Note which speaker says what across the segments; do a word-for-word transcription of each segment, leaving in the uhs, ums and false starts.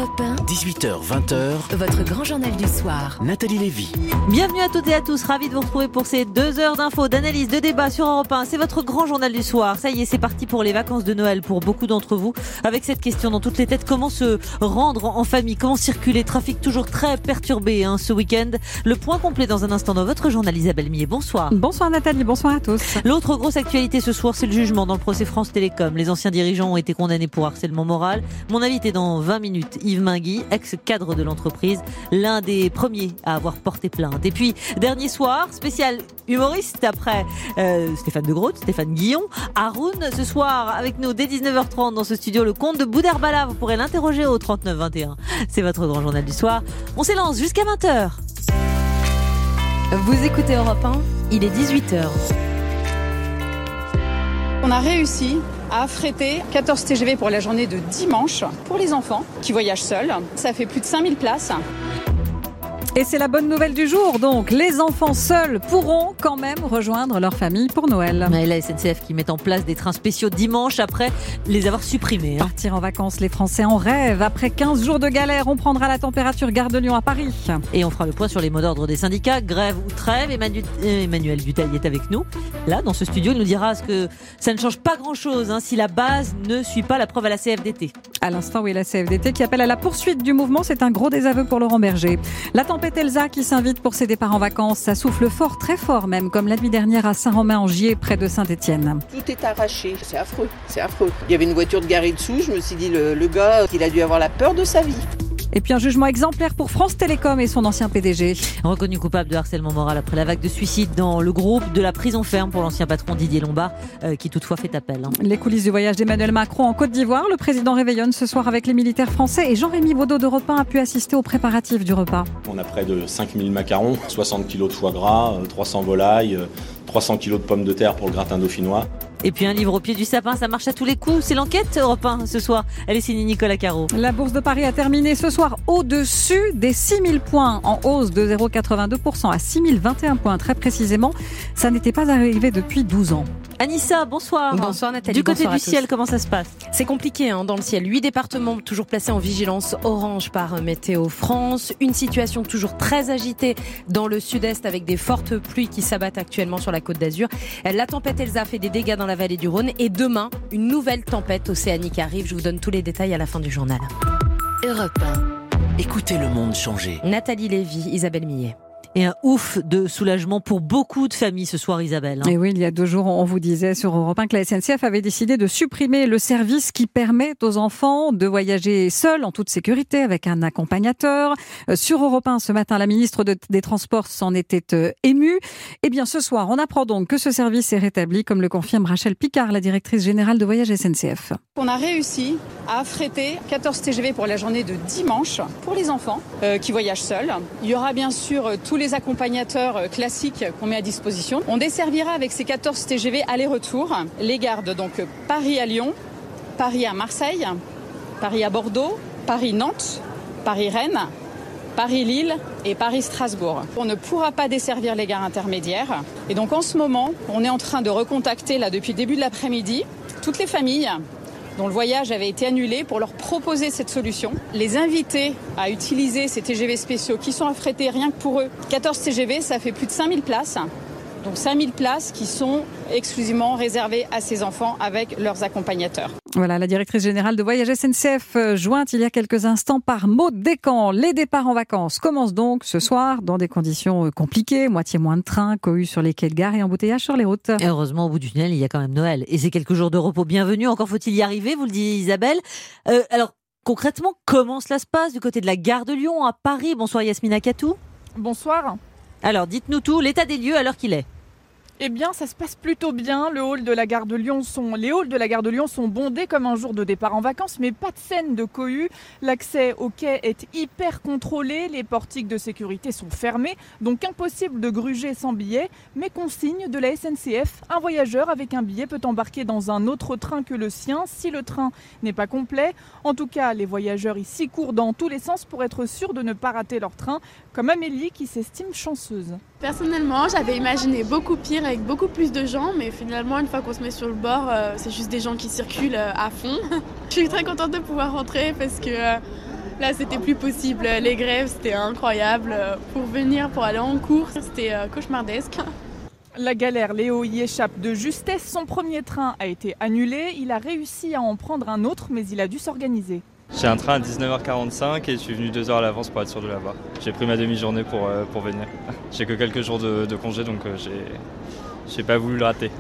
Speaker 1: Europe un,
Speaker 2: dix-huit heures vingt,
Speaker 1: votre grand journal du soir.
Speaker 2: Nathalie Lévy.
Speaker 3: Bienvenue à toutes et à tous, ravi de vous retrouver pour ces deux heures d'infos, d'analyse, de débat sur Europe un. C'est votre grand journal du soir. Ça y est, c'est parti pour les vacances de Noël pour beaucoup d'entre vous. Avec cette question dans toutes les têtes, comment se rendre en famille, comment circuler, trafic toujours très perturbé hein, ce week-end. Le point complet dans un instant dans votre journal. Isabelle Millet, bonsoir.
Speaker 4: Bonsoir Nathalie, bonsoir à tous.
Speaker 3: L'autre grosse actualité ce soir, c'est le jugement dans le procès France Télécom. Les anciens dirigeants ont été condamnés pour harcèlement moral. Mon invité dans vingt minutes, Yves Mingui, ex-cadre de l'entreprise, l'un des premiers à avoir porté plainte. Et puis, dernier soir, spécial humoriste après euh, Stéphane de Groot, Stéphane Guillon, Haroun, ce soir avec nous dès dix-neuf heures trente dans ce studio, le comte de Boudherbala. Vous pourrez l'interroger au trente-neuf vingt et un. C'est votre grand journal du soir. On s'élance jusqu'à vingt heures.
Speaker 1: Vous écoutez Europe un, il est dix-huit heures.
Speaker 5: On a réussi à affréter quatorze T G V pour la journée de dimanche pour les enfants qui voyagent seuls. Ça fait plus de cinq mille places.
Speaker 4: Et c'est la bonne nouvelle du jour, donc les enfants seuls pourront quand même rejoindre leur famille pour Noël.
Speaker 3: Et la S N C F qui met en place des trains spéciaux dimanche après les avoir supprimés. Hein.
Speaker 4: Partir en vacances, les Français en rêvent. Après quinze jours de galère, on prendra la température Gare de Lyon à Paris.
Speaker 3: Et on fera le point sur les mots d'ordre des syndicats, grève ou trêve. Emmanuel, Emmanuel Dutheil est avec nous. Là, dans ce studio, il nous dira ce que ça ne change pas grand-chose hein, si la base ne suit pas la preuve à la C F D T.
Speaker 4: À l'instant, oui, la C F D T qui appelle à la poursuite du mouvement, c'est un gros désaveu pour Laurent Berger. La tempête Elsa qui s'invite pour ses départs en vacances, ça souffle fort, très fort même, comme la nuit dernière à Saint-Romain-en-Gier, près de Saint-Étienne.
Speaker 6: Tout est arraché, c'est affreux, c'est affreux. Il y avait une voiture de garée dessous, je me suis dit, le, le gars, il a dû avoir la peur de sa vie.
Speaker 4: Et puis un jugement exemplaire pour France Télécom et son ancien P D G.
Speaker 3: Reconnu coupable de harcèlement moral après la vague de suicides dans le groupe de la prison ferme pour l'ancien patron Didier Lombard, euh, qui toutefois fait appel. Hein.
Speaker 4: Les coulisses du voyage d'Emmanuel Macron en Côte d'Ivoire. Le président réveillonne ce soir avec les militaires français et Jean-Rémy Baudot d'Europe un a pu assister aux préparatifs du repas.
Speaker 7: On a près de cinq mille macarons, soixante kilos de foie gras, trois cents volailles, trois cents kilos de pommes de terre pour le gratin dauphinois.
Speaker 3: Et puis un livre au pied du sapin, ça marche à tous les coups. C'est l'enquête Europe un ce soir. Elle est signée Nicolas Caro.
Speaker 4: La bourse de Paris a terminé ce soir au-dessus des six mille points, en hausse de zéro virgule quatre-vingt-deux pour cent à six mille vingt et un points. Très précisément, ça n'était pas arrivé depuis douze ans.
Speaker 3: Anissa, bonsoir.
Speaker 1: Bonsoir Nathalie.
Speaker 3: Du côté
Speaker 1: bonsoir
Speaker 3: du ciel, comment ça se passe?
Speaker 1: C'est compliqué hein, dans le ciel. Huit départements toujours placés en vigilance orange par Météo France. Une situation toujours très agitée dans le sud-est avec des fortes pluies qui s'abattent actuellement sur la Côte d'Azur. La tempête Elsa fait des dégâts dans la vallée du Rhône et demain, une nouvelle tempête océanique arrive. Je vous donne tous les détails à la fin du journal.
Speaker 2: Europe un. Écoutez le monde changer.
Speaker 1: Nathalie Lévy, Isabelle Millet.
Speaker 3: Et un ouf de soulagement pour beaucoup de familles ce soir, Isabelle.
Speaker 4: Et oui, il y a deux jours, on vous disait sur Europe un que la S N C F avait décidé de supprimer le service qui permet aux enfants de voyager seuls en toute sécurité avec un accompagnateur. Sur Europe un, ce matin, la ministre de, des Transports s'en était euh, émue. Eh bien, ce soir, on apprend donc que ce service est rétabli, comme le confirme Rachel Picard, la directrice générale de Voyage S N C F.
Speaker 5: On a réussi à affréter quatorze T G V pour la journée de dimanche pour les enfants euh, qui voyagent seuls. Il y aura bien sûr tous les accompagnateurs classiques qu'on met à disposition. On desservira avec ces quatorze T G V aller-retour les gares de donc Paris à Lyon, Paris à Marseille, Paris à Bordeaux, Paris-Nantes, Paris-Rennes, Paris-Lille et Paris-Strasbourg. On ne pourra pas desservir les gares intermédiaires. Et donc en ce moment, on est en train de recontacter là depuis le début de l'après-midi toutes les familles dont le voyage avait été annulé pour leur proposer cette solution. Les inviter à utiliser ces T G V spéciaux qui sont affrétés rien que pour eux. quatorze T G V, ça fait plus de cinq mille places. Donc cinq mille places qui sont exclusivement réservées à ces enfants avec leurs accompagnateurs.
Speaker 4: Voilà, la directrice générale de Voyage S N C F, jointe il y a quelques instants par Maud Descamps. Les départs en vacances commencent donc ce soir dans des conditions compliquées, moitié moins de trains, cohue sur les quais de gare et embouteillage sur les routes.
Speaker 3: Et heureusement, au bout du tunnel, il y a quand même Noël. Et c'est quelques jours de repos bienvenus. Encore faut-il y arriver, vous le dit Isabelle. Euh, alors, concrètement, comment cela se passe du côté de la gare de Lyon à Paris? Bonsoir Yasmina Katou.
Speaker 8: Bonsoir.
Speaker 3: Alors, dites-nous tout, l'état des lieux à l'heure qu'il est.
Speaker 8: Eh bien, ça se passe plutôt bien. Le hall de la gare de Lyon sont, les halls de la gare de Lyon sont bondés comme un jour de départ en vacances, mais pas de scène de cohue. L'accès au quai est hyper contrôlé. Les portiques de sécurité sont fermés, donc impossible de gruger sans billet. Mais consigne de la S N C F, un voyageur avec un billet peut embarquer dans un autre train que le sien si le train n'est pas complet. En tout cas, les voyageurs ici courent dans tous les sens pour être sûrs de ne pas rater leur train, comme Amélie qui s'estime chanceuse.
Speaker 9: Personnellement, j'avais imaginé beaucoup pire avec beaucoup plus de gens, mais finalement, une fois qu'on se met sur le bord, euh, c'est juste des gens qui circulent euh, à fond. Je suis très contente de pouvoir rentrer parce que euh, Là, c'était plus possible. Les grèves, c'était incroyable. Pour venir, pour aller en cours, c'était cauchemardesque.
Speaker 8: La galère, Léo y échappe de justesse. Son premier train a été annulé. Il a réussi à en prendre un autre, mais il a dû s'organiser.
Speaker 10: J'ai un train à dix-neuf heures quarante-cinq et je suis venu deux heures à l'avance pour être sûr de l'avoir. J'ai pris ma demi-journée pour, euh, pour venir. J'ai que quelques jours de, de congé, donc euh, j'ai, j'ai pas voulu le rater.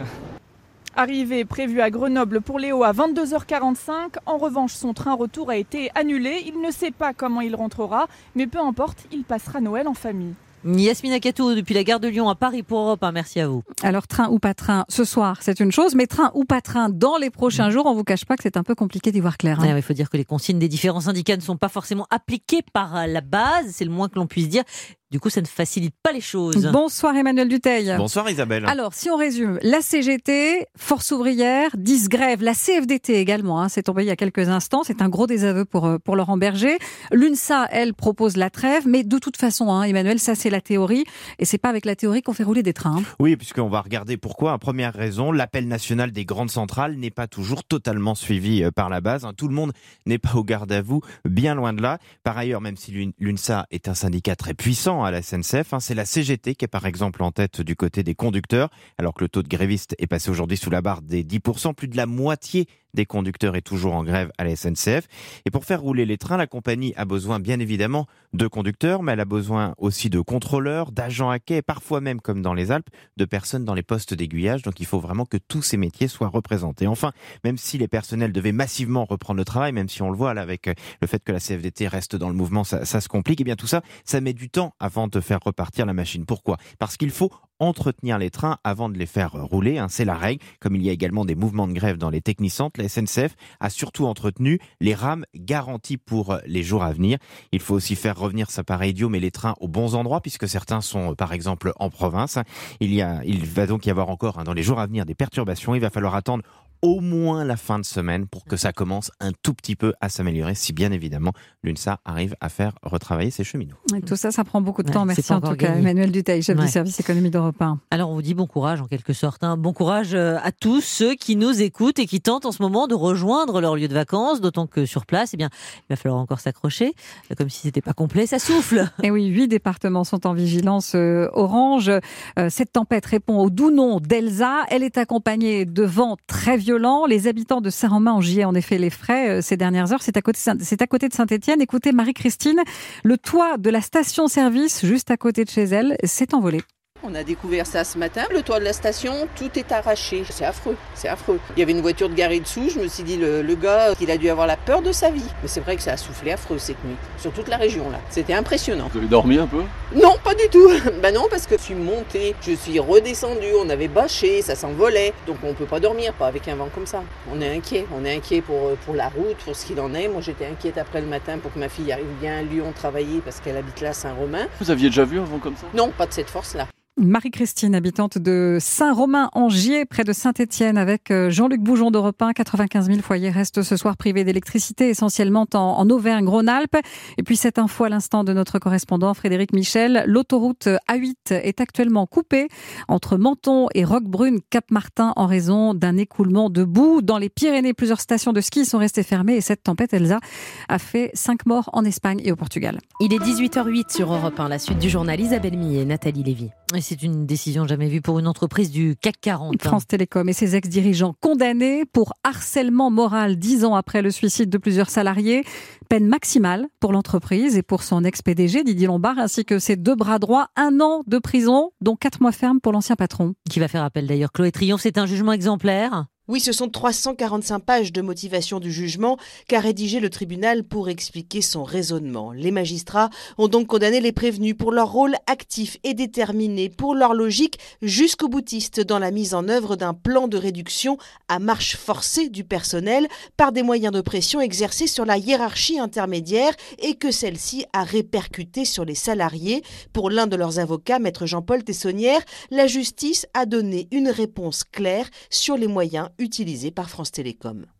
Speaker 8: Arrivée prévue à Grenoble pour Léo à vingt-deux heures quarante-cinq. En revanche, son train retour a été annulé. Il ne sait pas comment il rentrera, mais peu importe, il passera Noël en famille.
Speaker 3: Yasmina Kato, depuis la gare de Lyon à Paris pour Europe un, merci à vous.
Speaker 4: Alors, train ou pas train, ce soir, c'est une chose, mais train ou pas train dans les prochains jours, on vous cache pas que c'est un peu compliqué d'y voir clair. Hein.
Speaker 3: Il ouais, faut dire que les consignes des différents syndicats ne sont pas forcément appliquées par la base, c'est le moins que l'on puisse dire. Du coup, ça ne facilite pas les choses.
Speaker 4: Bonsoir Emmanuel Dutheil.
Speaker 11: Bonsoir Isabelle.
Speaker 4: Alors, si on résume, la C G T, Force ouvrière, dix grèves, la C F D T également, hein, c'est tombé il y a quelques instants, c'est un gros désaveu pour, pour Laurent Berger. L'UNSA, elle, propose la trêve, mais de toute façon, hein, Emmanuel, ça c'est la théorie, et c'est pas avec la théorie qu'on fait rouler des trains. Hein.
Speaker 11: Oui, puisqu'on va regarder pourquoi. Première raison, l'appel national des grandes centrales n'est pas toujours totalement suivi par la base. Hein. Tout le monde n'est pas au garde à vous, bien loin de là. Par ailleurs, même si l'UNSA est un syndicat très puissant à la S N C F, c'est la C G T qui est par exemple en tête du côté des conducteurs, alors que le taux de grévistes est passé aujourd'hui sous la barre des dix pour cent. Plus de la moitié des conducteurs est toujours en grève à la S N C F. Et pour faire rouler les trains, la compagnie a besoin bien évidemment de conducteurs, mais elle a besoin aussi de contrôleurs, d'agents à quai, parfois même, comme dans les Alpes, de personnes dans les postes d'aiguillage. Donc il faut vraiment que tous ces métiers soient représentés. Enfin, même si les personnels devaient massivement reprendre le travail, même si on le voit là avec le fait que la C F D T reste dans le mouvement, ça, ça se complique. Et bien tout ça, ça met du temps avant de faire repartir la machine. Pourquoi ? Parce qu'il faut entretenir les trains avant de les faire rouler, hein, c'est la règle. Comme il y a également des mouvements de grève dans les technicentres, la S N C F a surtout entretenu les rames garanties pour les jours à venir. Il faut aussi faire revenir, ça paraît idiot, mais les trains aux bons endroits, puisque certains sont par exemple en province. Il y a, il va donc y avoir encore hein, dans les jours à venir des perturbations. Il va falloir attendre au moins la fin de semaine pour que ça commence un tout petit peu à s'améliorer, si bien évidemment l'UNSA arrive à faire retravailler ses cheminots.
Speaker 4: Et tout ça, ça prend beaucoup de
Speaker 3: ouais,
Speaker 4: temps. Merci en tout cas, gagné. Emmanuel Dutheil, chef ouais. du service économie d'Europe un.
Speaker 3: Alors on vous dit bon courage en quelque sorte. Hein. Bon courage à tous ceux qui nous écoutent et qui tentent en ce moment de rejoindre leur lieu de vacances, d'autant que sur place, eh bien, il va falloir encore s'accrocher, comme si c'était pas complet, ça souffle.
Speaker 4: Et oui, huit départements sont en vigilance euh, orange. Euh, cette tempête répond au doux nom d'Elsa. Elle est accompagnée de vents très violents. Les habitants de Saint-Romain-en-Gier en effet les frais euh, ces dernières heures. C'est à côté, c'est à côté de Saint-Étienne. Écoutez Marie-Christine, le toit de la station-service juste à côté de chez elle s'est envolé.
Speaker 6: On a découvert ça ce matin. Le toit de la station, tout est arraché. C'est affreux, c'est affreux. Il y avait une voiture de garée dessous. Je me suis dit, le, le gars, il a dû avoir la peur de sa vie. Mais c'est vrai que ça a soufflé affreux cette nuit, sur toute la région là. C'était impressionnant.
Speaker 12: Vous avez dormi un peu ?
Speaker 6: Non, pas du tout. Bah non, parce que je suis montée, je suis redescendue, on avait bâché, ça s'envolait. Donc on peut pas dormir, pas avec un vent comme ça. On est inquiet, on est inquiet pour, pour la route, pour ce qu'il en est. Moi j'étais inquiète après le matin pour que ma fille arrive bien à Lyon travailler parce qu'elle habite là à Saint-Romain.
Speaker 12: Vous aviez déjà vu un vent comme ça ?
Speaker 6: Non, pas de cette force-là.
Speaker 4: Marie-Christine, habitante de Saint-Romain-en-Gier, près de Saint-Étienne, avec Jean-Luc Boujon d'Europe un. quatre-vingt-quinze mille foyers restent ce soir privés d'électricité, essentiellement en, en Auvergne-Rhône-Alpes. Et puis cette info à l'instant de notre correspondant Frédéric Michel. L'autoroute A huit est actuellement coupée entre Menton et Roquebrune-Cap-Martin en raison d'un écoulement de boue. Dans les Pyrénées, plusieurs stations de ski sont restées fermées et cette tempête Elsa a fait cinq morts en Espagne et au Portugal.
Speaker 1: Il est dix-huit heures huit sur Europe un. La suite du journal Isabelle Millet et Nathalie Lévy.
Speaker 3: Et c'est une décision jamais vue pour une entreprise du C A C quarante.
Speaker 4: France Télécom et ses ex-dirigeants condamnés pour harcèlement moral dix ans après le suicide de plusieurs salariés. Peine maximale pour l'entreprise et pour son ex-P D G Didier Lombard ainsi que ses deux bras droits. Un an de prison, dont quatre mois ferme pour l'ancien patron.
Speaker 3: Qui va faire appel d'ailleurs. Chloé Triomphe, c'est un jugement exemplaire.
Speaker 13: Oui, ce sont trois cent quarante-cinq pages de motivation du jugement qu'a rédigé le tribunal pour expliquer son raisonnement. Les magistrats ont donc condamné les prévenus pour leur rôle actif et déterminé, pour leur logique jusqu'au boutiste dans la mise en œuvre d'un plan de réduction à marche forcée du personnel par des moyens de pression exercés sur la hiérarchie intermédiaire et que celle-ci a répercuté sur les salariés. Pour l'un de leurs avocats, maître Jean-Paul Tessonnière, la justice a donné une réponse claire sur les moyens utilisés par France Télécom.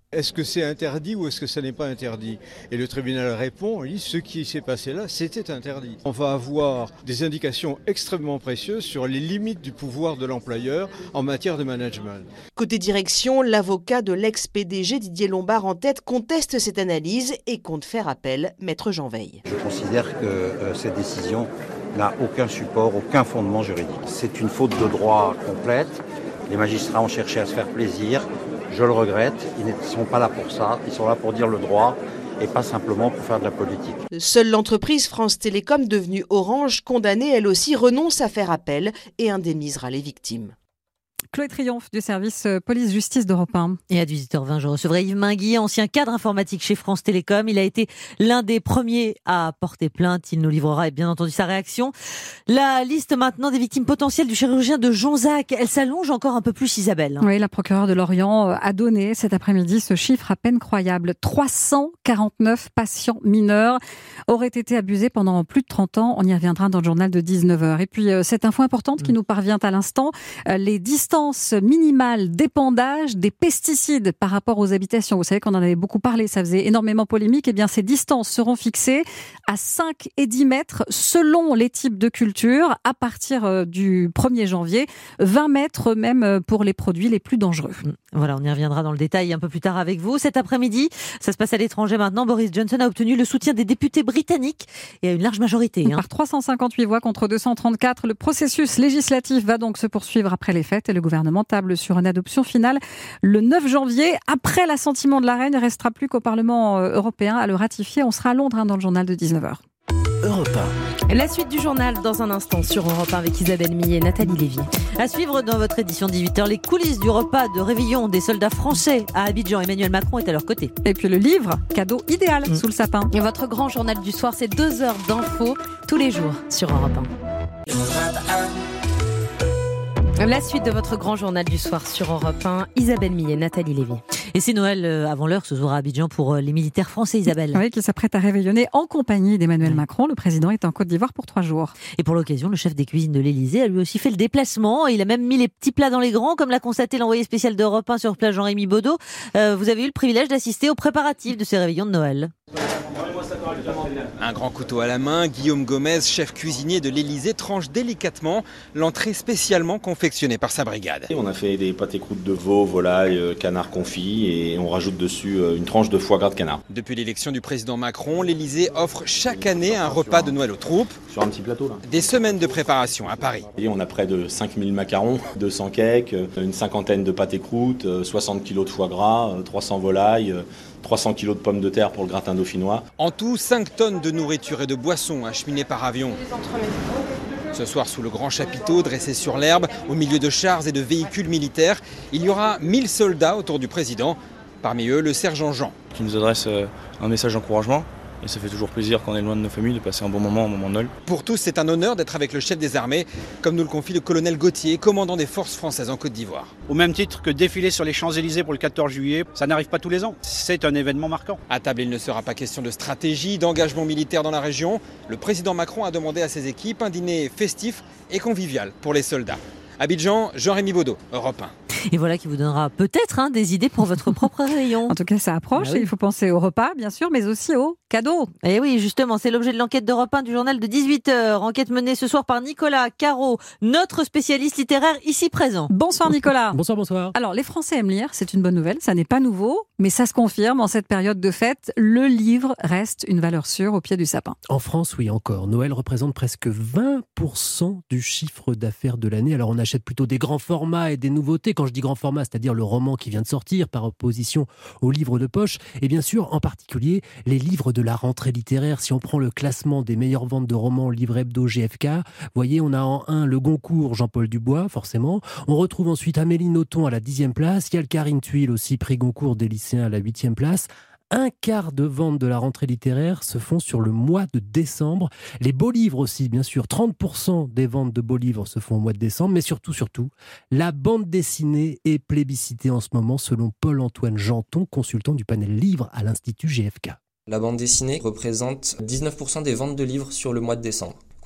Speaker 12: Est-ce que c'est interdit ou est-ce que ça n'est pas interdit? Et le tribunal répond, il dit, ce qui s'est passé là, c'était interdit. On va avoir des indications extrêmement précieuses sur les limites du pouvoir de l'employeur en matière de management.
Speaker 13: Côté direction, l'avocat de l'ex-P D G Didier Lombard en tête conteste cette analyse et compte faire appel, maître Jean Veil.
Speaker 14: Je considère que euh, cette décision n'a aucun support, aucun fondement juridique. C'est une faute de droit complète. Les magistrats ont cherché à se faire plaisir. Je le regrette, ils ne sont pas là pour ça, ils sont là pour dire le droit et pas simplement pour faire de la politique.
Speaker 13: Seule l'entreprise France Télécom, devenue Orange, condamnée elle aussi, renonce à faire appel et indemnisera les victimes.
Speaker 4: Chloé Triomphe du service police-justice d'Europe un.
Speaker 3: Et à dix-huit heures vingt, je recevrai Yves Mingui, ancien cadre informatique chez France Télécom. Il a été l'un des premiers à porter plainte. Il nous livrera bien entendu sa réaction. La liste maintenant des victimes potentielles du chirurgien de Jonzac, elle s'allonge encore un peu plus, Isabelle.
Speaker 4: Oui, la procureure de Lorient a donné cet après-midi ce chiffre à peine croyable. trois cent quarante-neuf patients mineurs auraient été abusés pendant plus de trente ans. On y reviendra dans le journal de dix-neuf heures. Et puis, cette info importante qui nous parvient à l'instant, les distances minimale d'épandage des pesticides par rapport aux habitations. Vous savez qu'on en avait beaucoup parlé, ça faisait énormément polémique. Eh bien, ces distances seront fixées à cinq et dix mètres selon les types de cultures à partir du premier janvier. vingt mètres même pour les produits les plus dangereux.
Speaker 3: Voilà, on y reviendra dans le détail un peu plus tard avec vous. Cet après-midi, ça se passe à l'étranger maintenant. Boris Johnson a obtenu le soutien des députés britanniques et à une large majorité. Hein.
Speaker 4: Par trois cent cinquante-huit voix contre deux cent trente-quatre, le processus législatif va donc se poursuivre après les fêtes et le gouvernement table sur une adoption finale le neuf janvier. Après l'assentiment de la reine, il ne restera plus qu'au Parlement européen à le ratifier. On sera à Londres hein, dans le journal de dix-neuf heures.
Speaker 2: Europe un.
Speaker 1: La suite du journal dans un instant sur Europe un avec Isabelle Millet et Nathalie Lévy.
Speaker 3: À suivre dans votre édition dix-huit heures, les coulisses du repas de réveillon des soldats français à Abidjan. Emmanuel Macron est à leur côté.
Speaker 4: Et puis le livre, cadeau idéal mmh. sous le sapin.
Speaker 1: Et votre grand journal du soir, c'est deux heures d'infos tous les jours sur Europe un. La suite de votre grand journal du soir sur Europe un, Isabelle Millet, Nathalie Lévy.
Speaker 3: Et c'est Noël avant l'heure ce soir à Abidjan pour les militaires français, Isabelle.
Speaker 4: Oui, qui s'apprête à réveillonner en compagnie d'Emmanuel Macron. Le président est en Côte d'Ivoire pour trois jours.
Speaker 3: Et pour l'occasion, le chef des cuisines de l'Élysée a lui aussi fait le déplacement. Il a même mis les petits plats dans les grands, comme l'a constaté l'envoyé spécial d'Europe un sur place, Jean-Rémy Baudot. Euh, vous avez eu le privilège d'assister aux préparatifs de ces réveillons de Noël.
Speaker 15: Un grand couteau à la main, Guillaume Gomez, chef cuisinier de l'Élysée, tranche délicatement l'entrée spécialement confectionnée par sa brigade.
Speaker 7: On a fait des pâtes et croûtes de veau, volaille, canard confit et on rajoute dessus une tranche de foie gras de canard.
Speaker 15: Depuis l'élection du président Macron, l'Élysée offre chaque année un repas de Noël aux troupes.
Speaker 7: Sur un petit plateau là.
Speaker 15: Des semaines de préparation à Paris.
Speaker 7: Et on a près de cinq mille macarons, deux cents cakes, une cinquantaine de pâtes et croûtes, soixante kilos de foie gras, trois cents volailles, trois cents kilos de pommes de terre pour le gratin dauphinois.
Speaker 15: En tout, cinq tonnes de nourriture et de boissons acheminées par avion. Ce soir, sous le grand chapiteau, dressé sur l'herbe, au milieu de chars et de véhicules militaires, il y aura mille soldats autour du président. Parmi eux, le sergent Jean.
Speaker 16: Qui nous adresse un message d'encouragement. Et ça fait toujours plaisir quand on est loin de nos familles de passer un bon moment, un moment de Noël.
Speaker 15: Pour tous, c'est un honneur d'être avec le chef des armées, comme nous le confie le colonel Gauthier, commandant des forces françaises en Côte d'Ivoire.
Speaker 17: Au même titre que défiler sur les Champs-Élysées pour le quatorze juillet, ça n'arrive pas tous les ans. C'est un événement marquant.
Speaker 15: À table, il ne sera pas question de stratégie, d'engagement militaire dans la région. Le président Macron a demandé à ses équipes un dîner festif et convivial pour les soldats. Abidjan, Jean-Rémy Baudot, Europe un.
Speaker 3: Et voilà qui vous donnera peut-être hein, des idées pour votre propre réveillon.
Speaker 4: En tout cas, ça approche.
Speaker 3: Ah oui.
Speaker 4: Il faut penser au repas, bien sûr, mais aussi aux cadeaux.
Speaker 3: Et oui, justement, c'est l'objet de l'enquête d'Europe un du journal de dix-huit heures. Enquête menée ce soir par Nicolas Caro, notre spécialiste littéraire ici présent.
Speaker 4: Bonsoir Nicolas.
Speaker 18: Bonsoir, bonsoir.
Speaker 4: Alors, les Français aiment lire, c'est une bonne nouvelle. Ça n'est pas nouveau, mais ça se confirme en cette période de fête. Le livre reste une valeur sûre au pied du sapin.
Speaker 18: En France, oui, encore. Noël représente presque vingt pour cent du chiffre d'affaires de l'année. Alors, on achète plutôt des grands formats et des nouveautés. Quand je dis grand format, c'est-à-dire le roman qui vient de sortir par opposition aux livres de poche. Et bien sûr, en particulier, les livres de la rentrée littéraire. Si on prend le classement des meilleures ventes de romans, livre hebdo G F K, vous voyez, on a en un le Goncourt, Jean-Paul Dubois, forcément. On retrouve ensuite Amélie Nothomb à la dixième place. Il y a le Karine Thuil aussi, prix Goncourt des lycéens à la huitième place. Un quart de ventes de la rentrée littéraire se font sur le mois de décembre. Les beaux livres aussi, bien sûr. trente pour cent des ventes de beaux livres se font au mois de décembre. Mais surtout, surtout, la bande dessinée est plébiscitée en ce moment, selon Paul-Antoine Janton, consultant du panel livre à l'Institut G F K.
Speaker 19: La bande dessinée représente dix-neuf pour cent des ventes de livres sur le mois de décembre.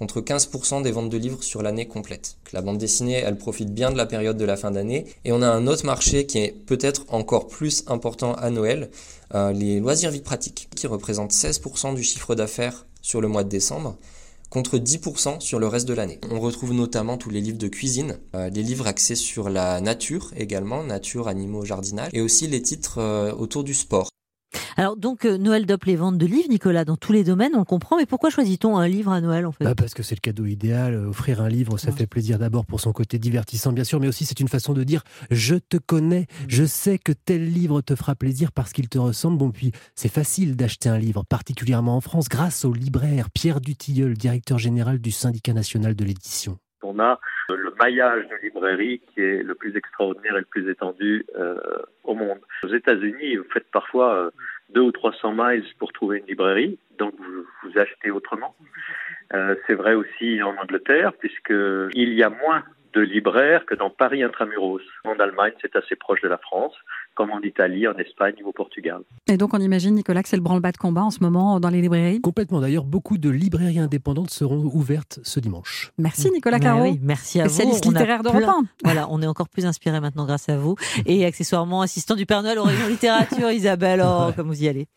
Speaker 19: contre quinze pour cent des ventes de livres sur l'année complète. La bande dessinée, elle profite bien de la période de la fin d'année. Et on a un autre marché qui est peut-être encore plus important à Noël, euh, les loisirs vie pratique, qui représentent seize pour cent du chiffre d'affaires sur le mois de décembre, contre dix pour cent sur le reste de l'année. On retrouve notamment tous les livres de cuisine, euh, les livres axés sur la nature également, nature, animaux, jardinage, et aussi les titres euh, autour du sport.
Speaker 3: Alors donc euh, Noël dope les ventes de livres, Nicolas, dans tous les domaines, on le comprend, mais pourquoi choisit-on un livre à Noël en fait ?
Speaker 18: Bah parce que c'est le cadeau idéal, offrir un livre, ça ouais. fait plaisir d'abord pour son côté divertissant bien sûr, mais aussi c'est une façon de dire je te connais, je sais que tel livre te fera plaisir parce qu'il te ressemble. Bon puis c'est facile d'acheter un livre, particulièrement en France, grâce au libraire Pierre Dutilleul, directeur général du syndicat national de l'édition.
Speaker 20: On a le maillage de librairie qui est le plus extraordinaire et le plus étendu euh, au monde. Aux États-Unis, vous faites parfois euh, deux ou trois cents miles pour trouver une librairie, donc vous, vous achetez autrement. Euh, c'est vrai aussi en Angleterre, puisqu'il y a moins de libraires que dans Paris intramuros. En Allemagne, c'est assez proche de la France, comme en Italie, en Espagne ou au Portugal.
Speaker 4: Et donc on imagine, Nicolas, que c'est le branle-bas de combat en ce moment dans les librairies ?
Speaker 18: Complètement. D'ailleurs, beaucoup de librairies indépendantes seront ouvertes ce dimanche.
Speaker 4: Merci Nicolas Caro.
Speaker 3: Oui, merci à
Speaker 4: spécialiste
Speaker 3: vous.
Speaker 4: littéraire d'Europe un.
Speaker 3: Voilà, on est encore plus inspiré maintenant grâce à vous. Et accessoirement, assistant du Père Noël au rayon littérature, Isabelle, oh, comme vous y allez.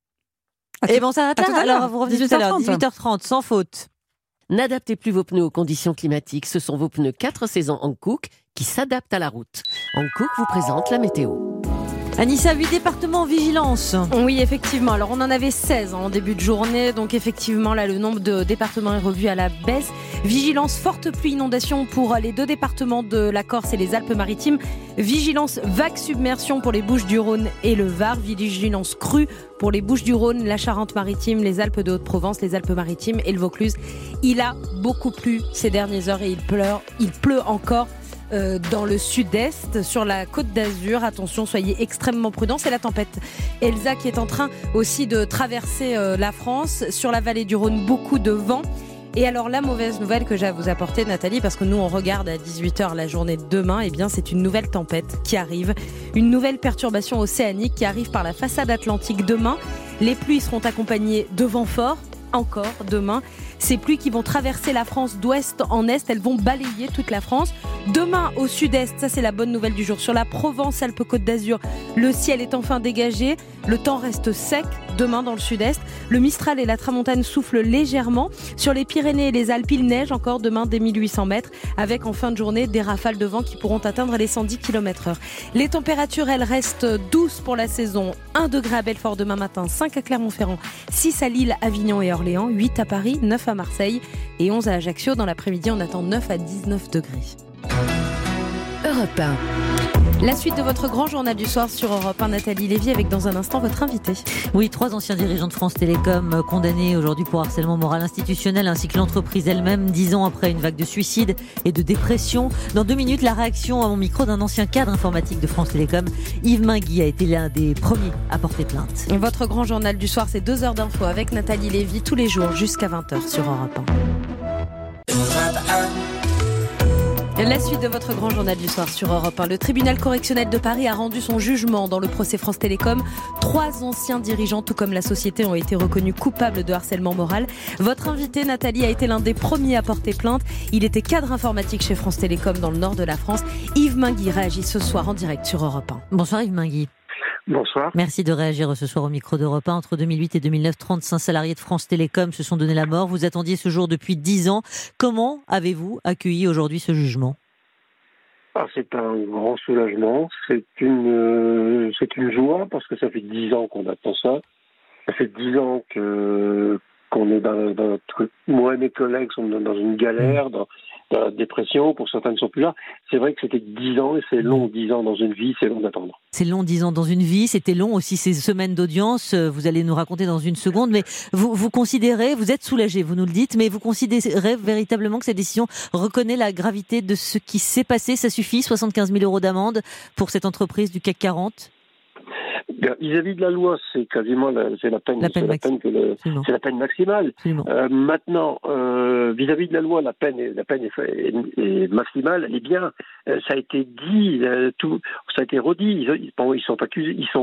Speaker 3: Et bon, ça s'arrête là. Alors, vous revenez tout à l'heure, dix-huit heures trente, sans faute.
Speaker 21: N'adaptez plus vos pneus aux conditions climatiques. Ce sont vos pneus quatre saisons Hankook qui s'adaptent à la route. Hankook vous présente la météo.
Speaker 3: Anissa, huit départements en vigilance.
Speaker 1: Oui, effectivement. Alors, on en avait seize en début de journée. Donc, effectivement, là, le nombre de départements est revu à la baisse. Vigilance forte pluie inondation pour les deux départements de la Corse et les Alpes-Maritimes. Vigilance vague submersion pour les Bouches-du-Rhône et le Var. Vigilance crue pour les Bouches-du-Rhône, la Charente-Maritime, les Alpes de Haute-Provence, les Alpes-Maritimes et le Vaucluse. Il a beaucoup plu ces dernières heures et il pleure, il pleut encore. Euh, dans le sud-est, sur la côte d'Azur. Attention, soyez extrêmement prudents. C'est la tempête Elsa qui est en train aussi de traverser euh, la France. Sur la vallée du Rhône, beaucoup de vent. Et alors, la mauvaise nouvelle que j'ai à vous apporter, Nathalie, parce que nous, on regarde à dix-huit heures la journée de demain, eh bien, c'est une nouvelle tempête qui arrive. Une nouvelle perturbation océanique qui arrive par la façade atlantique demain. Les pluies seront accompagnées de vents forts. Encore demain. Ces pluies qui vont traverser la France d'ouest en est, elles vont balayer toute la France. Demain au sud-est, ça c'est la bonne nouvelle du jour. Sur la Provence-Alpes-Côte d'Azur, le ciel est enfin dégagé. Le temps reste sec demain dans le sud-est. Le Mistral et la Tramontane soufflent légèrement. Sur les Pyrénées et les Alpes, il neige encore demain des mille huit cents mètres, avec en fin de journée des rafales de vent qui pourront atteindre les cent dix kilomètres heure. Les températures, elles restent douces pour la saison. un degré à Belfort demain matin, cinq à Clermont-Ferrand, six à Lille, Avignon et Orléans, huit à Paris, neuf à Marseille et onze à Ajaccio. Dans l'après-midi, on attend neuf à dix-neuf degrés.
Speaker 21: Europe un.
Speaker 1: La suite de votre grand journal du soir sur Europe un, Nathalie Lévy, avec dans un instant votre invité.
Speaker 3: Oui, trois anciens dirigeants de France Télécom condamnés aujourd'hui pour harcèlement moral institutionnel, ainsi que l'entreprise elle-même, dix ans après une vague de suicides et de dépression. Dans deux minutes, la réaction à mon micro d'un ancien cadre informatique de France Télécom. Yves Mingui a été l'un des premiers à porter plainte.
Speaker 1: Votre grand journal du soir, c'est deux heures d'infos avec Nathalie Lévy tous les jours jusqu'à vingt heures sur Europe un. Europe un. La suite de votre grand journal du soir sur Europe un. Le tribunal correctionnel de Paris a rendu son jugement dans le procès France Télécom. Trois anciens dirigeants, tout comme la société, ont été reconnus coupables de harcèlement moral. Votre invité, Nathalie, a été l'un des premiers à porter plainte. Il était cadre informatique chez France Télécom dans le nord de la France. Yves Mingui réagit ce soir en direct sur Europe un.
Speaker 3: Bonsoir Yves Mingui.
Speaker 22: Bonsoir.
Speaker 3: Merci de réagir ce soir au micro d'Europe un. Entre deux mille huit et deux mille neuf, trente-cinq salariés de France Télécom se sont donné la mort. Vous attendiez ce jour depuis dix ans. Comment avez-vous accueilli aujourd'hui ce jugement ?
Speaker 22: Ah, c'est un grand soulagement. C'est une, euh, c'est une joie parce que ça fait dix ans qu'on attend ça. Ça fait dix ans que qu'on est dans, dans notre... Moi et mes collègues sont dans une galère, dans, dans la dépression. Pour certains ne sont plus là. C'est vrai que c'était dix ans et c'est long. dix ans dans une vie, c'est long d'attendre.
Speaker 3: C'est long, dix ans dans une vie. C'était long aussi ces semaines d'audience. Vous allez nous raconter dans une seconde. Mais vous, vous considérez, vous êtes soulagé, vous nous le dites, mais vous considérez véritablement que cette décision reconnaît la gravité de ce qui s'est passé. Ça suffit, soixante-quinze mille euros d'amende pour cette entreprise du C A C quarante?
Speaker 22: Bien, vis-à-vis de la loi, c'est quasiment la, c'est la peine,
Speaker 3: la peine,
Speaker 22: c'est la peine que le, c'est la peine maximale. Euh, maintenant, euh, vis-à-vis de la loi, la peine, est, la peine est, est, est maximale, elle est bien. Euh, ça a été dit, euh, tout, ça a été redit. Ils, bon, ils sont accusés, ils sont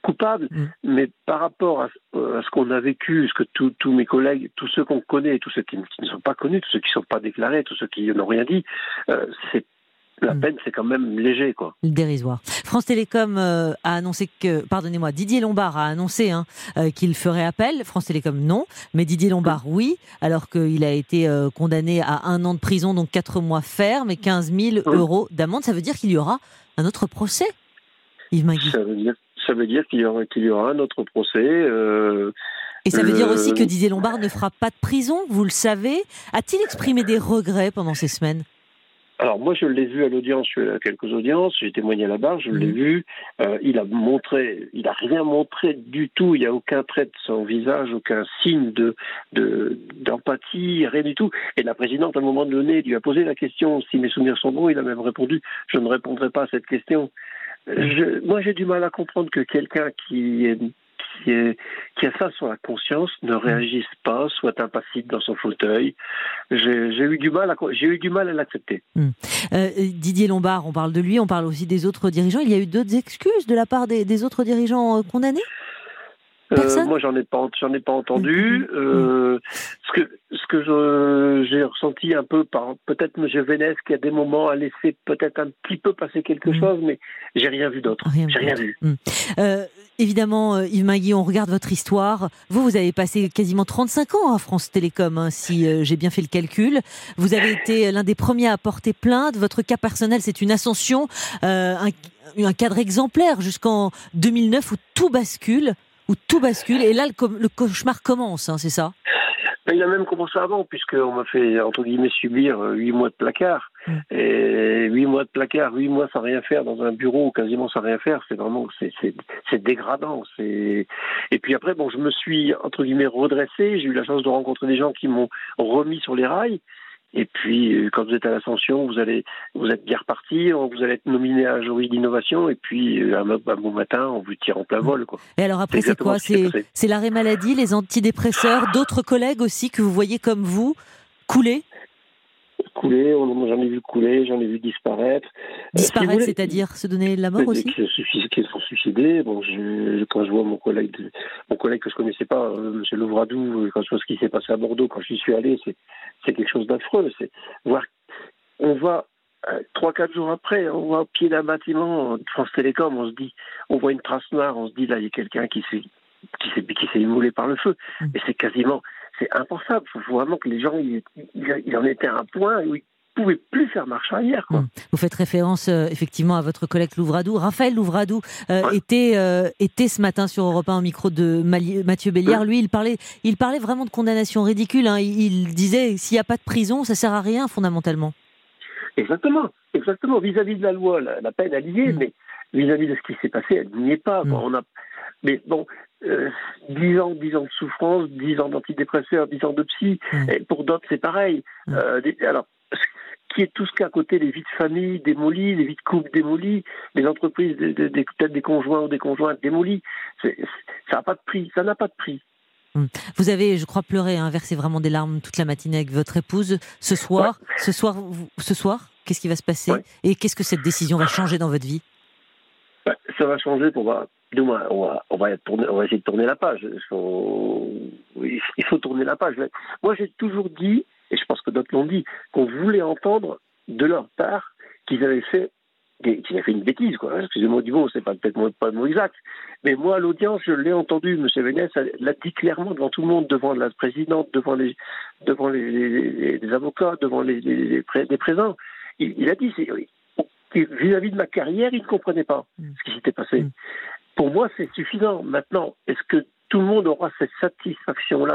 Speaker 22: coupable,
Speaker 3: mmh.
Speaker 22: mais par rapport à, à ce qu'on a vécu, ce que tous mes collègues, tous ceux qu'on connaît, tous ceux qui, qui ne sont pas connus, tous ceux qui ne sont pas déclarés, tous ceux qui n'ont rien dit, euh, c'est la peine, c'est quand même léger, quoi.
Speaker 3: Dérisoire. France Télécom euh, a annoncé que, pardonnez-moi, Didier Lombard a annoncé hein, euh, qu'il ferait appel. France Télécom, non. Mais Didier Lombard, oui. Alors qu'il a été euh, condamné à un an de prison, donc quatre mois ferme et quinze mille euros d'amende. Ça veut dire qu'il y aura un autre procès, Yves Magui.
Speaker 22: Ça veut dire, ça veut dire qu'il y aura, qu'il y aura un autre procès. Euh,
Speaker 3: et ça veut
Speaker 22: le...
Speaker 3: dire aussi que Didier Lombard ne fera pas de prison, vous le savez. A-t-il exprimé des regrets pendant ces semaines ?
Speaker 22: Alors moi je l'ai vu à l'audience, je suis à quelques audiences, j'ai témoigné là-bas, je mmh. l'ai vu, euh, il a montré, il a rien montré du tout, il n'y a aucun trait de son visage, aucun signe de, de, d'empathie, rien du tout. Et la présidente à un moment donné lui a posé la question, si mes souvenirs sont bons, il a même répondu, je ne répondrai pas à cette question. Je, moi j'ai du mal à comprendre que quelqu'un qui est... Qui, est, qui a ça sur la conscience ne réagisse pas, soit impassible dans son fauteuil. J'ai, j'ai eu du mal à, j'ai eu du mal à l'accepter.
Speaker 3: Hum. Euh, Didier Lombard, on parle de lui, on parle aussi des autres dirigeants. Il y a eu d'autres excuses de la part des, des autres dirigeants euh, condamnés ?
Speaker 22: Euh, moi, j'en ai pas, j'en ai pas entendu. Mmh. Euh, ce que, ce que je, j'ai ressenti un peu par peut-être M. Vénès qui à des moments a laissé peut-être un petit peu passer quelque mmh. chose, mais j'ai rien vu d'autre. Rien j'ai rien vu.
Speaker 3: Mmh. Euh, évidemment, euh, Yves Magui, on regarde votre histoire. Vous, vous avez passé quasiment trente-cinq ans à France Télécom, hein, si euh, j'ai bien fait le calcul. Vous avez été l'un des premiers à porter plainte. Votre cas personnel, c'est une ascension, euh, un, un cadre exemplaire jusqu'en deux mille neuf où tout bascule. Où tout bascule, et là, le, le cauchemar commence, hein, c'est ça ?
Speaker 22: Il a même commencé avant, puisqu'on m'a fait, entre guillemets, subir huit mois de placard. Mmh. Et huit mois de placard, huit mois sans rien faire dans un bureau, quasiment sans rien faire, c'est vraiment, c'est, c'est, c'est dégradant. C'est... Et puis après, bon, je me suis, entre guillemets, redressé. J'ai eu la chance de rencontrer des gens qui m'ont remis sur les rails. Et puis, quand vous êtes à l'ascension, vous allez, vous êtes bien reparti, vous allez être nominé à un jury d'innovation, et puis, un, un bon matin, on vous tire en plein vol, quoi.
Speaker 3: Et alors après, c'est, c'est quoi ? C'est, c'est l'arrêt maladie, les antidépresseurs, d'autres collègues aussi que vous voyez comme vous couler ?
Speaker 22: Couler, on, j'en ai vu couler, j'en ai vu disparaître.
Speaker 3: Disparaître,
Speaker 22: euh, si voulez,
Speaker 3: c'est-à-dire se donner la mort aussi ?
Speaker 22: Qui se sont suicidés. Bon, je, quand je vois mon collègue, mon collègue que je connaissais pas, euh, M. Louvradou, quand je vois ce qui s'est passé à Bordeaux, quand j'y suis allé, c'est, c'est quelque chose d'affreux. C'est voir, on voit trois, euh, quatre jours après, on voit au pied d'un bâtiment de France Télécom, on se dit, on voit une trace noire, on se dit là, il y a quelqu'un qui s'est, qui s'est, qui s'est immolé par le feu. Mmh. Et c'est quasiment, c'est impensable. Il faut vraiment que les gens, il, il, il en était à un point où ils ne pouvaient plus faire marche arrière, quoi.
Speaker 3: Vous faites référence euh, effectivement à votre collègue Louvradou. Raphaël Louvradou euh, ouais. était, euh, était ce matin sur Europe un au micro de Mali- Mathieu Béliard. Ouais. Lui, il parlait, il parlait vraiment de condamnation ridicule, hein. il, il disait s'il n'y a pas de prison, ça ne sert à rien fondamentalement.
Speaker 22: Exactement, exactement. Vis-à-vis de la loi, la, la peine, elle y est, mmh. mais vis-à-vis de ce qui s'est passé, elle n'y est pas. Mmh. Bon, on a... Mais bon, euh, dix ans, dix ans de souffrance, dix ans d'antidépresseurs, dix ans de psy, mmh. et pour d'autres, c'est pareil. Mmh. Euh, des, alors, qui est tout ce qu'à côté, les vies de famille démolies, les vies de couple démolies, les entreprises, de, de, de, peut-être des conjoints ou des conjointes démolies, c'est, ça n'a pas de prix, ça n'a pas de prix.
Speaker 3: Vous avez, je crois, pleuré, hein, versé vraiment des larmes toute la matinée avec votre épouse. Ce soir, ouais. ce soir, vous, ce soir, qu'est-ce qui va se passer ouais. et qu'est-ce que cette décision va changer dans votre vie ?
Speaker 22: Ouais, ça va changer pour voir. On va, on, va, on, va tourner, on va essayer de tourner la page. Il faut, il faut tourner la page. Moi, j'ai toujours dit, et je pense que d'autres l'ont dit, qu'on voulait entendre de leur part qu'ils avaient fait, qu'ils avaient fait une bêtise, quoi. Excusez-moi du mot, c'est pas peut-être pas le mot exact. Mais moi, à l'audience, je l'ai entendu. M. Vénès l'a dit clairement devant tout le monde, devant la présidente, devant les, devant les, les, les avocats, devant les, les, les, les présents. Il, il a dit, c'est, vis-à-vis de ma carrière, il ne comprenait pas mmh. ce qui s'était passé. Mmh. Pour moi, c'est suffisant. Maintenant, est-ce que tout le monde aura cette satisfaction-là ?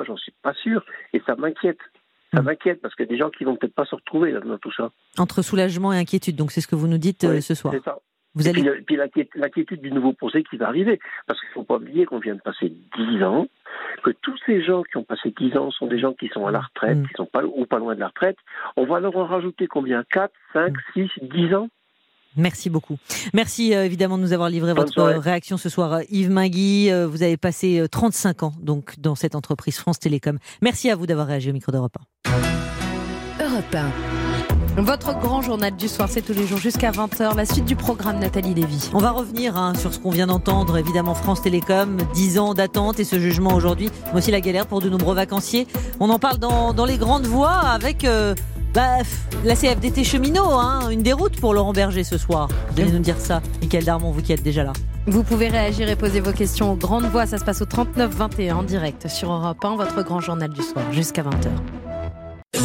Speaker 22: J'en suis pas sûr, et ça m'inquiète. Ça mmh. m'inquiète, parce qu'il y a des gens qui vont peut-être pas se retrouver là, dans tout ça.
Speaker 3: Entre soulagement et inquiétude, donc c'est ce que vous nous dites oui, euh, ce soir.
Speaker 22: C'est ça.
Speaker 3: Vous
Speaker 22: et
Speaker 3: allez...
Speaker 22: puis, puis l'inquiétude, l'inquiétude du nouveau procès qui va arriver. Parce qu'il ne faut pas oublier qu'on vient de passer dix ans, que tous ces gens qui ont passé dix ans sont des gens qui sont à la retraite, mmh. qui sont pas ou pas loin de la retraite. On va leur en rajouter combien ? quatre, cinq, six, dix ans ?
Speaker 3: Merci beaucoup. Merci euh, évidemment de nous avoir livré Bonne votre soirée. réaction ce soir. Yves Magui, euh, vous avez passé euh, trente-cinq ans donc, dans cette entreprise France Télécom. Merci à vous d'avoir réagi au micro d'Europe un.
Speaker 5: Europe un.
Speaker 1: Votre grand journal du soir, c'est tous les jours jusqu'à vingt heures. La suite du programme, Nathalie Lévy.
Speaker 3: On va revenir hein, sur ce qu'on vient d'entendre. Évidemment, France Télécom, dix ans d'attente et ce jugement aujourd'hui, mais aussi la galère pour de nombreux vacanciers. On en parle dans, dans les grandes voix avec euh, bah, la C F D T cheminot, hein, une déroute pour Laurent Berger ce soir. Vous allez nous dire ça, Mickaël Darmon, vous qui êtes déjà là.
Speaker 1: Vous pouvez réagir et poser vos questions aux grandes voix. Ça se passe au trente-neuf vingt et un en direct sur Europe un, votre grand journal du soir, jusqu'à vingt heures.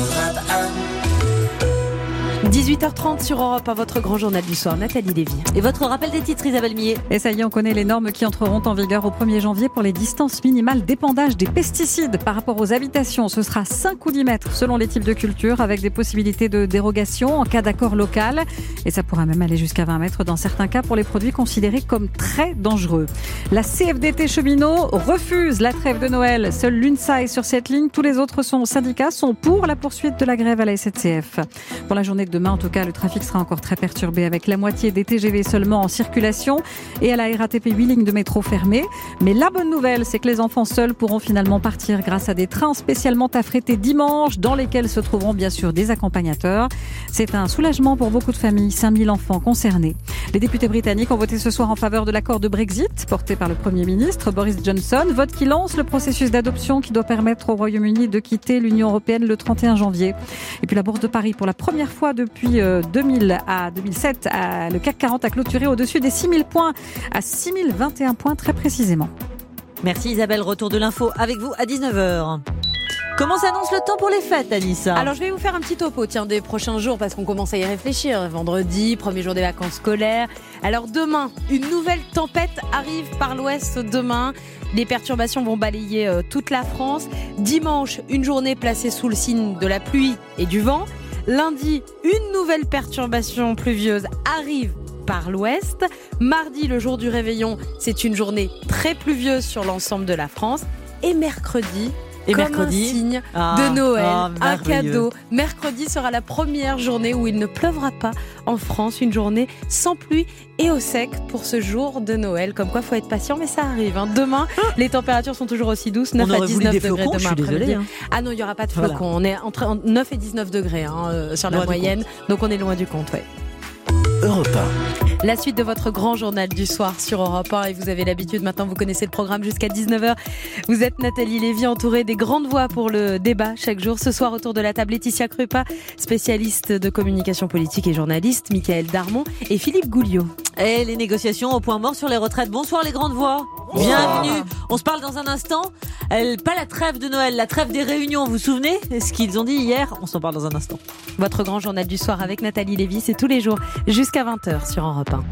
Speaker 1: dix-huit heures trente sur Europe un, votre grand journal du soir, Nathalie Lévy.
Speaker 3: Et votre rappel des titres, Isabelle Millet.
Speaker 4: Et ça y est, on connaît les normes qui entreront en vigueur au premier janvier pour les distances minimales d'épandage des pesticides par rapport aux habitations. Ce sera cinq ou dix mètres selon les types de cultures, avec des possibilités de dérogation en cas d'accord local. Et ça pourra même aller jusqu'à vingt mètres dans certains cas pour les produits considérés comme très dangereux. La C F D T cheminot refuse la trêve de Noël. Seule l'UNSA est sur cette ligne. Tous les autres sont, syndicats sont pour la poursuite de la grève à la S N C F. Pour la journée de demain, en tout cas, le trafic sera encore très perturbé avec la moitié des T G V seulement en circulation et à la R A T P huit lignes de métro fermées. Mais la bonne nouvelle, c'est que les enfants seuls pourront finalement partir grâce à des trains spécialement affrétés dimanche dans lesquels se trouveront bien sûr des accompagnateurs. C'est un soulagement pour beaucoup de familles, cinq mille enfants concernés. Les députés britanniques ont voté ce soir en faveur de l'accord de Brexit porté par le Premier ministre Boris Johnson, vote qui lance le processus d'adoption qui doit permettre au Royaume-Uni de quitter l'Union européenne le trente et un janvier. Et puis la Bourse de Paris, pour la première fois depuis deux mille à deux mille sept, le C A C quarante a clôturé au-dessus des six mille points, à six mille vingt et un points très précisément.
Speaker 3: Merci Isabelle, retour de l'info avec vous à dix-neuf heures. Comment s'annonce le temps pour les fêtes, Anissa ?
Speaker 1: Alors je vais vous faire un petit topo tiens, des prochains jours parce qu'on commence à y réfléchir. Vendredi, premier jour des vacances scolaires. Alors demain, une nouvelle tempête arrive par l'ouest demain. Les perturbations vont balayer euh, toute la France. Dimanche, une journée placée sous le signe de la pluie et du vent. Lundi, une nouvelle perturbation pluvieuse arrive par l'ouest. Mardi, le jour du réveillon, c'est une journée très pluvieuse sur l'ensemble de la France. Et mercredi,
Speaker 3: Et
Speaker 1: comme
Speaker 3: mercredi
Speaker 1: un signe
Speaker 3: ah,
Speaker 1: de Noël,
Speaker 3: ah,
Speaker 1: un cadeau. Mercredi sera la première journée où il ne pleuvra pas en France, une journée sans pluie et au sec pour ce jour de Noël. Comme quoi, il faut être patient, mais ça arrive. Hein. Demain, les températures sont toujours aussi douces, neuf à dix-neuf degrés demain après-midi. Hein. Ah non, il n'y aura pas de flocons. Voilà. On est entre neuf et dix-neuf degrés hein, euh, sur la loin moyenne, donc on est loin du compte. Ouais.
Speaker 2: Europe un.
Speaker 1: La suite de votre grand journal du soir sur Europe un et vous avez l'habitude, maintenant vous connaissez le programme jusqu'à dix-neuf heures. Vous êtes Nathalie Lévy, entourée des grandes voix pour le débat chaque jour. Ce soir autour de la table, Laetitia Krupa, spécialiste de communication politique et journaliste, Mickaël Darmon et Philippe Gouliot.
Speaker 3: Et les négociations au point mort sur les retraites. Bonsoir les grandes voix. Bienvenue. On se parle dans un instant. Elle, pas la trêve de Noël, la trêve des réunions. Vous vous souvenez ce qu'ils ont dit hier ? On s'en parle dans un instant.
Speaker 1: Votre grand journal du soir avec Nathalie Lévy, c'est tous les jours jusqu'à vingt heures sur Europe un.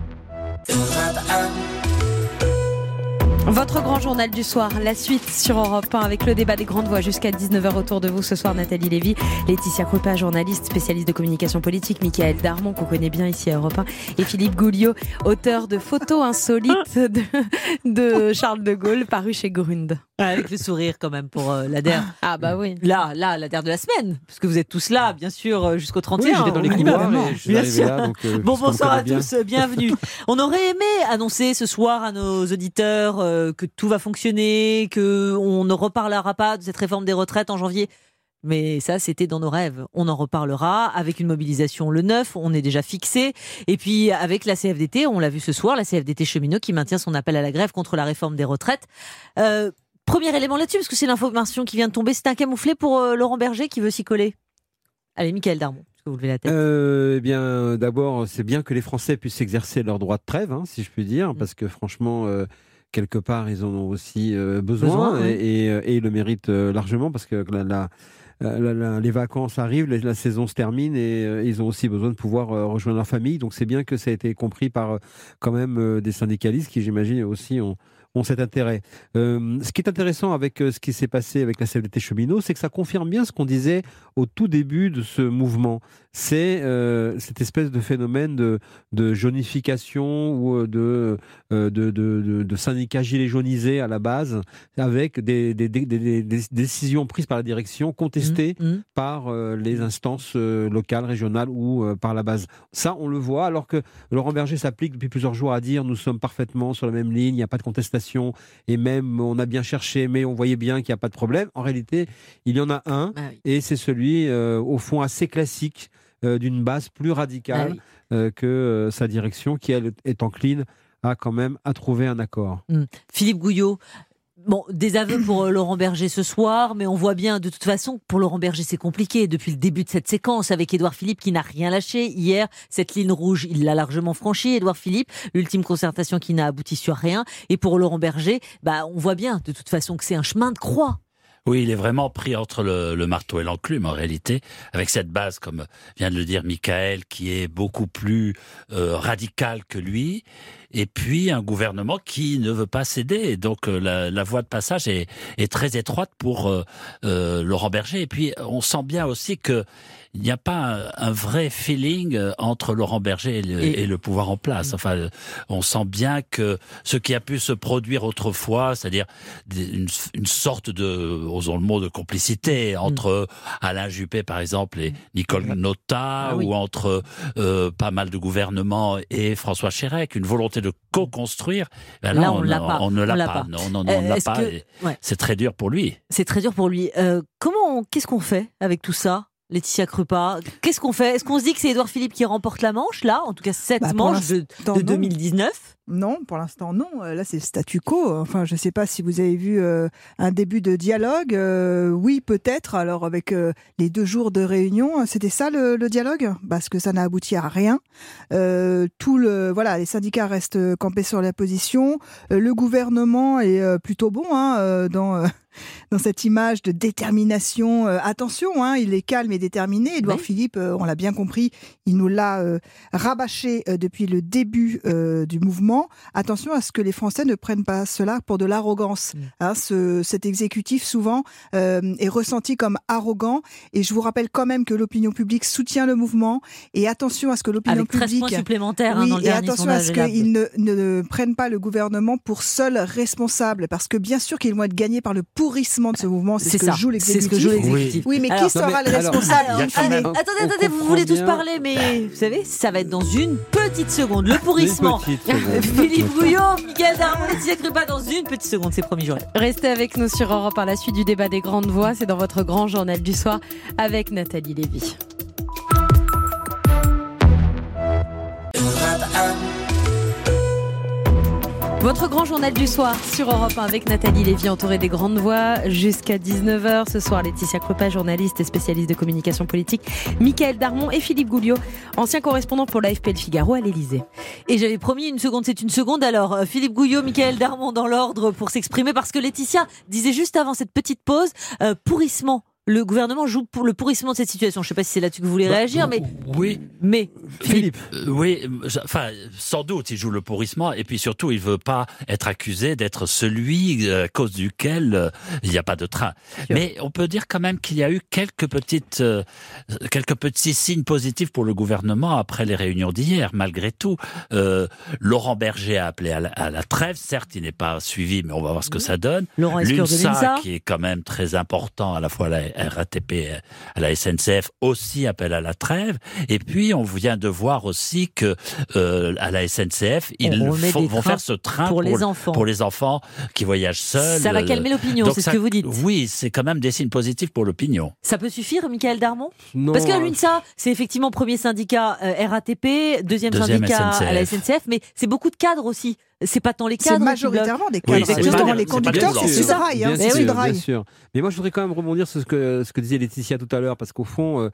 Speaker 1: Votre grand journal du soir, la suite sur Europe un avec le débat des grandes voix jusqu'à dix-neuf heures autour de vous ce soir. Nathalie Lévy, Laetitia Krupa, journaliste, spécialiste de communication politique, Mickaël Darmon, qu'on connaît bien ici à Europe un, et Philippe Gouliot, auteur de Photos insolites de, de Charles de Gaulle, paru chez Grund.
Speaker 3: Avec le sourire quand même pour euh, l'A D E R.
Speaker 1: Ah bah oui.
Speaker 3: Là, là, l'A D E R de la semaine, parce que vous êtes tous là, bien sûr, jusqu'au trente et un.
Speaker 5: Oui, j'étais dans les couloirs,
Speaker 3: bien,
Speaker 5: je suis arrivé là, donc, euh,
Speaker 3: bon, bonsoir à
Speaker 5: bien.
Speaker 3: tous, bienvenue. On aurait aimé annoncer ce soir à nos auditeurs euh, que tout va fonctionner, qu'on ne reparlera pas de cette réforme des retraites en janvier. Mais ça, c'était dans nos rêves. On en reparlera avec une mobilisation le neuf, on est déjà fixé. Et puis avec la C F D T, on l'a vu ce soir, la C F D T cheminot qui maintient son appel à la grève contre la réforme des retraites. Euh, premier élément là-dessus, parce que c'est l'information qui vient de tomber, c'est un camouflet pour euh, Laurent Berger qui veut s'y coller. Allez, Mickaël Darmon, est-ce que vous levez la tête ?
Speaker 5: euh, Eh bien, d'abord, c'est bien que les Français puissent exercer leur droit de trêve, hein, si je puis dire, mmh. parce que franchement... Euh, quelque part, ils en ont aussi euh, besoin, besoin et, oui. et, et, et le méritent euh, largement parce que la, la, la, la, les vacances arrivent, la, la saison se termine et euh, ils ont aussi besoin de pouvoir euh, rejoindre leur famille. Donc c'est bien que ça a été compris par euh, quand même euh, des syndicalistes qui, j'imagine, aussi ont, ont cet intérêt. Euh, ce qui est intéressant avec euh, ce qui s'est passé avec la C F D T cheminot, c'est que ça confirme bien ce qu'on disait au tout début de ce mouvement. C'est euh, cette espèce de phénomène de, de jaunification ou de, euh, de, de, de, de syndicats gilets jaunisés à la base, avec des, des, des, des, des décisions prises par la direction contestées mmh, mmh. par euh, les instances euh, locales, régionales ou euh, par la base. Ça, on le voit, alors que Laurent Berger s'applique depuis plusieurs jours à dire nous sommes parfaitement sur la même ligne, il n'y a pas de contestation, et même on a bien cherché, mais on voyait bien qu'il n'y a pas de problème. En réalité, il y en a un, ah oui. et c'est celui, euh, au fond, assez classique, euh, d'une base plus radicale
Speaker 3: ah oui.
Speaker 5: euh, que euh, sa direction, qui elle est encline à quand même à trouver un accord.
Speaker 3: Mmh. Philippe Gouillot. Bon, des aveux pour euh, Laurent Berger ce soir, mais on voit bien, de toute façon, pour Laurent Berger, c'est compliqué. Depuis le début de cette séquence, avec Édouard Philippe qui n'a rien lâché. Hier, cette ligne rouge, il l'a largement franchie, Édouard Philippe. L'ultime concertation qui n'a abouti sur rien. Et pour Laurent Berger, bah, on voit bien, de toute façon, que c'est un chemin de croix.
Speaker 9: Oui, il est vraiment pris entre le, le marteau et l'enclume, en réalité, avec cette base, comme vient de le dire Michael, qui est beaucoup plus euh, radicale que lui, et puis un gouvernement qui ne veut pas céder. Donc euh, la, la voie de passage est, est très étroite pour euh, euh, Laurent Berger. Et puis on sent bien aussi que il n'y a pas un, un vrai feeling entre Laurent Berger et le, et... et le pouvoir en place. Enfin, on sent bien que ce qui a pu se produire autrefois, c'est-à-dire une, une sorte de, osons le mot, de complicité entre mmh. Alain Juppé, par exemple, et Nicole Notat, ah, oui. ou entre euh, pas mal de gouvernements et François Chérec, une volonté de co-construire. Ben là,
Speaker 3: là, on,
Speaker 9: on,
Speaker 3: l'a pas.
Speaker 9: on ne
Speaker 3: on
Speaker 9: l'a,
Speaker 3: l'a
Speaker 9: pas.
Speaker 3: pas.
Speaker 9: Non, non, non,
Speaker 3: euh,
Speaker 9: on ne l'a pas.
Speaker 3: Que... Ouais.
Speaker 9: C'est très dur pour lui.
Speaker 3: C'est très dur pour lui. Euh, comment, on... qu'est-ce qu'on fait avec tout ça? Laetitia Krupa, qu'est-ce qu'on fait? Est-ce qu'on se dit que c'est Édouard Philippe qui remporte la manche, là? En tout cas, cette bah, manche de, de deux mille dix-neuf?
Speaker 10: Non, pour l'instant, non. Là, c'est le statu quo. Enfin, je ne sais pas si vous avez vu euh, un début de dialogue. Euh, oui, peut-être. Alors, avec euh, les deux jours de réunion, c'était ça le, le dialogue? Parce que ça n'a abouti à rien. Euh, tout le, voilà, les syndicats restent campés sur la position. Euh, le gouvernement est euh, plutôt bon hein, euh, dans... Euh, dans cette image de détermination. Euh, attention, hein, il est calme et déterminé. Édouard oui. Philippe, euh, on l'a bien compris, il nous l'a euh, rabâché euh, depuis le début euh, du mouvement. Attention à ce que les Français ne prennent pas cela pour de l'arrogance. Mmh. Hein, ce, cet exécutif, souvent, euh, est ressenti comme arrogant. Et je vous rappelle quand même que l'opinion publique soutient le mouvement. Et attention à ce que l'opinion
Speaker 3: Avec
Speaker 10: publique...
Speaker 3: Avec treize points supplémentaires
Speaker 10: oui,
Speaker 3: hein, dans le
Speaker 10: et
Speaker 3: dernier
Speaker 10: attention
Speaker 3: sondage.
Speaker 10: à ce qu'ils ne, ne prennent pas le gouvernement pour seul responsable. Parce que bien sûr qu'ils vont être gagnés par le pourrissement de ce mouvement, c'est, c'est ce que
Speaker 3: ça.
Speaker 10: joue l'exécutif.
Speaker 3: C'est ce que joue l'exécutif.
Speaker 10: Oui, mais
Speaker 3: alors,
Speaker 10: qui sera
Speaker 3: non, mais,
Speaker 10: le responsable
Speaker 3: alors, allez, Attendez, attendez, vous voulez tous parler, mais vous savez, ça va être dans une petite seconde. Le pourrissement. Philippe Gouillot, Michael Darmon, Laetitia Krupa dans une petite seconde, c'est promis, j'aurai.
Speaker 1: Restez avec nous sur Europe un, la suite du débat des grandes voix, c'est dans votre grand journal du soir avec Nathalie Lévy. Votre grand journal du soir sur Europe un avec Nathalie Lévy, entourée des grandes voix jusqu'à dix-neuf heures. Ce soir, Laetitia Krupa, journaliste et spécialiste de communication politique, Michael Darmon et Philippe Gouillot, ancien correspondant pour l'A F P Le Figaro à l'Élysée.
Speaker 3: Et j'avais promis une seconde, c'est une seconde. Alors, Philippe Gouillot, Michael Darmon dans l'ordre pour s'exprimer, parce que Laetitia disait juste avant cette petite pause, euh, pourrissement. Le gouvernement joue pour le pourrissement de cette situation. Je ne sais pas si c'est là-dessus que vous voulez bah, réagir, mais...
Speaker 9: Oui.
Speaker 3: Mais...
Speaker 9: Philippe. Euh, oui, enfin, sans doute, il joue le pourrissement, et puis surtout, il ne veut pas être accusé d'être celui à cause duquel euh, il n'y a pas de train. Sure. Mais on peut dire quand même qu'il y a eu quelques petites, euh, quelques petits signes positifs pour le gouvernement après les réunions d'hier, malgré tout. Euh, Laurent Berger a appelé à la, à la trêve. Certes, il n'est pas suivi, mais on va voir ce que ça donne.
Speaker 3: Laurent
Speaker 9: L'UNSA, qui est quand même très important, à la fois la R A T P, à la S N C F aussi appelle à la trêve. Et puis on vient de voir aussi que euh, à la S N C F ils font, vont faire ce train
Speaker 3: pour,
Speaker 9: pour
Speaker 3: les enfants,
Speaker 9: pour les enfants qui voyagent seuls.
Speaker 3: Ça va calmer l'opinion,
Speaker 9: donc
Speaker 3: c'est
Speaker 9: ça,
Speaker 3: ce que vous dites.
Speaker 9: Oui, c'est quand même des signes positifs pour l'opinion.
Speaker 3: Ça peut suffire, Michael Darmon?
Speaker 5: Non.
Speaker 3: Parce que l'UNSA, c'est effectivement premier syndicat euh, R A T P, deuxième, deuxième syndicat S N C F. À la S N C F, mais c'est beaucoup de cadres aussi. C'est pas tant les cadres.
Speaker 10: C'est majoritairement des cadres.
Speaker 5: Oui,
Speaker 10: c'est pas, les conducteurs, c'est ce rail. Hein,
Speaker 5: bien,
Speaker 10: c'est
Speaker 5: sûr,
Speaker 10: rail.
Speaker 5: bien sûr. Mais moi, je voudrais quand même rebondir sur ce que, ce que disait Laetitia tout à l'heure, parce qu'au fond, euh,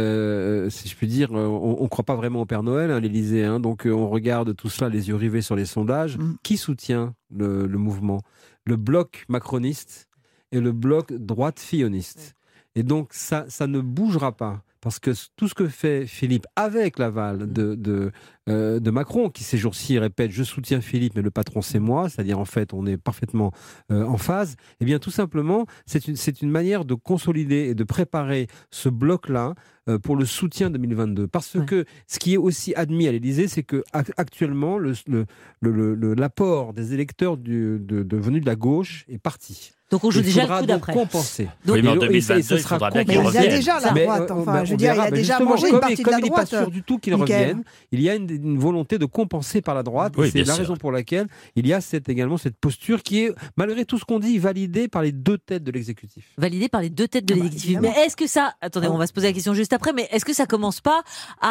Speaker 5: euh, si je puis dire, on ne croit pas vraiment au Père Noël, hein, l'Élysée. Hein, donc, euh, on regarde tout cela, les yeux rivés sur les sondages. Mm. Qui soutient le, le mouvement? Le bloc macroniste et le bloc droite-filloniste. Et donc, ça, ça ne bougera pas. Parce que tout ce que fait Philippe avec l'aval de, de, euh, de Macron, qui ces jours-ci répète « je soutiens Philippe, mais le patron c'est moi », c'est-à-dire en fait on est parfaitement euh, en phase, eh bien tout simplement c'est une, c'est une manière de consolider et de préparer ce bloc-là euh, pour le soutien deux mille vingt-deux. Parce ouais. que ce qui est aussi admis à l'Élysée, c'est que actuellement le, le, le, le, l'apport des électeurs du, de, de venus de la gauche est parti.
Speaker 3: Donc on joue
Speaker 5: il
Speaker 3: déjà
Speaker 5: faudra
Speaker 3: le coup
Speaker 5: donc
Speaker 3: d'après.
Speaker 5: compenser.
Speaker 9: Donc, oui, mais en
Speaker 5: et,
Speaker 9: deux mille vingt-deux,
Speaker 5: et ce
Speaker 9: il
Speaker 5: sera
Speaker 9: faudra bien
Speaker 5: compensé.
Speaker 9: qu'il
Speaker 10: Mais il y a déjà la
Speaker 5: Mais,
Speaker 10: droite.
Speaker 5: euh,
Speaker 10: Enfin,
Speaker 5: bah,
Speaker 10: je
Speaker 5: on
Speaker 10: veux dire, il
Speaker 5: verra.
Speaker 10: a
Speaker 5: Mais
Speaker 10: déjà
Speaker 5: justement,
Speaker 10: mangé une
Speaker 5: comme,
Speaker 10: partie
Speaker 5: il-
Speaker 10: de la
Speaker 5: comme il n'est pas
Speaker 10: droite.
Speaker 5: sûr du tout qu'il
Speaker 10: Mickaël.
Speaker 5: revienne, il y a une, une volonté de compenser par la droite.
Speaker 9: Oui,
Speaker 5: et c'est
Speaker 9: bien
Speaker 5: la
Speaker 9: sûr.
Speaker 5: raison pour laquelle il y a cette, également cette posture qui est, malgré tout ce qu'on dit, validée par les deux têtes de l'exécutif.
Speaker 3: Validé par les deux têtes de
Speaker 10: Ah bah,
Speaker 3: l'exécutif.
Speaker 10: évidemment.
Speaker 3: Mais est-ce que ça, attendez, on va se poser la question juste après, mais est-ce que ça commence pas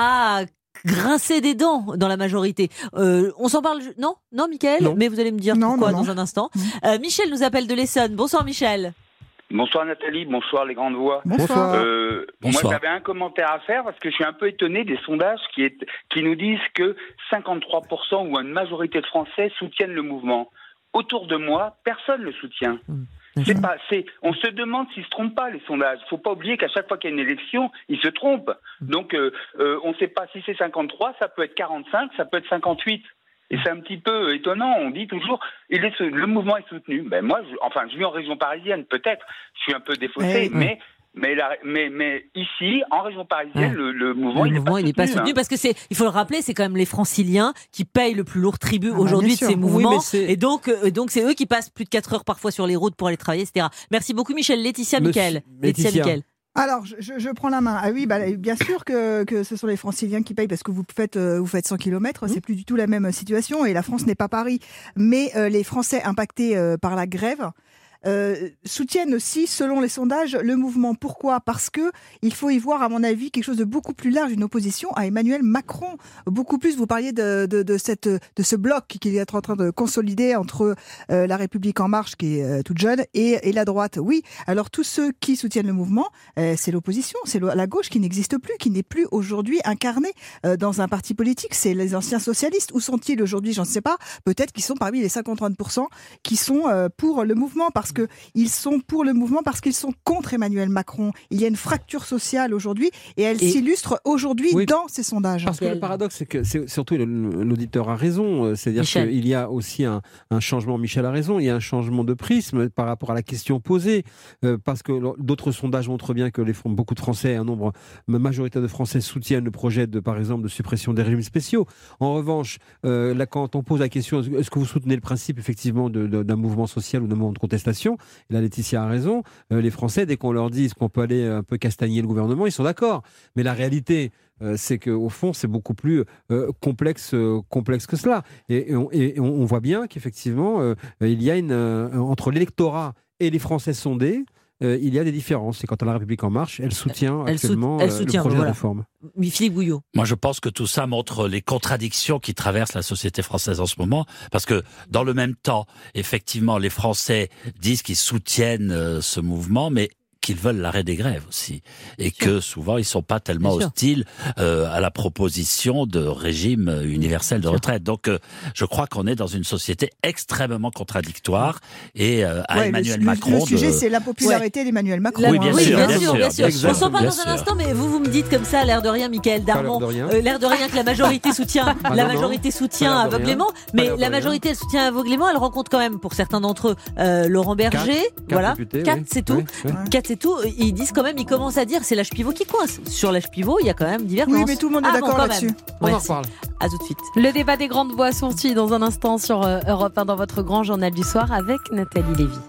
Speaker 3: à grincer des dents dans la majorité? euh, On s'en parle, non Non, Mickaël
Speaker 5: Non.
Speaker 3: Mais vous allez me dire
Speaker 10: Non,
Speaker 3: pourquoi
Speaker 10: non, non.
Speaker 3: dans un instant. Euh, Michel nous appelle de l'Essonne. Bonsoir Michel.
Speaker 8: Bonsoir Nathalie, bonsoir les grandes voix.
Speaker 10: Bonsoir.
Speaker 8: Euh,
Speaker 9: Bonsoir.
Speaker 8: Moi j'avais un commentaire à faire parce que je suis un peu étonné des sondages qui, est, qui nous disent que cinquante-trois pour cent ou une majorité de Français soutiennent le mouvement. Autour de moi, personne ne le soutient. C'est pas, c'est, on se demande s'ils se trompent pas les sondages. Il faut pas oublier qu'à chaque fois qu'il y a une élection, ils se trompent. Donc euh, euh, on ne sait pas si c'est cinquante-trois, ça peut être quarante-cinq, ça peut être cinquante-huit. Et c'est un petit peu étonnant. On dit toujours, il est, le mouvement est soutenu. Ben moi, je, enfin, je vis en région parisienne, peut-être. Je suis un peu défaussé,
Speaker 10: Eh,
Speaker 8: mais. Mais, la, mais, mais ici, en région parisienne,
Speaker 3: Ouais.
Speaker 8: le, le mouvement,
Speaker 3: Le
Speaker 8: il n'est
Speaker 3: mouvement,
Speaker 8: pas
Speaker 3: il n'est pas
Speaker 8: soutenu,
Speaker 3: soutenu
Speaker 8: hein.
Speaker 3: parce que c'est, il faut le rappeler, c'est quand même les Franciliens qui payent le plus lourd tribut
Speaker 10: Ah bah,
Speaker 3: aujourd'hui
Speaker 10: bien
Speaker 3: de
Speaker 10: sûr.
Speaker 3: ces
Speaker 10: Oui,
Speaker 3: mouvements.
Speaker 5: mais c'est-
Speaker 3: et donc, euh, donc c'est eux qui passent plus de quatre heures parfois sur les routes pour aller travailler, et cetera. Merci beaucoup Michel. Laetitia,
Speaker 5: Monsieur-
Speaker 3: Mickaël. Laetitia,
Speaker 5: Laetitia.
Speaker 3: Mickaël.
Speaker 10: Alors, je, je, je prends la main. Ah oui, bah, bien sûr que, que ce sont les Franciliens qui payent parce que vous faites, euh, vous faites cent kilomètres. C'est plus du tout la même situation et la France n'est pas Paris. Mais euh, les Français impactés euh, par la grève euh, soutiennent aussi, selon les sondages, le mouvement. Pourquoi ? Parce que il faut y voir, à mon avis, quelque chose de beaucoup plus large, une opposition à Emmanuel Macron. Beaucoup plus, vous parliez de, de, de, cette, de ce bloc qu'il est en train de consolider entre euh, la République En Marche, qui est euh, toute jeune, et, et la droite. Oui, alors tous ceux qui soutiennent le mouvement, euh, c'est l'opposition, c'est la gauche qui n'existe plus, qui n'est plus aujourd'hui incarnée euh, dans un parti politique. C'est les anciens socialistes. Où sont-ils aujourd'hui ? J'en sais pas. Peut-être qu'ils sont parmi les cinquante-trois pour cent qui sont euh, pour le mouvement, parce que ils sont pour le mouvement parce qu'ils sont contre Emmanuel Macron. Il y a une fracture sociale aujourd'hui et elle
Speaker 5: Et-
Speaker 10: s'illustre aujourd'hui
Speaker 5: Oui,
Speaker 10: dans ces sondages.
Speaker 5: Parce que le paradoxe, c'est que c'est, surtout le- l'auditeur a raison, euh, c'est-à-dire
Speaker 3: Michel.
Speaker 5: qu'il y a aussi un, un changement, Michel a raison, il y a un changement de prisme par rapport à la question posée, euh, parce que lo- d'autres sondages montrent bien que les, Fran- beaucoup de Français, un nombre majoritaire de Français soutiennent le projet de, par exemple, de suppression des régimes spéciaux. En revanche, euh, là, quand on pose la question, est-ce que vous soutenez le principe effectivement de- de- d'un mouvement social ou d'un mouvement de contestation, et là Laetitia a raison, euh, les Français, dès qu'on leur dit qu'on peut aller un peu castagner le gouvernement, ils sont d'accord. Mais la réalité, euh, c'est qu'au fond, c'est beaucoup plus euh, complexe, euh, complexe que cela. Et, et on, et on- on voit bien qu'effectivement, euh, il y a une, euh, entre l'électorat et les Français sondés, euh, il y a des différences. Et quant à la République En Marche, elle soutient
Speaker 3: Elle sout-
Speaker 5: actuellement
Speaker 3: elle
Speaker 5: euh,
Speaker 3: soutient,
Speaker 5: le projet
Speaker 3: voilà.
Speaker 5: de réforme.
Speaker 3: Oui, Philippe Gouillot.
Speaker 9: Moi, je pense que tout ça montre les contradictions qui traversent la société française en ce moment, parce que dans le même temps, effectivement, les Français disent qu'ils soutiennent euh, ce mouvement, mais qu'ils veulent l'arrêt des grèves aussi, et que souvent ils sont pas tellement
Speaker 3: Bien sûr.
Speaker 9: hostiles euh, à la proposition de régime universel de retraite. Donc, euh, je crois qu'on est dans une société extrêmement contradictoire, et euh, à
Speaker 10: Ouais,
Speaker 9: Emmanuel
Speaker 10: le,
Speaker 9: Macron.
Speaker 10: le sujet,
Speaker 9: de...
Speaker 10: c'est l'impopularité d'Emmanuel Macron.
Speaker 9: Oui, bien
Speaker 10: hein.
Speaker 9: sûr,
Speaker 3: bien
Speaker 9: bien
Speaker 3: sûr,
Speaker 9: sûr,
Speaker 3: bien sûr.
Speaker 9: bien
Speaker 3: On s'en parle
Speaker 9: bien
Speaker 3: dans un
Speaker 9: sûr.
Speaker 3: instant, mais vous, vous me dites comme ça, l'air de rien, Mickaël Darmon.
Speaker 5: Pas l'air de rien.
Speaker 3: Euh, l'air de rien que la majorité soutient,
Speaker 5: Ah
Speaker 3: la
Speaker 5: non, non.
Speaker 3: majorité soutient
Speaker 5: Pas l'air de rien.
Speaker 3: aveuglément,
Speaker 5: Pas
Speaker 3: mais
Speaker 5: l'air de
Speaker 3: la
Speaker 5: rien.
Speaker 3: majorité elle soutient aveuglément, elle rencontre quand même, pour certains d'entre eux, euh, Laurent Berger,
Speaker 5: Quatre
Speaker 3: voilà,
Speaker 5: députés,
Speaker 3: quatre
Speaker 5: oui.
Speaker 3: c'est tout,
Speaker 5: Oui, oui.
Speaker 3: quatre c'est tout. Ils disent quand même, ils commencent à dire, c'est l'âge pivot qui coince. Sur l'âge pivot, il y a quand même divergences.
Speaker 10: Oui, mais tout le monde est
Speaker 3: Ah, bon,
Speaker 10: d'accord
Speaker 3: quand
Speaker 10: là-dessus.
Speaker 3: même.
Speaker 5: On
Speaker 3: Ouais,
Speaker 5: en
Speaker 3: c'est-
Speaker 5: reparle.
Speaker 3: À tout de suite.
Speaker 1: Le débat des grandes voix sorti dans un instant sur euh, Europe un dans votre grand journal du soir avec Nathalie Lévy.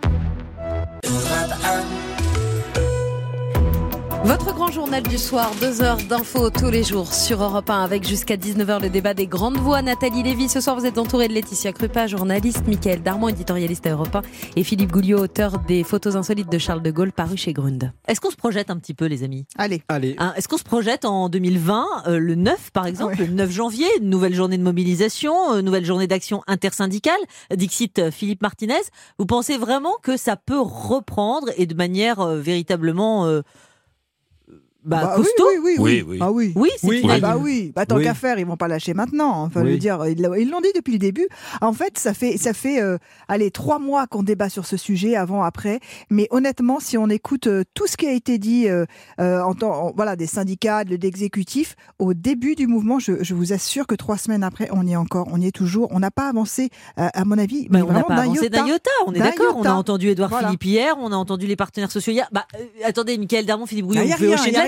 Speaker 1: Votre grand journal du soir, deux heures d'infos tous les jours sur Europe un avec jusqu'à dix-neuf heures le débat des grandes voix. Nathalie Lévy, ce soir vous êtes entourée de Laetitia Krupa, journaliste, Mickaël Darmon, éditorialiste à Europe un et Philippe Gouliot, auteur des photos insolites de Charles de Gaulle paru chez Grund.
Speaker 3: Est-ce qu'on se projette un petit peu, les amis ?
Speaker 10: Allez.
Speaker 5: Allez.
Speaker 3: Hein, est-ce qu'on se projette en deux mille vingt, euh, le neuf par exemple,
Speaker 10: Ouais.
Speaker 3: le neuf janvier, une nouvelle journée de mobilisation, euh, nouvelle journée d'action intersyndicale, Dixit euh, Philippe Martinez. Vous pensez vraiment que ça peut reprendre et de manière euh, véritablement euh, bah,
Speaker 10: Bah oui,
Speaker 3: costaud
Speaker 10: oui, oui,
Speaker 9: Oui,
Speaker 10: oui.
Speaker 9: oui.
Speaker 10: Ah oui.
Speaker 3: Oui, c'est
Speaker 5: Oui.
Speaker 3: une
Speaker 10: Ah
Speaker 3: idée.
Speaker 10: bah oui, bah, tant
Speaker 5: Oui.
Speaker 10: qu'à faire, ils vont pas lâcher maintenant. Enfin, je
Speaker 5: Oui.
Speaker 10: veux dire, ils l'ont- ils l'ont dit depuis le début. En fait, ça fait, ça fait, euh, allez, trois mois qu'on débat sur ce sujet, avant, après. Mais honnêtement, si on écoute euh, tout ce qui a été dit, euh, euh, en temps, en- voilà, des syndicats, de l'exécutif, au début du mouvement, je, je vous assure que trois semaines après, on y est encore, on y est toujours. On n'a pas avancé, euh, à mon avis,
Speaker 3: Mais
Speaker 10: mais
Speaker 3: on n'a
Speaker 10: vraiment
Speaker 3: pas
Speaker 10: d'un
Speaker 3: avancé d'un
Speaker 10: iota.
Speaker 3: iota, on est
Speaker 10: D'un
Speaker 3: d'accord. On a
Speaker 10: iota.
Speaker 3: entendu Édouard
Speaker 10: Voilà.
Speaker 3: Philippe hier, on a entendu les partenaires sociaux hier. Bah, euh, attendez, Mickaël Darmon, Philippe Gouillot,
Speaker 10: Ah, y a
Speaker 3: vous pouvez
Speaker 10: rien,
Speaker 3: hocher de
Speaker 10: y a
Speaker 3: la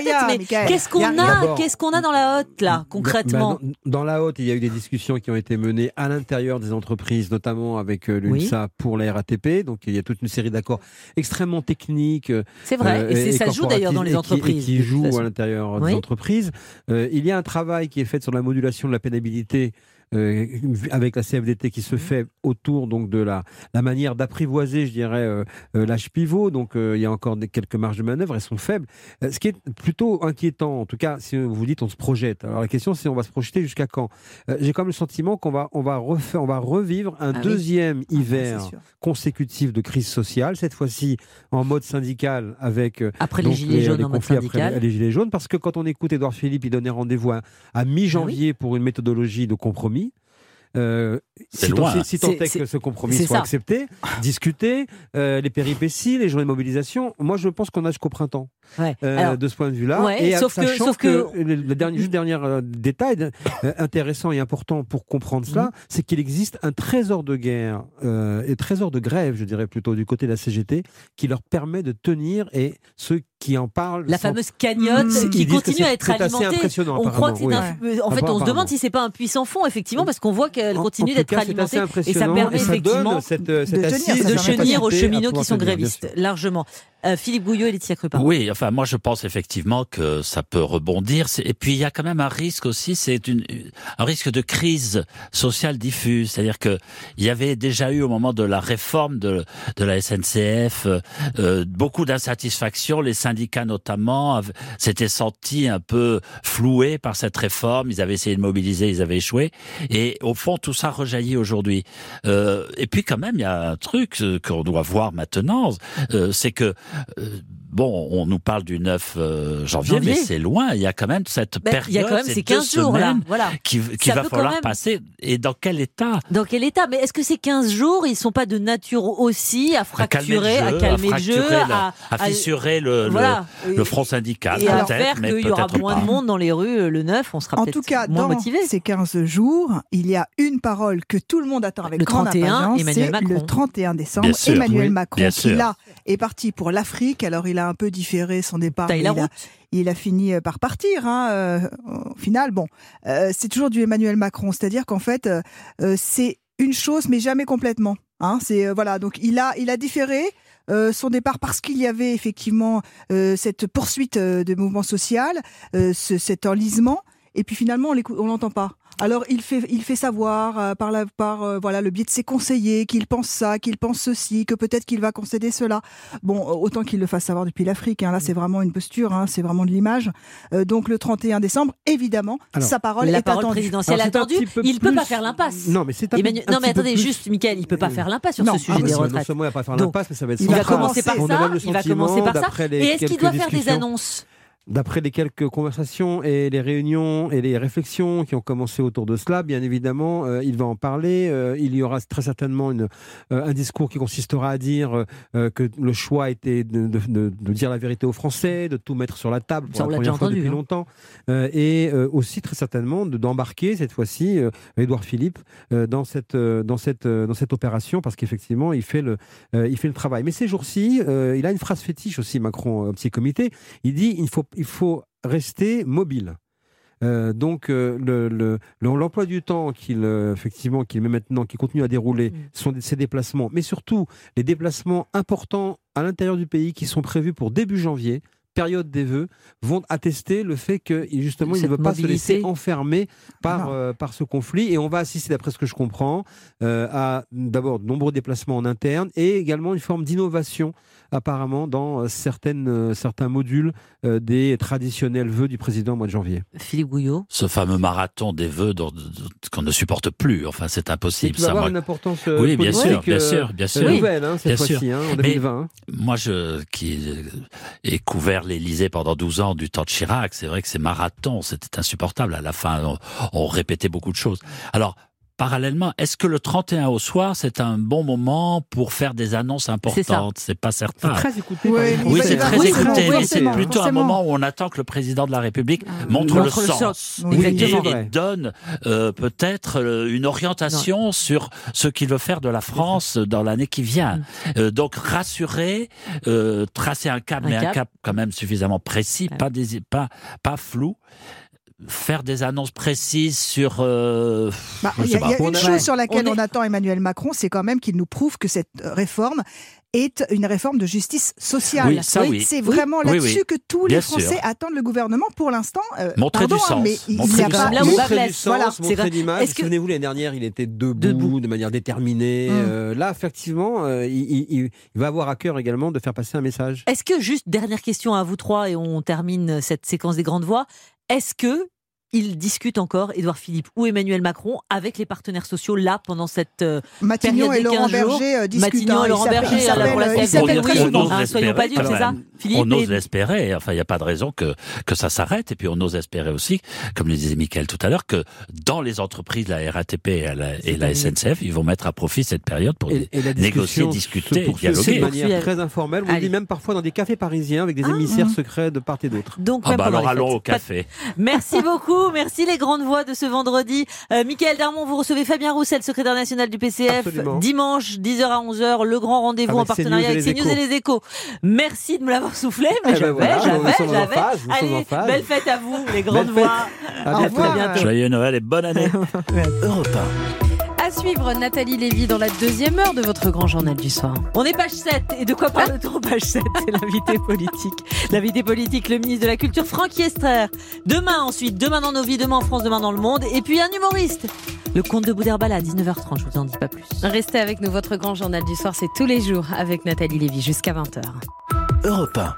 Speaker 4: rien,
Speaker 3: mais
Speaker 4: Mickaël.
Speaker 3: qu'est-ce qu'on a,
Speaker 5: D'abord,
Speaker 3: qu'est-ce qu'on a dans la hotte, là, concrètement?
Speaker 5: Ben, dans, dans la hotte, il y a eu des discussions qui ont été menées à l'intérieur des entreprises, notamment avec euh, l'U N S A oui. pour la R A T P. Donc, il y a toute une série d'accords extrêmement techniques.
Speaker 3: C'est vrai, euh, et, et ça se joue d'ailleurs dans les entreprises.
Speaker 5: Qui, et qui jouent à l'intérieur oui. des entreprises. Euh, il y a un travail qui est fait sur la modulation de la pénibilité Euh, avec la C F D T qui se fait autour donc de la, la manière d'apprivoiser, je dirais, euh, euh, l'âge pivot. Donc euh, il y a encore des, quelques marges de manœuvre, elles sont faibles. Euh, ce qui est plutôt inquiétant, en tout cas, si vous dites on se projette. Alors la question c'est on va se projeter jusqu'à quand euh, J'ai comme le sentiment qu'on va on va refaire, on va revivre un ah deuxième oui. hiver ah, consécutif de crise sociale, cette fois-ci en mode syndical avec euh,
Speaker 3: après donc, les gilets les, jaunes les en mode syndical.
Speaker 5: Après les gilets jaunes, parce que quand on écoute Édouard Philippe, il donnait rendez-vous à, à mi-janvier ah, oui. pour une méthodologie de compromis. Euh, si,
Speaker 9: loin.
Speaker 5: Tant, si, si tant est que ce compromis soit ça. accepté, discuté, euh, les péripéties, les journées de mobilisation, moi je pense qu'on a jusqu'au printemps
Speaker 3: ouais.
Speaker 5: euh,
Speaker 3: Alors,
Speaker 5: de ce point de vue-là.
Speaker 3: Ouais,
Speaker 5: et
Speaker 3: sauf
Speaker 5: sachant
Speaker 3: que, sauf
Speaker 5: que,
Speaker 3: que...
Speaker 5: le, le dernier, juste dernier euh, détail euh, intéressant et important pour comprendre cela, mmh. c'est qu'il existe un trésor de guerre euh, et trésor de grève, je dirais plutôt du côté de la C G T, qui leur permet de tenir et ceux qui en parlent.
Speaker 3: La
Speaker 5: sont...
Speaker 3: fameuse cagnotte mmh. qui continue à être
Speaker 5: c'est
Speaker 3: alimentée.
Speaker 5: Assez impressionnant,
Speaker 3: on croit que c'est
Speaker 5: oui.
Speaker 3: un... En fait, on se demande si c'est pas un puissant fond, effectivement, parce qu'on voit qu'elle continue d'être alimentée
Speaker 5: et
Speaker 3: ça permet
Speaker 5: et ça
Speaker 3: effectivement
Speaker 5: cette, cette
Speaker 3: de, tenir, de chenir aux cheminots qui sont tenir, grévistes, largement. Euh, Philippe Gouillot et Laetitia Crupin.
Speaker 9: Oui, enfin moi je pense effectivement que ça peut rebondir. Et puis il y a quand même un risque aussi, c'est une, un risque de crise sociale diffuse. C'est-à-dire que il y avait déjà eu au moment de la réforme de, de la S N C F euh, beaucoup d'insatisfaction. Les syndicats notamment avaient, s'étaient sentis un peu floués par cette réforme. Ils avaient essayé de mobiliser, ils avaient échoué. Et au fond tout ça rejaillit aujourd'hui. Euh, et puis quand même il y a un truc euh, qu'on doit voir maintenant, euh, c'est que Euh, bon, on nous parle du neuf euh, janvier, janvier, mais c'est loin. Il y a quand même cette ben, période, il y a quand même ces quinze jours là, voilà. qui, qui va falloir même... passer. Et dans quel état
Speaker 3: Dans quel état Mais est-ce que ces quinze jours, ils sont pas de nature aussi à fracturer, à calmer le jeu, à, calmer le jeu,
Speaker 9: à, à, à fissurer le, voilà. le, le front syndical,
Speaker 3: et à faire qu'il y aura moins
Speaker 9: pas.
Speaker 3: de monde dans les rues le neuf. On sera
Speaker 10: en
Speaker 3: peut-être
Speaker 10: tout cas,
Speaker 3: moins
Speaker 10: dans
Speaker 3: motivé.
Speaker 10: Ces quinze jours, il y a une parole que tout le monde attend avec
Speaker 3: le
Speaker 10: grande impatience.
Speaker 3: C'est
Speaker 10: le trente et un décembre.
Speaker 3: sûr,
Speaker 10: Emmanuel
Speaker 9: oui,
Speaker 10: Macron, qui là est parti pour l'Afrique. Alors il a un peu différé son départ.
Speaker 3: Il a,
Speaker 10: il a fini par partir. Hein, euh, au final, bon, euh, c'est toujours du Emmanuel Macron. C'est-à-dire qu'en fait, euh, c'est une chose, mais jamais complètement. Hein, c'est euh, voilà. Donc il a, il a différé. Euh, son départ parce qu'il y avait effectivement euh, cette poursuite euh, de mouvement social, euh, ce, cet enlisement, et puis finalement on l'entend pas. Alors il fait, il fait savoir euh, par, la, par euh, voilà, le biais de ses conseillers qu'il pense ça, qu'il pense ceci, que peut-être qu'il va concéder cela. Bon, autant qu'il le fasse savoir depuis l'Afrique. Hein, là, c'est vraiment une posture, hein, c'est vraiment de l'image. Euh, donc le trente et un décembre, évidemment, alors, sa parole
Speaker 3: la
Speaker 10: est
Speaker 3: parole
Speaker 10: attendue.
Speaker 3: présidentielle attendue. Il ne peut pas faire l'impasse.
Speaker 5: Non, mais c'est un,
Speaker 3: Emmanuel...
Speaker 5: un
Speaker 3: non, mais attendez,
Speaker 5: plus...
Speaker 3: juste, Mickaël, il ne peut pas faire l'impasse sur
Speaker 10: non,
Speaker 3: ce sujet
Speaker 10: ah,
Speaker 3: des
Speaker 5: non,
Speaker 3: retraites.
Speaker 5: Non seulement il ne va pas faire l'impasse, mais ça va être
Speaker 3: il va commencer par ça. Il va commencer par ça. Et est-ce qu'il doit faire des annonces?
Speaker 5: D'après les quelques conversations et les réunions et les réflexions qui ont commencé autour de cela, bien évidemment, euh, il va en parler. Euh, il y aura très certainement une, euh, un discours qui consistera à dire euh, que le choix était de, de, de, de dire la vérité aux Français, de tout mettre sur la table pour
Speaker 3: ça,
Speaker 5: la première fois
Speaker 3: entendu,
Speaker 5: depuis
Speaker 3: hein.
Speaker 5: longtemps, euh, et euh, aussi très certainement de, d'embarquer cette fois-ci euh, Édouard Philippe euh, dans cette euh, dans cette euh, dans cette opération, parce qu'effectivement il fait le euh, il fait le travail. Mais ces jours-ci, euh, il a une phrase fétiche aussi, Macron, au petit comité. Il dit il faut il faut rester mobile. Euh, donc euh, le, le, l'emploi du temps qu'il euh, effectivement qu'il met maintenant, qui continue à dérouler, mmh. sont ces déplacements, mais surtout les déplacements importants à l'intérieur du pays qui sont prévus pour début janvier, période des vœux, vont attester le fait que justement il ne veut pas mobilité. se laisser enfermer par euh, par ce conflit. Et on va assister, d'après ce que je comprends, euh, à d'abord de nombreux déplacements en interne et également une forme d'innovation apparemment dans certaines, euh, certains modules euh, des traditionnels vœux du président au mois de janvier.
Speaker 3: Philippe Gouillot.
Speaker 9: Ce fameux marathon des vœux dont, dont, qu'on ne supporte plus, enfin c'est impossible.
Speaker 5: Ça va avoir
Speaker 9: moi...
Speaker 5: une importance euh,
Speaker 9: oui, bien
Speaker 5: politique,
Speaker 9: sûr, bien sûr, bien sûr.
Speaker 5: Nouvelle, hein, cette
Speaker 9: bien
Speaker 5: fois-ci,
Speaker 9: sûr.
Speaker 5: Hein, en deux mille vingt.
Speaker 9: Mais moi, je qui ai couvert l'Élysée pendant douze ans du temps de Chirac, c'est vrai que ces marathons, c'était insupportable. À la fin, on, on répétait beaucoup de choses. Alors, parallèlement, est-ce que le trente et un au soir, c'est un bon moment pour faire des annonces importantes? C'est, c'est pas certain.
Speaker 5: C'est très écouté.
Speaker 9: Oui, oui c'est très écouté, mais c'est
Speaker 5: forcément,
Speaker 9: plutôt
Speaker 5: forcément.
Speaker 9: un moment où on attend que le président de la République montre,
Speaker 5: montre
Speaker 9: le,
Speaker 5: le
Speaker 9: sens,
Speaker 5: sens. Oui,
Speaker 9: et,
Speaker 5: c'est
Speaker 9: et donne euh, peut-être euh, une orientation non. sur ce qu'il veut faire de la France dans l'année qui vient. Mmh. Euh, donc rassurer, euh, tracer un cap, un mais cap. un cap quand même suffisamment précis, ouais. pas, des, pas, pas flou. Faire des annonces précises sur... Euh,
Speaker 10: bah, il y a, y a une chose sur laquelle on, est... on attend Emmanuel Macron, c'est quand même qu'il nous prouve que cette réforme est une réforme de justice sociale.
Speaker 9: Oui, ça, oui.
Speaker 10: C'est vraiment oui, là-dessus oui, oui. que tous
Speaker 9: Bien
Speaker 10: les Français
Speaker 9: sûr.
Speaker 10: attendent le gouvernement. Pour l'instant, euh,
Speaker 9: montrer
Speaker 10: pardon,
Speaker 9: du sens.
Speaker 10: Mais il
Speaker 9: montrer
Speaker 10: n'y a
Speaker 9: du
Speaker 10: pas
Speaker 9: sens.
Speaker 10: là où
Speaker 5: montrer du sens, voilà. montrer l'image.
Speaker 1: Que...
Speaker 5: Souvenez-vous, l'année dernière, il était debout,
Speaker 1: debout.
Speaker 5: de manière déterminée. Mmh. Euh, là, effectivement, euh, il, il, il va avoir à cœur également de faire passer un message.
Speaker 3: Est-ce que, juste dernière question à vous trois, et on termine cette séquence des grandes voix, est-ce que il discute encore, Édouard Philippe ou Emmanuel Macron, avec les partenaires sociaux, là, pendant cette euh,
Speaker 10: Matignon
Speaker 3: période
Speaker 10: et Laurent
Speaker 3: Berger
Speaker 10: euh, discutent.
Speaker 3: Matignon et Laurent Berger, là, pour la C F D P, oui, hein, soyons pas durs, c'est ça Philippe,
Speaker 9: on ose
Speaker 3: et...
Speaker 9: l'espérer, enfin, il n'y a pas de raison que, que ça s'arrête, et puis on ose espérer aussi, comme le disait Mickaël tout à l'heure, que dans les entreprises, la R A T P et la, et la S N C F, ils vont mettre à profit cette période pour et, et négocier, discuter, et dialoguer.
Speaker 5: De manière très informelle, on le dit même parfois dans des cafés parisiens, avec des émissaires secrets de part et d'autre.
Speaker 3: Donc,
Speaker 9: ah bah alors allons au café.
Speaker 3: Merci beaucoup, merci les grandes voix de ce vendredi. Euh, Mickaël Darmon, vous recevez Fabien Roussel, secrétaire national du P C F.
Speaker 5: Absolument.
Speaker 3: Dimanche, dix heures à onze heures, le grand rendez-vous avec en partenariat avec CNews et les Échos. Merci de me l'avoir soufflé, mais eh j'avais, ben voilà, j'avais, j'avais. Allez, belle fête à vous, les grandes voix.
Speaker 5: À bientôt.
Speaker 3: À bientôt.
Speaker 9: Joyeux Noël et bonne année.
Speaker 21: Europe un.
Speaker 1: À suivre Nathalie Lévy dans la deuxième heure de votre grand journal du soir.
Speaker 3: On est page sept. Et de quoi parle-t-on page sept? C'est l'invité politique. L'invité politique, le ministre de la Culture, Franck Riester. Demain ensuite, demain dans nos vies, demain en France, demain dans le monde. Et puis un humoriste. Le comte de Boudherbala à dix-neuf heures trente, je vous en dis pas plus.
Speaker 1: Restez avec nous, votre grand journal du soir, c'est tous les jours avec Nathalie Lévy jusqu'à vingt heures.
Speaker 21: Europe un.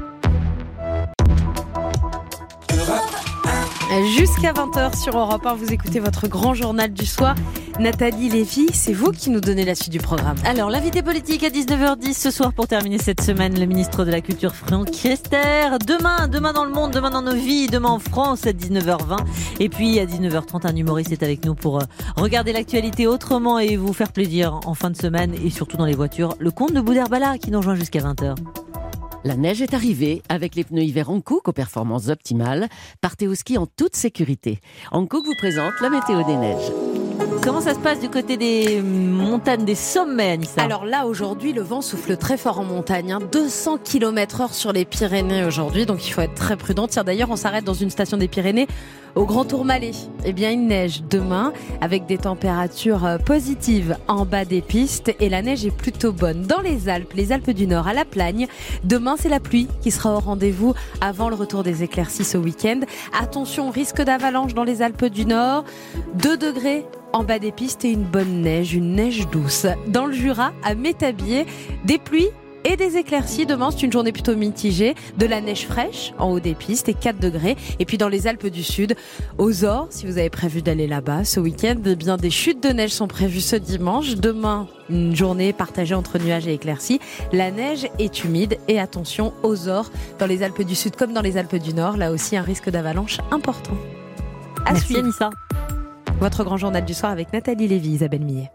Speaker 1: Jusqu'à vingt heures sur Europe un, vous écoutez votre grand journal du soir. Nathalie Lévy, c'est vous qui nous donnez la suite du programme.
Speaker 3: Alors, l'invité politique à dix-neuf heures dix ce soir pour terminer cette semaine, le ministre de la Culture, Franck Riester. Demain, demain dans le monde, demain dans nos vies, demain en France à dix-neuf heures vingt. Et puis à dix-neuf heures trente, un humoriste est avec nous pour regarder l'actualité autrement et vous faire plaisir en fin de semaine et surtout dans les voitures. Le comte de Boudherbala qui nous rejoint jusqu'à vingt heures.
Speaker 21: La neige est arrivée avec les pneus hiver Hankook aux performances optimales. Partez au ski en toute sécurité. Hankook vous présente la météo des neiges.
Speaker 3: Comment ça se passe du côté des montagnes, des sommets, Anissa?
Speaker 1: Alors là, aujourd'hui, le vent souffle très fort en montagne. Hein, deux cents kilomètres heure sur les Pyrénées aujourd'hui, donc il faut être très prudent. Tiens, d'ailleurs, on s'arrête dans une station des Pyrénées au Grand Tourmalet. Eh bien, il neige demain avec des températures positives en bas des pistes et la neige est plutôt bonne. Dans les Alpes, les Alpes du Nord, à La Plagne, demain, c'est la pluie qui sera au rendez-vous avant le retour des éclaircies ce week-end. Attention, risque d'avalanche dans les Alpes du Nord. deux degrés en bas des pistes et une bonne neige, une neige douce. Dans le Jura, à Métabier, des pluies et des éclaircies. Demain, c'est une journée plutôt mitigée. De la neige fraîche en haut des pistes et quatre degrés. Et puis dans les Alpes du Sud, aux Ors, si vous avez prévu d'aller là-bas ce week-end, eh bien des chutes de neige sont prévues ce dimanche. Demain, une journée partagée entre nuages et éclaircies. La neige est humide et attention aux Ors. Dans les Alpes du Sud comme dans les Alpes du Nord, là aussi un risque d'avalanche important. À
Speaker 3: Merci
Speaker 1: suivre.
Speaker 3: Anissa.
Speaker 1: Votre grand journal du soir avec Nathalie Lévy, Isabelle Millet.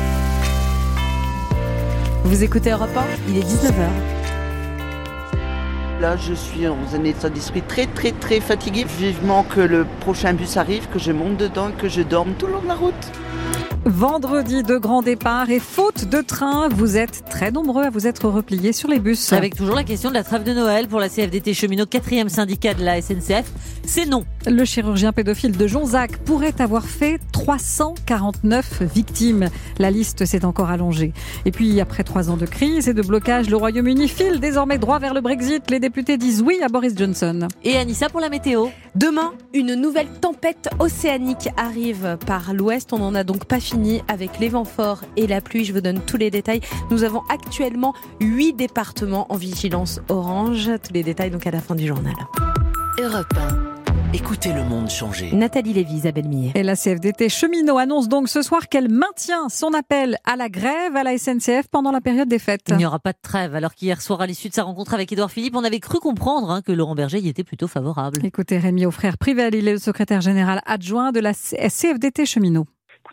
Speaker 1: Vous écoutez Europe un, il est dix-neuf heures.
Speaker 6: Là, je suis en un état d'esprit très, très, très fatigué. Vivement que le prochain bus arrive, que je monte dedans, que je dorme tout le long de la route.
Speaker 4: Vendredi de grand départ et faute de train, vous êtes très nombreux à vous être repliés sur les bus.
Speaker 3: Avec toujours la question de la trêve de Noël pour la C F D T Cheminots, quatrième syndicat de la S N C F. C'est non.
Speaker 4: Le chirurgien pédophile de Jonzac pourrait avoir fait trois cent quarante-neuf victimes. La liste s'est encore allongée. Et puis, après trois ans de crise et de blocage, le Royaume-Uni file désormais droit vers le Brexit. Les députés disent oui à Boris Johnson.
Speaker 3: Et Anissa pour la météo.
Speaker 1: Demain, une nouvelle tempête océanique arrive par l'ouest. On n'en a donc pas fini avec les vents forts et la pluie. Je vous donne tous les détails. Nous avons actuellement huit départements en vigilance orange. Tous les détails donc à la fin du journal.
Speaker 21: Europe un. Écoutez le monde changer.
Speaker 1: Nathalie Lévy, Isabelle Millet.
Speaker 4: Et la C F D T Cheminots annonce donc ce soir qu'elle maintient son appel à la grève à la S N C F pendant la période des fêtes.
Speaker 3: Il n'y aura pas de trêve, alors qu'hier soir, à l'issue de sa rencontre avec Édouard Philippe, on avait cru comprendre hein, que Laurent Berger y était plutôt favorable.
Speaker 4: Écoutez Rémi Aufrère-Privel, il est le secrétaire général adjoint de la C F D T Cheminots.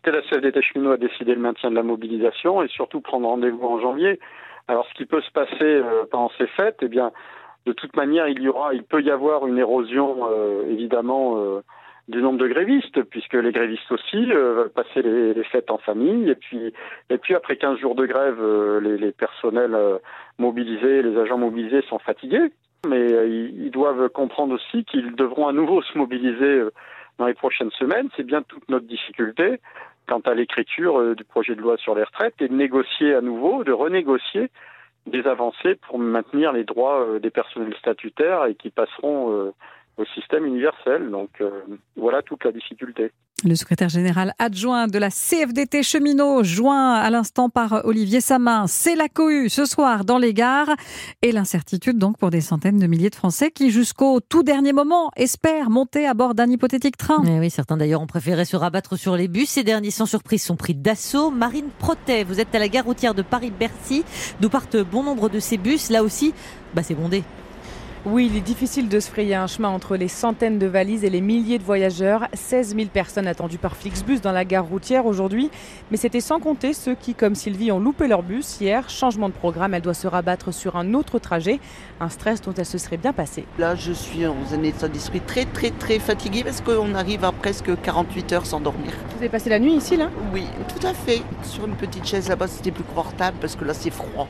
Speaker 11: La C F D T cheminot a décidé le maintien de la mobilisation et surtout prendre rendez-vous en janvier. Alors, ce qui peut se passer euh, pendant ces fêtes, eh bien, de toute manière, il y aura, il peut y avoir une érosion, euh, évidemment, euh, du nombre de grévistes, puisque les grévistes aussi euh, veulent passer les, les fêtes en famille. Et puis, et puis après quinze jours de grève, euh, les, les personnels euh, mobilisés, les agents mobilisés sont fatigués. Mais euh, ils, ils doivent comprendre aussi qu'ils devront à nouveau se mobiliser euh, dans les prochaines semaines. C'est bien toute notre difficulté quant à l'écriture euh, du projet de loi sur les retraites et de négocier à nouveau, de renégocier des avancées pour maintenir les droits euh, des personnels statutaires et qui passeront euh, au système universel. Donc euh, voilà toute la difficulté.
Speaker 4: Le secrétaire général adjoint de la C F D T cheminot, joint à l'instant par Olivier Samin, c'est la cohue ce soir dans les gares et l'incertitude donc pour des centaines de milliers de Français qui jusqu'au tout dernier moment espèrent monter à bord d'un hypothétique train.
Speaker 3: Et oui, certains d'ailleurs ont préféré se rabattre sur les bus. Ces derniers sans surprise sont pris d'assaut. Marine Protet, vous êtes à la gare routière de Paris-Bercy, d'où partent bon nombre de ces bus. Là aussi, bah c'est bondé.
Speaker 12: Oui, il est difficile de se frayer un chemin entre les centaines de valises et les milliers de voyageurs. seize mille personnes attendues par Flixbus dans la gare routière aujourd'hui. Mais c'était sans compter ceux qui, comme Sylvie, ont loupé leur bus hier. Changement de programme, elle doit se rabattre sur un autre trajet. Un stress dont elle se serait bien passée.
Speaker 6: Là, je suis en état d'esprit très, très, très fatiguée parce qu'on arrive à presque quarante-huit heures sans dormir.
Speaker 12: Vous avez passé la nuit ici, là ?
Speaker 6: Oui, tout à fait. Sur une petite chaise là-bas, c'était plus confortable parce que là, c'est froid.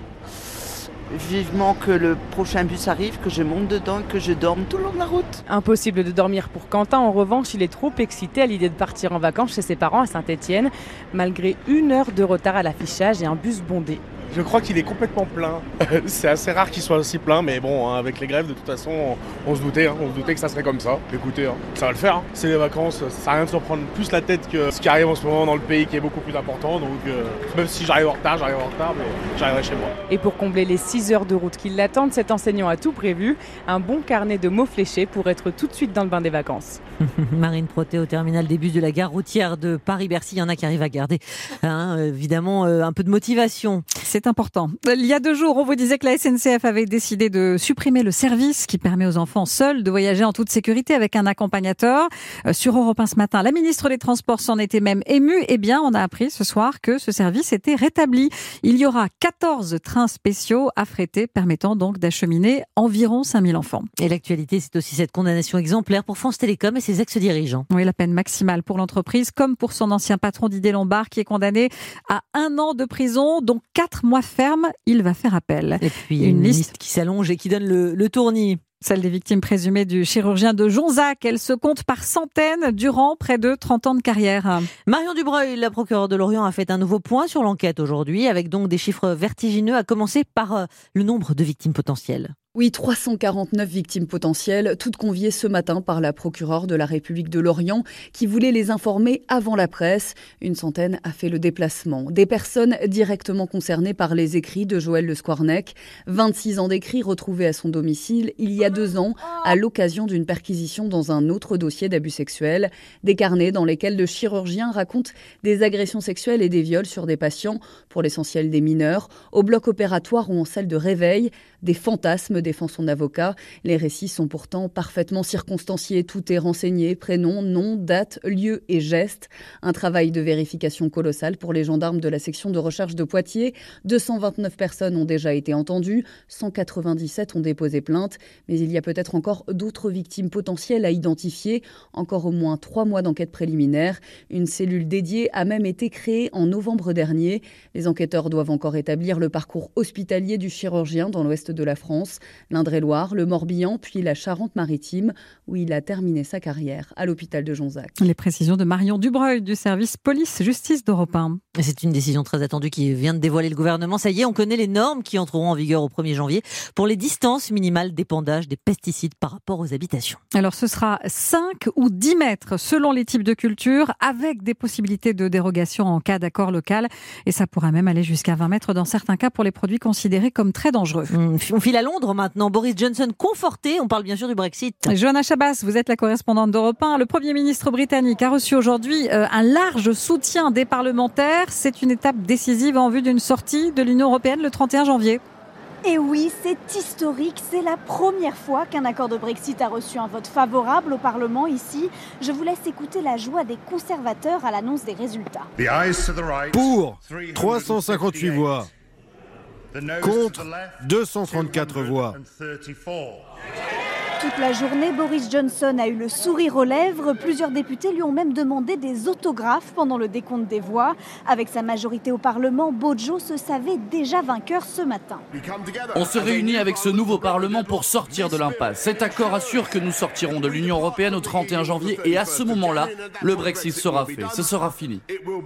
Speaker 6: Vivement que le prochain bus arrive, que je monte dedans et que je dorme tout le long de la route.
Speaker 12: Impossible de dormir pour Quentin. En revanche, il est trop excité à l'idée de partir en vacances chez ses parents à Saint-Étienne, malgré une heure de retard à l'affichage et un bus bondé.
Speaker 23: Je crois qu'il est complètement plein. C'est assez rare qu'il soit aussi plein, mais bon, hein, avec les grèves, de toute façon, on, on se doutait, hein, on se doutait que ça serait comme ça. Écoutez, hein, ça va le faire. Hein. C'est les vacances, ça sert à rien de se prendre plus la tête que ce qui arrive en ce moment dans le pays, qui est beaucoup plus important. Donc, euh, même si j'arrive en retard, j'arrive en retard, mais j'arriverai chez moi.
Speaker 12: Et pour combler les six heures de route qui l'attendent, cet enseignant a tout prévu. Un bon carnet de mots fléchés pour être tout de suite dans le bain des vacances.
Speaker 3: Marine Protet au terminal des bus de la gare routière de Paris-Bercy. Il y en a qui arrivent à garder, hein, évidemment, euh, un peu de motivation.
Speaker 4: C'est important. Il y a deux jours, on vous disait que la S N C F avait décidé de supprimer le service qui permet aux enfants seuls de voyager en toute sécurité avec un accompagnateur. Euh, sur Europe un ce matin, la ministre des Transports s'en était même émue. Eh bien, on a appris ce soir que ce service était rétabli. Il y aura quatorze trains spéciaux affrétés permettant donc d'acheminer environ cinq mille enfants.
Speaker 3: Et l'actualité, c'est aussi cette condamnation exemplaire pour France Télécom et ses ex-dirigeants.
Speaker 4: Oui, la peine maximale pour l'entreprise, comme pour son ancien patron Didier Lombard, qui est condamné à un an de prison, dont quatre mois ferme. Il va faire appel.
Speaker 3: Et puis une, une liste, liste qui s'allonge et qui donne le, le tournis.
Speaker 4: Celle des victimes présumées du chirurgien de Jonzac. Elle se compte par centaines durant près de trente ans de carrière.
Speaker 3: Marion Dubreuil, la procureure de Lorient, a fait un nouveau point sur l'enquête aujourd'hui, avec donc des chiffres vertigineux, à commencer par le nombre de victimes potentielles.
Speaker 24: Oui, trois cent quarante-neuf victimes potentielles, toutes conviées ce matin par la procureure de la République de Lorient, qui voulait les informer avant la presse. Une centaine a fait le déplacement. Des personnes directement concernées par les écrits de Joël Le Squarnec. vingt-six ans d'écrits retrouvés à son domicile il y a deux ans, à l'occasion d'une perquisition dans un autre dossier d'abus sexuels. Des carnets dans lesquels le chirurgien raconte des agressions sexuelles et des viols sur des patients, pour l'essentiel des mineurs, au bloc opératoire ou en salle de réveil. Des fantasmes, défend son avocat. Les récits sont pourtant parfaitement circonstanciés. Tout est renseigné, prénom, nom, date, lieu et geste. Un travail de vérification colossal pour les gendarmes de la section de recherche de Poitiers. deux cent vingt-neuf personnes ont déjà été entendues, cent quatre-vingt-dix-sept ont déposé plainte. Mais il y a peut-être encore d'autres victimes potentielles à identifier. Encore au moins trois mois d'enquête préliminaire. Une cellule dédiée a même été créée en novembre dernier. Les enquêteurs doivent encore établir le parcours hospitalier du chirurgien dans l'ouest de la France, l'Indre-et-Loire, le Morbihan, puis la Charente-Maritime, où il a terminé sa carrière à l'hôpital de Jonzac.
Speaker 4: Les précisions de Marion Dubreuil du service police-justice d'Europe un.
Speaker 3: C'est une décision très attendue qui vient de dévoiler le gouvernement. Ça y est, on connaît les normes qui entreront en vigueur au premier janvier pour les distances minimales d'épandage des pesticides par rapport aux habitations.
Speaker 4: Alors ce sera cinq ou dix mètres selon les types de cultures, avec des possibilités de dérogation en cas d'accord local. Et ça pourra même aller jusqu'à vingt mètres dans certains cas pour les produits considérés comme très dangereux.
Speaker 3: On file à Londres maintenant. Boris Johnson conforté. On parle bien sûr du Brexit.
Speaker 4: Johanna Chabas, vous êtes la correspondante d'Europe un. Le Premier ministre britannique a reçu aujourd'hui un large soutien des parlementaires. C'est une étape décisive en vue d'une sortie de l'Union européenne le trente et un janvier.
Speaker 7: Et oui, c'est historique. C'est la première fois qu'un accord de Brexit a reçu un vote favorable au Parlement ici. Je vous laisse écouter la joie des conservateurs à l'annonce des résultats.
Speaker 13: Pour, trois cent cinquante-huit voix. Contre, deux cent trente-quatre voix.
Speaker 7: Toute la journée, Boris Johnson a eu le sourire aux lèvres. Plusieurs députés lui ont même demandé des autographes pendant le décompte des voix. Avec sa majorité au Parlement, Bojo se savait déjà vainqueur ce matin.
Speaker 14: On se réunit avec ce nouveau Parlement pour sortir de l'impasse. Cet accord assure que nous sortirons de l'Union européenne au trente et un janvier et à ce moment-là, le Brexit sera fait. Ce sera fini.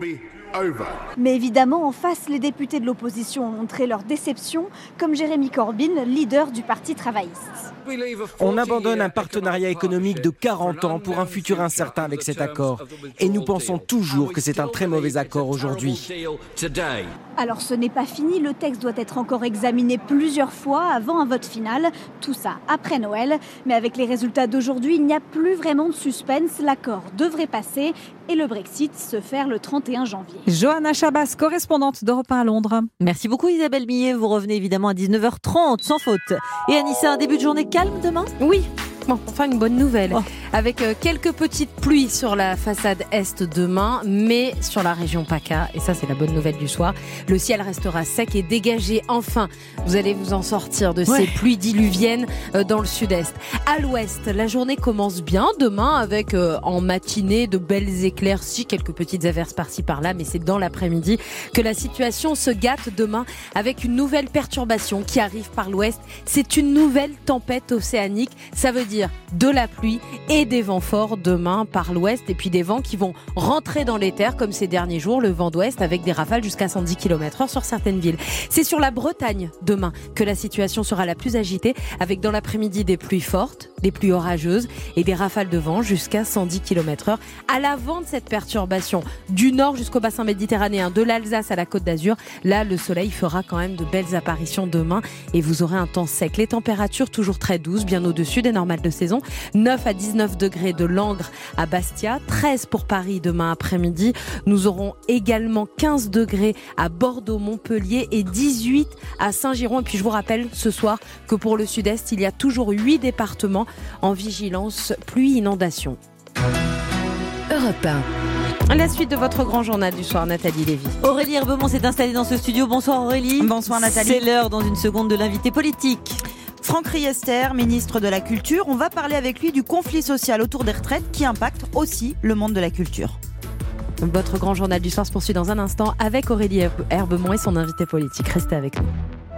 Speaker 7: Mais évidemment, en face, les députés de l'opposition ont montré leur déception, comme Jeremy Corbyn, leader du Parti travailliste.
Speaker 16: On abandonne un partenariat économique de quarante ans pour un futur incertain avec cet accord. Et nous pensons toujours que c'est un très mauvais accord aujourd'hui.
Speaker 7: Alors ce n'est pas fini, le texte doit être encore examiné plusieurs fois avant un vote final. Tout ça après Noël. Mais avec les résultats d'aujourd'hui, il n'y a plus vraiment de suspense. L'accord devrait passer et le Brexit se faire le trente et un janvier.
Speaker 4: Johanna Chabas, correspondante d'Europe un à Londres.
Speaker 3: Merci beaucoup Isabelle Millet. Vous revenez évidemment à dix-neuf heures trente, sans faute. Et Anissa, un début de journée calme demain ?
Speaker 1: Oui. Bon, enfin une bonne nouvelle, oh. avec euh, quelques petites pluies sur la façade est demain, mais sur la région PACA, et ça c'est la bonne nouvelle du soir, le ciel restera sec et dégagé. Enfin, vous allez vous en sortir de ouais. ces pluies diluviennes euh, dans le sud-est. À l'ouest, la journée commence bien demain avec euh, en matinée de belles éclaircies, quelques petites averses par-ci par-là, mais c'est dans l'après-midi que la situation se gâte demain avec une nouvelle perturbation qui arrive par l'ouest. C'est une nouvelle tempête océanique, ça veut dire de la pluie et des vents forts demain par l'ouest et puis des vents qui vont rentrer dans les terres comme ces derniers jours, le vent d'ouest avec des rafales jusqu'à cent dix kilomètres heure sur certaines villes. C'est sur la Bretagne demain que la situation sera la plus agitée avec dans l'après-midi des pluies fortes, des pluies orageuses et des rafales de vent jusqu'à cent dix kilomètres heure. À l'avant de cette perturbation, du nord jusqu'au bassin méditerranéen, de l'Alsace à la Côte d'Azur, là le soleil fera quand même de belles apparitions demain et vous aurez un temps sec. Les températures toujours très douces, bien au-dessus des normales de saison. neuf à dix-neuf degrés de Langres à Bastia, treize pour Paris demain après-midi. Nous aurons également quinze degrés à Bordeaux, Montpellier et dix-huit à Saint-Giron. Et puis je vous rappelle ce soir que pour le sud-est, il y a toujours huit départements en vigilance pluie-inondation.
Speaker 21: Europe un.
Speaker 1: La suite de votre grand journal du soir, Nathalie Lévy.
Speaker 3: Aurélie Herbemont s'est installée dans ce studio. Bonsoir Aurélie.
Speaker 25: Bonsoir Nathalie.
Speaker 3: C'est l'heure dans une seconde de l'invité politique.
Speaker 25: Franck Riester, ministre de la Culture, on va parler avec lui du conflit social autour des retraites qui impacte aussi le monde de la culture.
Speaker 1: Votre grand journal du soir se poursuit dans un instant avec Aurélie Herbemont et son invité politique. Restez avec nous.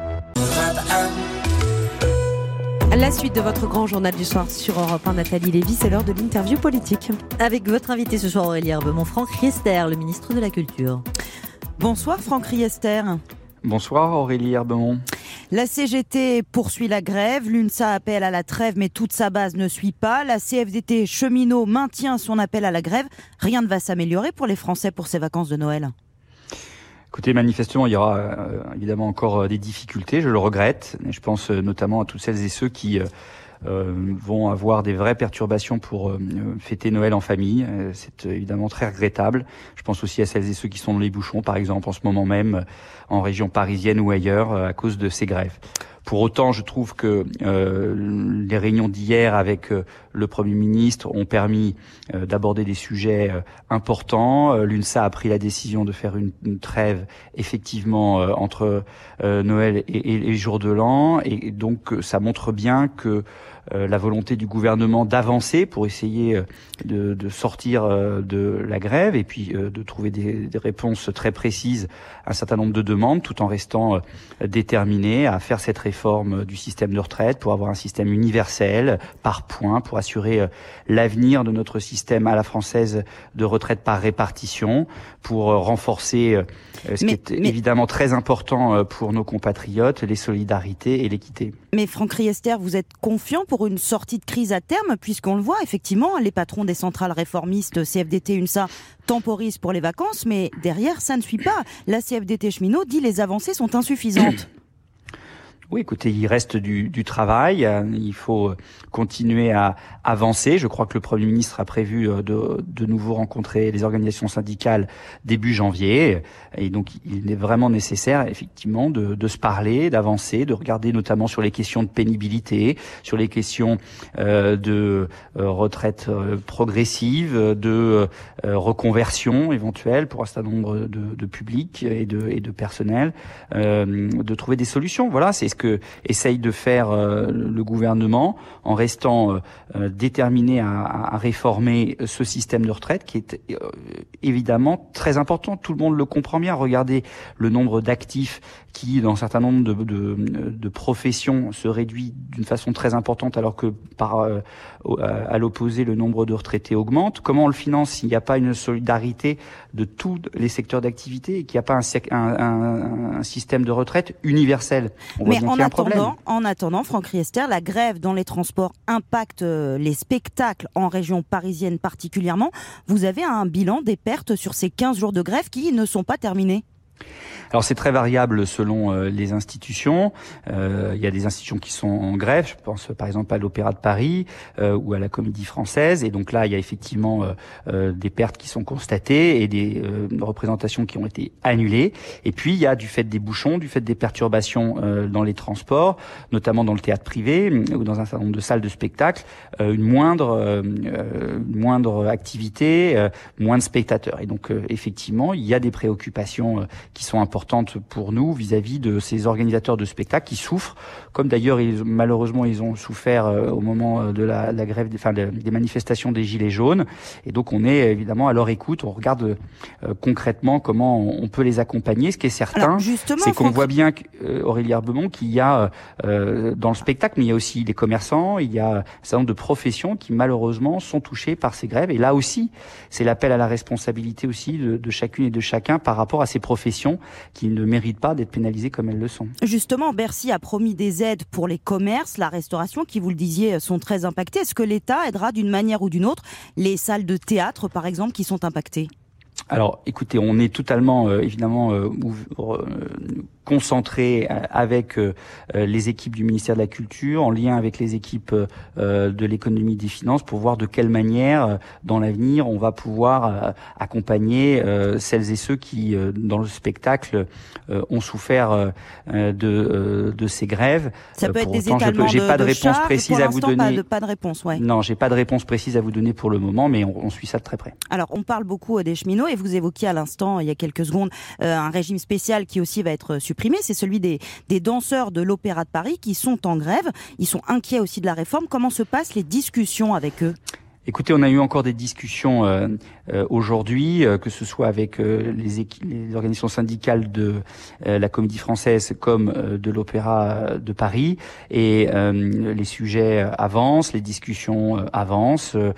Speaker 1: La suite de votre grand journal du soir sur Europe un, Nathalie Lévy, c'est l'heure de l'interview politique.
Speaker 3: Avec votre invité ce soir, Aurélie Herbemont, Franck Riester, le ministre de la Culture.
Speaker 25: Bonsoir Franck Riester.
Speaker 26: Bonsoir Aurélie Herbemont.
Speaker 25: La C G T poursuit la grève, l'UNSA appelle à la trêve mais toute sa base ne suit pas. La C F D T cheminot maintient son appel à la grève. Rien ne va s'améliorer pour les Français pour ces vacances de Noël.
Speaker 26: Écoutez, manifestement, il y aura euh, évidemment encore des difficultés, je le regrette. Et je pense euh, notamment à toutes celles et ceux qui... Euh, Euh, vont avoir des vraies perturbations pour euh, fêter Noël en famille. Euh, c'est euh, évidemment très regrettable. Je pense aussi à celles et ceux qui sont dans les bouchons, par exemple, en ce moment même, euh, en région parisienne ou ailleurs, euh, à cause de ces grèves. Pour autant, je trouve que euh, les réunions d'hier avec euh, le Premier ministre ont permis euh, d'aborder des sujets euh, importants. Euh, L'UNSA a pris la décision de faire une, une trêve, effectivement, euh, entre euh, Noël et, et les jours de l'an. Et, et donc, ça montre bien que Euh, la volonté du gouvernement d'avancer pour essayer euh, de, de sortir euh, de la grève et puis euh, de trouver des, des réponses très précises à un certain nombre de demandes tout en restant euh, déterminé à faire cette réforme du système de retraite pour avoir un système universel par points pour assurer euh, l'avenir de notre système à la française de retraite par répartition, pour euh, renforcer euh, ce mais, qui est mais... évidemment très important euh, pour nos compatriotes, les solidarités et l'équité.
Speaker 25: Mais Franck Riester, vous êtes confiant pour une sortie de crise à terme, puisqu'on le voit effectivement, les patrons des centrales réformistes, C F D T, UNSA, temporisent pour les vacances, mais derrière, ça ne suit pas. La C F D T cheminot dit les avancées sont insuffisantes.
Speaker 26: Oui, écoutez, il reste du, du travail. Il faut continuer à avancer. Je crois que le Premier ministre a prévu de, de nouveau rencontrer les organisations syndicales début janvier. Et donc, il est vraiment nécessaire, effectivement, de, de se parler, d'avancer, de regarder notamment sur les questions de pénibilité, sur les questions euh, de euh, retraite euh, progressive, de euh, reconversion éventuelle pour un certain nombre de, de publics et de, et de personnel, euh, de trouver des solutions. Voilà, c'est ce que essaye de faire euh, le gouvernement en restant euh, déterminé à, à réformer ce système de retraite qui est euh, évidemment très important. Tout le monde le comprend bien. Regardez le nombre d'actifs qui, dans un certain nombre de, de, de professions, se réduit d'une façon très importante, alors que par euh, à l'opposé, le nombre de retraités augmente. Comment on le finance s'il n'y a pas une solidarité de tous les secteurs d'activité et qu'il n'y a pas un, un, un, un système de retraite universel? On
Speaker 25: Mais
Speaker 26: voit
Speaker 25: en
Speaker 26: qu'il y a un problème.
Speaker 25: attendant, en attendant, Franck Riester, la grève dans les transports impacte les spectacles en région parisienne particulièrement. Vous avez un bilan des pertes sur ces quinze jours de grève qui ne sont pas terminés?
Speaker 26: Alors c'est très variable selon euh, les institutions. Euh, il y a des institutions qui sont en grève. Je pense par exemple à l'Opéra de Paris euh, ou à la Comédie Française. Et donc là, il y a effectivement euh, euh, des pertes qui sont constatées et des euh, représentations qui ont été annulées. Et puis il y a du fait des bouchons, du fait des perturbations euh, dans les transports, notamment dans le théâtre privé ou dans un certain nombre de salles de spectacle, euh, une moindre, euh, une moindre activité, euh, moins de spectateurs. Et donc euh, effectivement, il y a des préoccupations euh, qui sont importantes pour nous vis-à-vis de ces organisateurs de spectacles qui souffrent, comme d'ailleurs ils, malheureusement ils ont souffert euh, au moment de la, la grève, enfin des, des manifestations des Gilets jaunes. Et donc on est évidemment à leur écoute, on regarde euh, concrètement comment on, on peut les accompagner. Ce qui est certain, c'est qu'on voit bien, euh, Aurélie Herbemont, qu'il y a euh, dans le spectacle, mais il y a aussi les commerçants, il y a un certain nombre de professions qui malheureusement sont touchées par ces grèves. Et là aussi, c'est l'appel à la responsabilité aussi de, de chacune et de chacun par rapport à ces professions qui ne méritent pas d'être pénalisées comme elles le sont.
Speaker 25: Justement, Bercy a promis des aides pour les commerces, la restauration, qui, vous le disiez, sont très impactés. Est-ce que l'État aidera d'une manière ou d'une autre les salles de théâtre, par exemple, qui sont impactées ?
Speaker 26: Alors, écoutez, on est totalement, euh, évidemment, euh, euh, concentré avec euh, les équipes du ministère de la Culture, en lien avec les équipes euh, de l'économie et des finances, pour voir de quelle manière, euh, dans l'avenir, on va pouvoir euh, accompagner euh, celles et ceux qui, euh, dans le spectacle, euh, ont souffert euh, de, euh, de ces grèves.
Speaker 25: Ça peut
Speaker 26: euh,
Speaker 25: être des
Speaker 26: autant,
Speaker 25: étalements
Speaker 26: j'ai
Speaker 25: de,
Speaker 26: pas de,
Speaker 25: de
Speaker 26: réponse
Speaker 25: charges,
Speaker 26: précise
Speaker 25: pour
Speaker 26: à vous donner.
Speaker 25: Pas de, pas de réponse, ouais.
Speaker 26: Non, j'ai pas de réponse précise à vous donner pour le moment, mais on, on suit ça de très près.
Speaker 25: Alors, on parle beaucoup des cheminots et vous évoquiez à l'instant, il y a quelques secondes, euh, un régime spécial qui aussi va être supprimé. C'est celui des, des danseurs de l'Opéra de Paris qui sont en grève. Ils sont inquiets aussi de la réforme. Comment se passent les discussions avec eux ?
Speaker 26: Écoutez, on a eu encore des discussions euh, euh, aujourd'hui, euh, que ce soit avec euh, les, équipes, les organisations syndicales de euh, la Comédie Française comme euh, de l'Opéra de Paris, et euh, les sujets avancent, les discussions euh, avancent. Euh,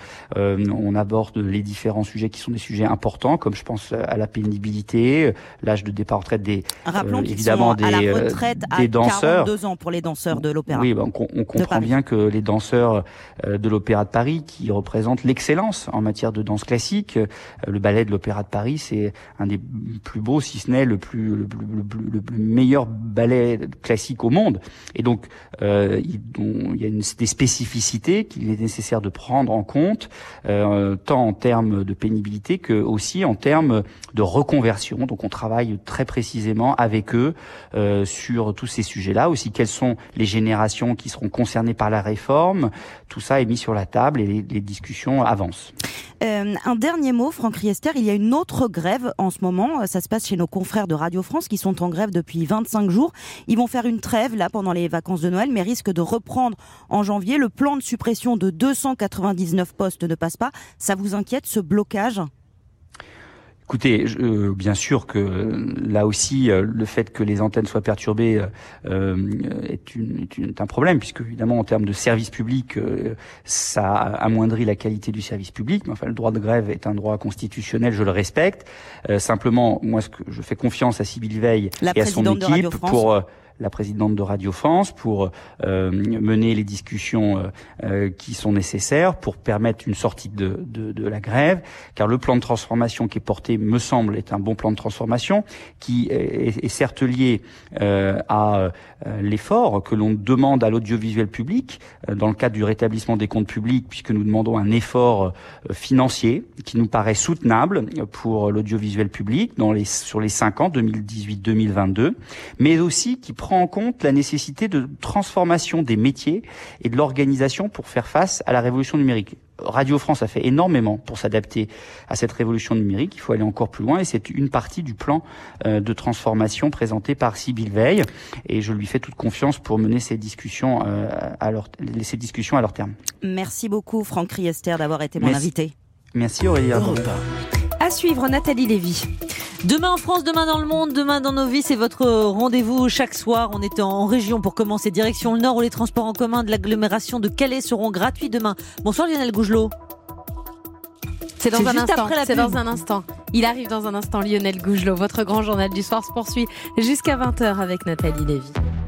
Speaker 26: on aborde les différents sujets qui sont des sujets importants, comme je pense à la pénibilité, l'âge de départ en retraite des
Speaker 25: Rappelons
Speaker 26: euh,
Speaker 25: qu'ils
Speaker 26: évidemment
Speaker 25: sont
Speaker 26: des,
Speaker 25: à la retraite
Speaker 26: des
Speaker 25: à
Speaker 26: danseurs.
Speaker 25: quarante-deux ans pour les danseurs de l'Opéra.
Speaker 26: Oui, ben, on, on comprend bien que les danseurs euh, de l'Opéra de Paris, qui représentent l'excellence en matière de danse classique. Le ballet de l'Opéra de Paris, c'est un des plus beaux, si ce n'est le plus, le, le, le, le meilleur ballet classique au monde. Et donc, euh, il, on, il y a une, des spécificités qu'il est nécessaire de prendre en compte, euh, tant en termes de pénibilité que aussi en termes de reconversion. Donc, on travaille très précisément avec eux euh, sur tous ces sujets-là. Aussi, quelles sont les générations qui seront concernées par la réforme. Tout ça est mis sur la table et les, les discussions avancent.
Speaker 25: Euh, un dernier mot, Franck Riester, il y a une autre grève en ce moment. Ça se passe chez nos confrères de Radio France qui sont en grève depuis vingt-cinq jours. Ils vont faire une trêve là pendant les vacances de Noël, mais risquent de reprendre en janvier. Le plan de suppression de deux cent quatre-vingt-dix-neuf postes ne passe pas. Ça vous inquiète, ce blocage ?
Speaker 26: Écoutez, je, euh, bien sûr que euh, là aussi, euh, le fait que les antennes soient perturbées euh, est, une, est, une, est un problème, puisque évidemment, en termes de service public, euh, ça amoindrit la qualité du service public. Mais enfin, le droit de grève est un droit constitutionnel, je le respecte. Euh, simplement, moi, ce que je fais confiance à Sybille Veil
Speaker 25: la
Speaker 26: et à son équipe pour... Euh, la présidente de Radio France pour euh, mener les discussions euh, euh, qui sont nécessaires pour permettre une sortie de, de, de la grève, car le plan de transformation qui est porté, me semble, est un bon plan de transformation qui est, est certes lié euh, à euh, l'effort que l'on demande à l'audiovisuel public euh, dans le cadre du rétablissement des comptes publics, puisque nous demandons un effort euh, financier qui nous paraît soutenable pour l'audiovisuel public dans les, sur les cinq ans, deux mille dix-huit deux mille vingt-deux, mais aussi qui prend en compte la nécessité de transformation des métiers et de l'organisation pour faire face à la révolution numérique. Radio France a fait énormément pour s'adapter à cette révolution numérique. Il faut aller encore plus loin et c'est une partie du plan euh, de transformation présenté par Sybille Veil. Et je lui fais toute confiance pour mener ces discussions, euh, à leur, ces discussions à leur terme.
Speaker 25: Merci beaucoup Franck Riester d'avoir été mon
Speaker 26: Merci.
Speaker 25: invité.
Speaker 26: Merci Aurélie.
Speaker 1: À suivre, Nathalie Lévy.
Speaker 3: Demain en France, demain dans le monde, demain dans nos vies, c'est votre rendez-vous chaque soir. On est en région pour commencer direction le nord où les transports en commun de l'agglomération de Calais seront gratuits demain. Bonsoir Lionel Gougelot.
Speaker 1: C'est dans
Speaker 3: C'est
Speaker 1: un
Speaker 3: juste
Speaker 1: instant.
Speaker 3: après la
Speaker 1: C'est
Speaker 3: pub.
Speaker 1: dans un instant. Il arrive dans un instant. Lionel Gougelot, votre grand journal du soir se poursuit jusqu'à vingt heures avec Nathalie Lévy.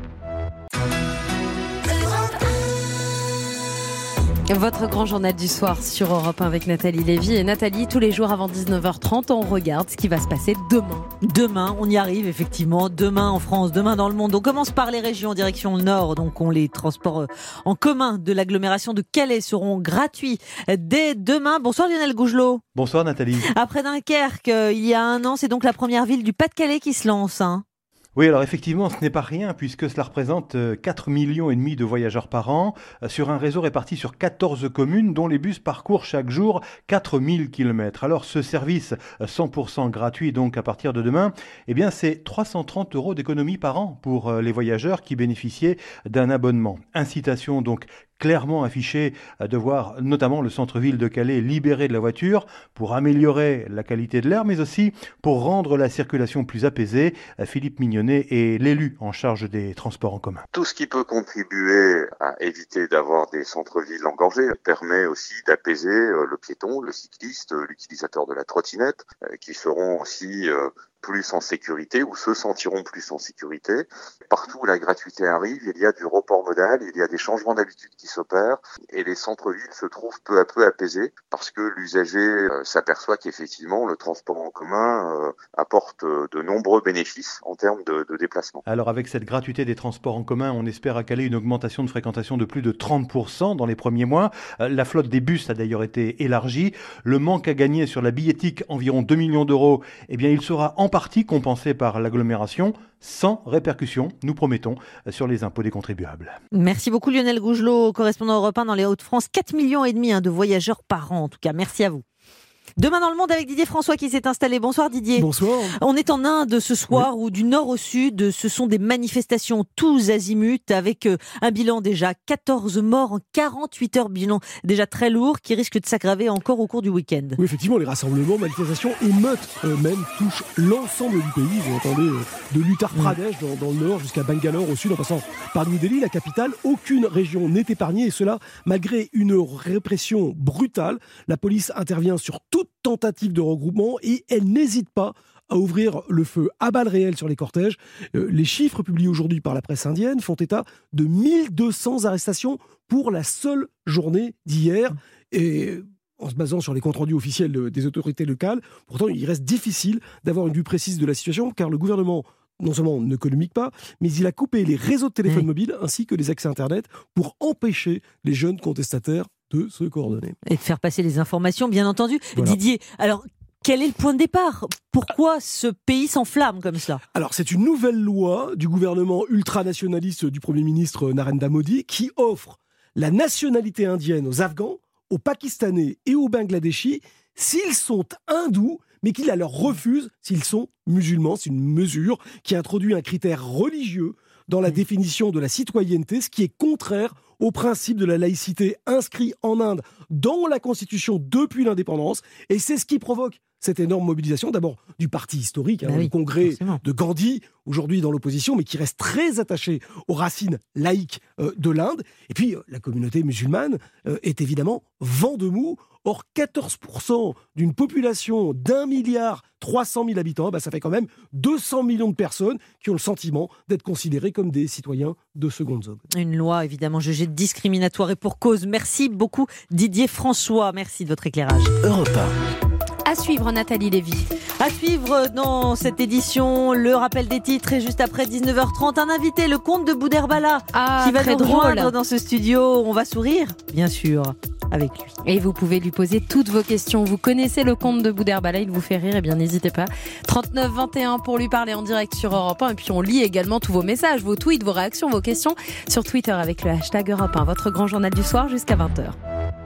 Speaker 1: Votre grand journal du soir sur Europe un avec Nathalie Lévy. Et Nathalie, tous les jours avant dix-neuf heures trente, on regarde ce qui va se passer demain.
Speaker 3: Demain, on y arrive effectivement. Demain en France, demain dans le monde. On commence par les régions en direction nord. Donc, on les transports en commun de l'agglomération de Calais seront gratuits dès demain. Bonsoir Lionel Gougelot.
Speaker 15: Bonsoir Nathalie.
Speaker 3: Après Dunkerque, il y a un an, c'est donc la première ville du Pas-de-Calais qui se lance. Hein.
Speaker 15: Oui, alors effectivement, ce n'est pas rien puisque cela représente quatre millions et demi de voyageurs par an sur un réseau réparti sur quatorze communes dont les bus parcourent chaque jour quatre mille kilomètres. Alors ce service cent pour cent gratuit donc à partir de demain, eh bien c'est trois cent trente euros d'économie par an pour les voyageurs qui bénéficiaient d'un abonnement. Incitation donc clairement affiché de voir notamment le centre-ville de Calais libéré de la voiture pour améliorer la qualité de l'air, mais aussi pour rendre la circulation plus apaisée. Philippe Mignonnet est l'élu en charge des transports en commun.
Speaker 17: Tout ce qui peut contribuer à éviter d'avoir des centres-villes engorgés permet aussi d'apaiser le piéton, le cycliste, l'utilisateur de la trottinette, qui seront aussi plus en sécurité ou se sentiront plus en sécurité. Partout où la gratuité arrive, il y a du report modal, il y a des changements d'habitude qui s'opèrent et les centres-villes se trouvent peu à peu apaisés parce que l'usager euh, s'aperçoit qu'effectivement le transport en commun euh, apporte euh, de nombreux bénéfices en termes de, de déplacement.
Speaker 15: Alors avec cette gratuité des transports en commun, on espère à Calais une augmentation de fréquentation de plus de trente pour cent dans les premiers mois. Euh, la flotte des bus a d'ailleurs été élargie. Le manque à gagner sur la billettique, environ deux millions d'euros, eh bien il sera en partie compensée par l'agglomération sans répercussion, nous promettons, sur les impôts des contribuables.
Speaker 3: Merci beaucoup Lionel Gougelot, correspondant Europe un dans les Hauts-de-France. quatre millions et demi hein, de voyageurs par an en tout cas. Merci à vous. Demain dans le monde avec Didier François qui s'est installé. Bonsoir Didier.
Speaker 18: Bonsoir.
Speaker 3: On est en Inde ce soir oui. où du nord au sud, ce sont des manifestations tous azimuts avec un bilan déjà quatorze morts en quarante-huit heures, bilan déjà très lourd qui risque de s'aggraver encore au cours du week-end.
Speaker 18: Oui effectivement, les rassemblements, manifestations, émeutes euh, même touchent l'ensemble du pays. Vous entendez euh, de l'Uttar Pradesh dans, dans le nord jusqu'à Bangalore au sud en passant par New Delhi, la capitale. Aucune région n'est épargnée et cela malgré une répression brutale. La police intervient sur toute tentative de regroupement et elle n'hésite pas à ouvrir le feu à balles réelles sur les cortèges. Euh, les chiffres publiés aujourd'hui par la presse indienne font état de mille deux cents arrestations pour la seule journée d'hier. Et en se basant sur les comptes rendus officiels de, des autorités locales, pourtant il reste difficile d'avoir une vue précise de la situation car le gouvernement non seulement ne communique pas, mais il a coupé les réseaux de téléphone mmh. mobiles ainsi que les accès Internet pour empêcher les jeunes contestataires de se coordonner.
Speaker 3: Et de faire passer les informations, bien entendu.
Speaker 18: Voilà.
Speaker 3: Didier, alors quel est le point de départ ? Pourquoi ce pays s'enflamme comme cela ?
Speaker 18: Alors, c'est une nouvelle loi du gouvernement ultranationaliste du Premier ministre Narendra Modi qui offre la nationalité indienne aux Afghans, aux Pakistanais et aux Bangladeshis s'ils sont hindous, mais qui la leur refuse s'ils sont musulmans. C'est une mesure qui introduit un critère religieux dans la définition de la citoyenneté, ce qui est contraire au principe de la laïcité inscrit en Inde dans la Constitution depuis l'indépendance. Et c'est ce qui provoque cette énorme mobilisation, d'abord du parti historique, hein,
Speaker 3: bah oui,
Speaker 18: le congrès
Speaker 3: forcément.
Speaker 18: de Gandhi, aujourd'hui dans l'opposition, mais qui reste très attaché aux racines laïques euh, de l'Inde. Et puis, euh, la communauté musulmane euh, est évidemment vent debout. Or, quatorze pour cent d'une population d'un milliard trois cent mille habitants, bah, ça fait quand même deux cents millions de personnes qui ont le sentiment d'être considérées comme des citoyens de seconde zone.
Speaker 3: Une loi évidemment jugée discriminatoire et pour cause. Merci beaucoup Didier François, merci de votre éclairage.
Speaker 2: Europe un.
Speaker 1: À suivre Nathalie Lévy.
Speaker 3: À suivre dans cette édition, le rappel des titres et juste après dix-neuf heures trente, un invité, le comte de Boudherbala,
Speaker 1: ah,
Speaker 3: qui va
Speaker 1: très
Speaker 3: nous
Speaker 1: drôle.
Speaker 3: rejoindre dans ce studio. On va sourire, bien sûr, avec lui.
Speaker 1: Et vous pouvez lui poser toutes vos questions. Vous connaissez le comte de Boudherbala, il vous fait rire, et bien n'hésitez pas. trente-neuf vingt et un pour lui parler en direct sur Europe un. Et puis on lit également tous vos messages, vos tweets, vos réactions, vos questions sur Twitter avec le hashtag Europe un. Votre grand journal du soir jusqu'à vingt heures.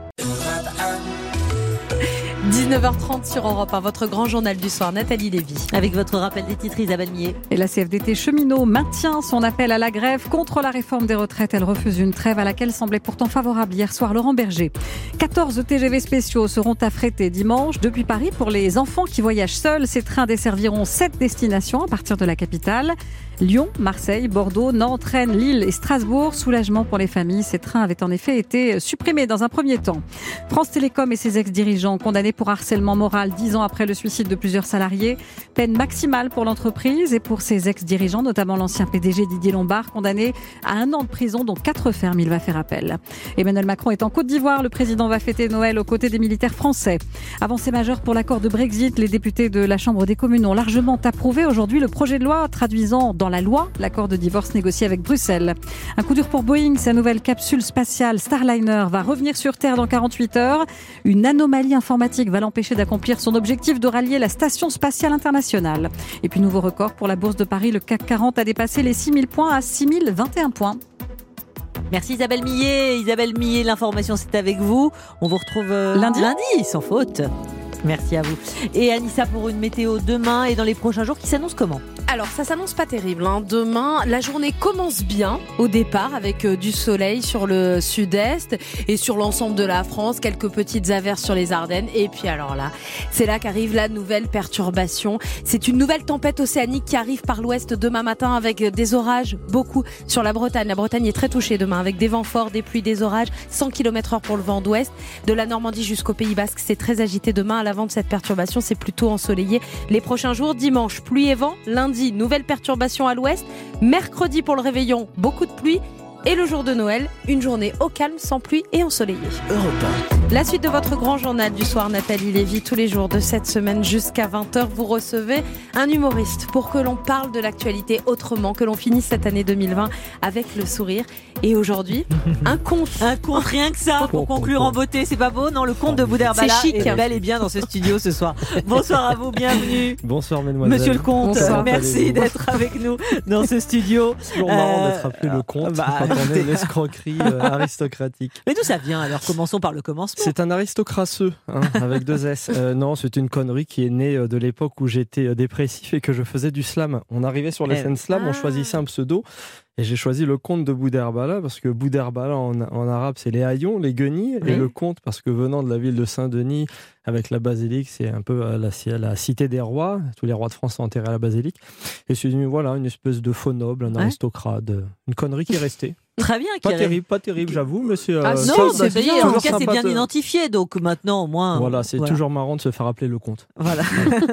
Speaker 1: dix-neuf heures trente sur Europe un, votre grand journal du soir, Nathalie Lévy.
Speaker 3: Avec votre rappel des titres, Isabelle Millet.
Speaker 4: Et la C F D T cheminot maintient son appel à la grève contre la réforme des retraites. Elle refuse une trêve à laquelle semblait pourtant favorable hier soir Laurent Berger. quatorze T G V spéciaux seront affrétés dimanche depuis Paris pour les enfants qui voyagent seuls. Ces trains desserviront sept destinations à partir de la capitale. Lyon, Marseille, Bordeaux, Nantes, Rennes, Lille et Strasbourg. Soulagement pour les familles. Ces trains avaient en effet été supprimés dans un premier temps. France Télécom et ses ex-dirigeants condamnés pour harcèlement moral dix ans après le suicide de plusieurs salariés. Peine maximale pour l'entreprise et pour ses ex-dirigeants, notamment l'ancien P D G Didier Lombard, condamné à un an de prison, dont quatre fermes. Il va faire appel. Emmanuel Macron est en Côte d'Ivoire. Le président va fêter Noël aux côtés des militaires français. Avancée majeure pour l'accord de Brexit. Les députés de la Chambre des communes ont largement approuvé aujourd'hui le projet de loi traduisant dans la loi l'accord de divorce négocié avec Bruxelles. Un coup dur pour Boeing. Sa nouvelle capsule spatiale Starliner va revenir sur Terre dans quarante-huit heures. Une anomalie informatique va l'empêcher d'accomplir son objectif de rallier la station spatiale internationale. Et puis nouveau record pour la bourse de Paris. Le C A C quarante a dépassé les six mille points à six mille vingt et un points.
Speaker 3: Merci Isabelle Millet. Isabelle Millet, l'information c'est avec vous. On vous retrouve euh,
Speaker 4: lundi.
Speaker 3: lundi, sans faute. Merci à vous. Et Anissa pour une météo demain et dans les prochains jours qui s'annonce comment ?
Speaker 1: Alors ça s'annonce pas terrible, hein. Demain, la journée commence bien au départ avec euh, du soleil sur le sud-est et sur l'ensemble de la France, quelques petites averses sur les Ardennes. Et puis alors là, c'est là qu'arrive la nouvelle perturbation. C'est une nouvelle tempête océanique qui arrive par l'ouest demain matin avec des orages, beaucoup sur la Bretagne. La Bretagne est très touchée demain avec des vents forts, des pluies, des orages, cent kilomètres heure pour le vent d'ouest. De la Normandie jusqu'au Pays Basque, c'est très agité demain. À l'avant de cette perturbation, c'est plutôt ensoleillé. Les prochains jours, dimanche, pluie et vent. Lundi, nouvelle perturbation à l'ouest. Mercredi pour le réveillon, beaucoup de pluie. Et le jour de Noël, une journée au calme, sans pluie et ensoleillée.
Speaker 2: Europe un.
Speaker 1: La suite de votre grand journal du soir, Nathalie Lévy, tous les jours de cette semaine jusqu'à vingt heures, vous recevez un humoriste pour que l'on parle de l'actualité autrement, que l'on finisse cette année deux mille vingt avec le sourire. Et aujourd'hui, un conte.
Speaker 3: Un conte, rien que ça, pour conclure en beauté. C'est pas beau, non? Le conte de Boudherbala
Speaker 1: C'est chic.
Speaker 3: est bel et bien dans ce studio ce soir. Bonsoir à vous, bienvenue.
Speaker 8: Bonsoir, mesdemoiselles.
Speaker 3: Monsieur le comte,
Speaker 8: Bonsoir.
Speaker 3: merci d'être avec nous dans ce studio.
Speaker 8: C'est toujours marrant
Speaker 3: Euh,
Speaker 8: d'être appelé le comte
Speaker 3: bah,
Speaker 8: quand on est une escroquerie euh, aristocratique.
Speaker 3: Mais d'où ça vient alors? Commençons par le commencement.
Speaker 8: C'est un aristocrasseux, hein, avec deux S. Euh, non, c'est une connerie qui est née euh, de l'époque où j'étais euh, dépressif et que je faisais du slam. On arrivait sur les
Speaker 3: Eh.
Speaker 8: scènes slam,
Speaker 3: Ah.
Speaker 8: on choisissait un pseudo. Et j'ai choisi le comte de Boudherbala parce que Boudherbala en, en arabe c'est les haillons, les guenilles,
Speaker 3: Oui.
Speaker 8: et le comte parce que venant de la ville de Saint-Denis avec la basilique, c'est un peu euh, la, la cité des rois. Tous les rois de France sont enterrés à la basilique. Et c'est une, voilà, une espèce de faux noble, un
Speaker 3: Ouais.
Speaker 8: aristocrate, une connerie qui est restée.
Speaker 3: Très bien.
Speaker 8: Pas
Speaker 3: qui est-
Speaker 8: terrible, pas terrible, j'avoue, monsieur.
Speaker 3: Ah
Speaker 8: euh,
Speaker 3: non,
Speaker 8: Saul,
Speaker 3: c'est bien. En
Speaker 8: toujours
Speaker 3: tout cas, c'est
Speaker 8: sympa
Speaker 3: bien
Speaker 8: de-
Speaker 3: identifié. Donc maintenant, au moins.
Speaker 8: Voilà, c'est
Speaker 3: voilà.
Speaker 8: toujours marrant de se faire appeler le comte.
Speaker 3: Voilà.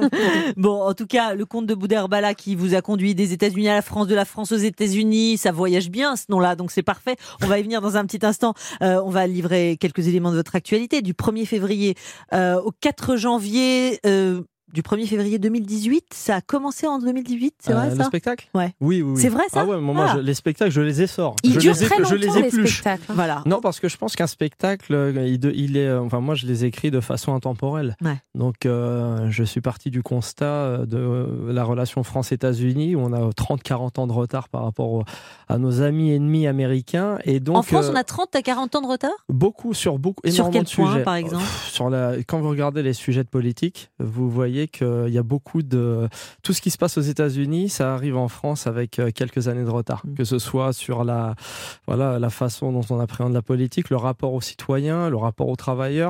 Speaker 3: Bon, en tout cas, le comte de Boudherbala qui vous a conduit des États-Unis à la France, de la France aux États-Unis, ça voyage bien ce nom-là, donc c'est parfait. On va y venir dans un petit instant. Euh, on va livrer quelques éléments de votre actualité du premier février euh, au quatre janvier. Euh, Du premier février deux mille dix-huit, ça a commencé en deux mille dix-huit, c'est vrai
Speaker 8: Euh,
Speaker 3: ça?
Speaker 8: Le spectacle
Speaker 3: Ouais.
Speaker 8: Oui, oui, oui.
Speaker 3: C'est vrai ça?
Speaker 8: Ah ouais, moi,
Speaker 3: Ah.
Speaker 8: je- les spectacles, je les essore.
Speaker 1: Ils
Speaker 8: je
Speaker 1: durent
Speaker 8: les, é-
Speaker 1: très
Speaker 8: je les
Speaker 1: longtemps, les
Speaker 8: épluche.
Speaker 1: spectacles.
Speaker 3: Voilà.
Speaker 8: Non, parce que je pense qu'un spectacle, euh, il, de- il est, euh, enfin moi, je les écris de façon intemporelle.
Speaker 3: Ouais.
Speaker 8: Donc, euh, je suis parti du constat euh, de euh, la relation France-États-Unis où on a trente à quarante ans de retard par rapport au- à nos amis ennemis américains. Et donc,
Speaker 3: En France,
Speaker 8: euh,
Speaker 3: on a trente à quarante ans de retard?
Speaker 8: beaucoup sur beaucoup,
Speaker 3: Sur
Speaker 8: énormément
Speaker 3: quel
Speaker 8: de
Speaker 3: point,
Speaker 8: sujets.
Speaker 3: par exemple?
Speaker 8: Pff, Sur la, quand vous regardez les sujets de politique, vous voyez qu'il y a beaucoup de tout ce qui se passe aux États-Unis, ça arrive en France avec euh, quelques années de retard.
Speaker 3: Mm.
Speaker 8: Que ce soit sur la, voilà, la façon dont on appréhende la politique, le rapport aux citoyens, le rapport aux travailleurs.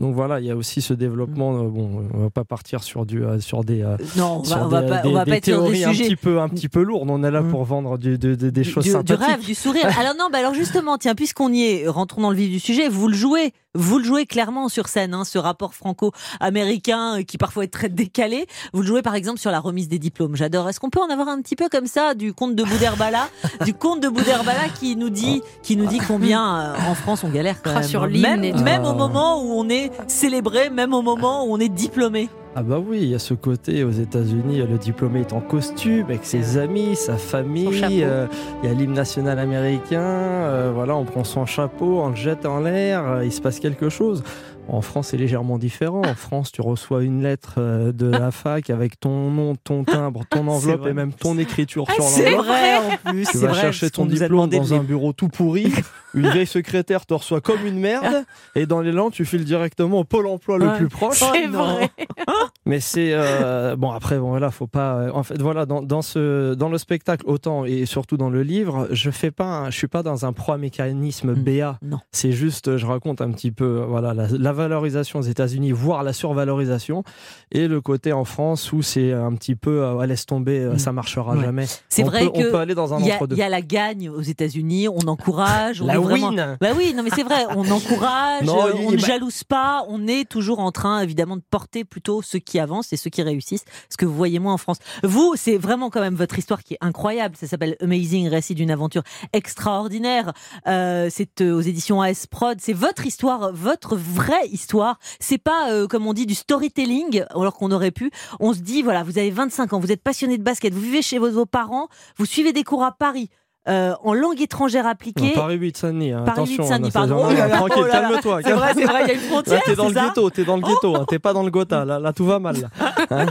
Speaker 8: Donc voilà, il y a aussi ce développement. Euh, bon, on va pas partir sur du euh, sur des euh,
Speaker 3: non, on
Speaker 8: sur
Speaker 3: va, on
Speaker 8: des,
Speaker 3: va pas,
Speaker 8: des,
Speaker 3: on va
Speaker 8: des
Speaker 3: pas être sur des
Speaker 8: théories un
Speaker 3: sujets
Speaker 8: petit peu un petit peu lourdes. On est là
Speaker 3: Mm.
Speaker 8: pour vendre du, du, du- des choses
Speaker 3: du, du
Speaker 8: sympathiques.
Speaker 3: rêve, du sourire. Alors non, bah alors justement, tiens, puisqu'on y est, rentrons dans le vif du sujet. Vous le jouez, vous le jouez clairement sur scène, hein, ce rapport franco-américain euh, qui parfois est très décalé. Vous le jouez par exemple sur la remise des diplômes. J'adore. Est-ce qu'on peut en avoir un petit peu comme ça du conte de Boudherbala, du conte de Boudherbala qui nous dit, qui nous dit combien euh, en France on galère quand
Speaker 1: Ah,
Speaker 3: même.
Speaker 1: sur l'hymne
Speaker 3: même,
Speaker 1: et tout.
Speaker 3: même au
Speaker 8: Ah.
Speaker 3: moment où on est célébré, même au moment où on est diplômé.
Speaker 8: Ah bah oui, il y a ce côté aux États-Unis, le diplômé est en costume avec ses amis, sa famille. euh, Il y a l'hymne national américain. euh, voilà, on prend son chapeau, on le jette en l'air. euh, il se passe quelque chose. En France, c'est légèrement différent. En France, tu reçois une lettre euh, de la fac avec ton nom, ton timbre, ton enveloppe
Speaker 3: vrai.
Speaker 8: et même ton écriture
Speaker 3: Ah,
Speaker 8: sur
Speaker 3: c'est
Speaker 8: l'enveloppe.
Speaker 3: vrai en plus.
Speaker 8: Tu
Speaker 3: c'est
Speaker 8: vas
Speaker 3: vrai,
Speaker 8: chercher
Speaker 3: ce
Speaker 8: ton
Speaker 3: qu'on nous a
Speaker 8: diplôme
Speaker 3: demandé de
Speaker 8: dans
Speaker 3: les-
Speaker 8: un bureau tout pourri. Une vieille secrétaire te reçoit comme une merde. Et dans l'élan, tu files directement au pôle emploi le
Speaker 3: Ouais.
Speaker 8: plus proche.
Speaker 3: C'est
Speaker 8: Oh, non.
Speaker 3: vrai.
Speaker 8: Mais c'est euh, bon après bon voilà faut pas euh, en fait voilà dans, dans ce dans le spectacle autant et surtout dans le livre je fais pas un- je suis pas dans un pro-mécanisme B A.
Speaker 3: non.
Speaker 8: C'est juste je raconte un petit peu euh, voilà la, la valorisation aux États-Unis voire la survalorisation et le côté en France où c'est un petit peu euh, laisse tomber euh, ça marchera
Speaker 3: Ouais.
Speaker 8: jamais.
Speaker 3: C'est
Speaker 8: On
Speaker 3: vrai
Speaker 8: peut,
Speaker 3: que
Speaker 8: on peut aller dans un
Speaker 3: il y a-
Speaker 8: entre-deux.
Speaker 3: il y a la gagne aux États-Unis, on encourage, on
Speaker 8: La
Speaker 3: est vraiment.
Speaker 8: win.
Speaker 3: Bah oui, non mais c'est vrai, on encourage,
Speaker 8: Non,
Speaker 3: euh,
Speaker 8: il-
Speaker 3: on ne
Speaker 8: bah-
Speaker 3: jalouse pas, on est toujours en train évidemment de porter plutôt ceux qui avancent et ceux qui réussissent, ce que vous voyez moins en France. Vous, c'est vraiment quand même votre histoire qui est incroyable. Ça s'appelle Amazing, récit d'une aventure extraordinaire. Euh, c'est euh, aux éditions A S Prod. C'est votre histoire, votre vraie histoire. C'est pas euh, comme on dit du storytelling, alors qu'on aurait pu. On se dit voilà, vous avez vingt-cinq ans, vous êtes passionné de basket, vous vivez chez vos, vos parents, vous suivez des cours à Paris. Euh, en langue étrangère appliquée.
Speaker 8: Non, Paris huit Saint-Denis, hein,
Speaker 3: Paris
Speaker 8: attention.
Speaker 3: huit Saint-Denis,
Speaker 8: hein,
Speaker 3: pardon.
Speaker 8: non,
Speaker 3: Oh là là,
Speaker 8: tranquille,
Speaker 3: oh là là.
Speaker 8: calme-toi.
Speaker 3: C'est vrai, c'est vrai, il y a une frontière,
Speaker 8: Là, t'es dans
Speaker 3: c'est
Speaker 8: le
Speaker 3: ça
Speaker 8: ghetto, t'es dans le ghetto, hein, t'es pas dans le Gotha, là, là tout va mal. Là. Hein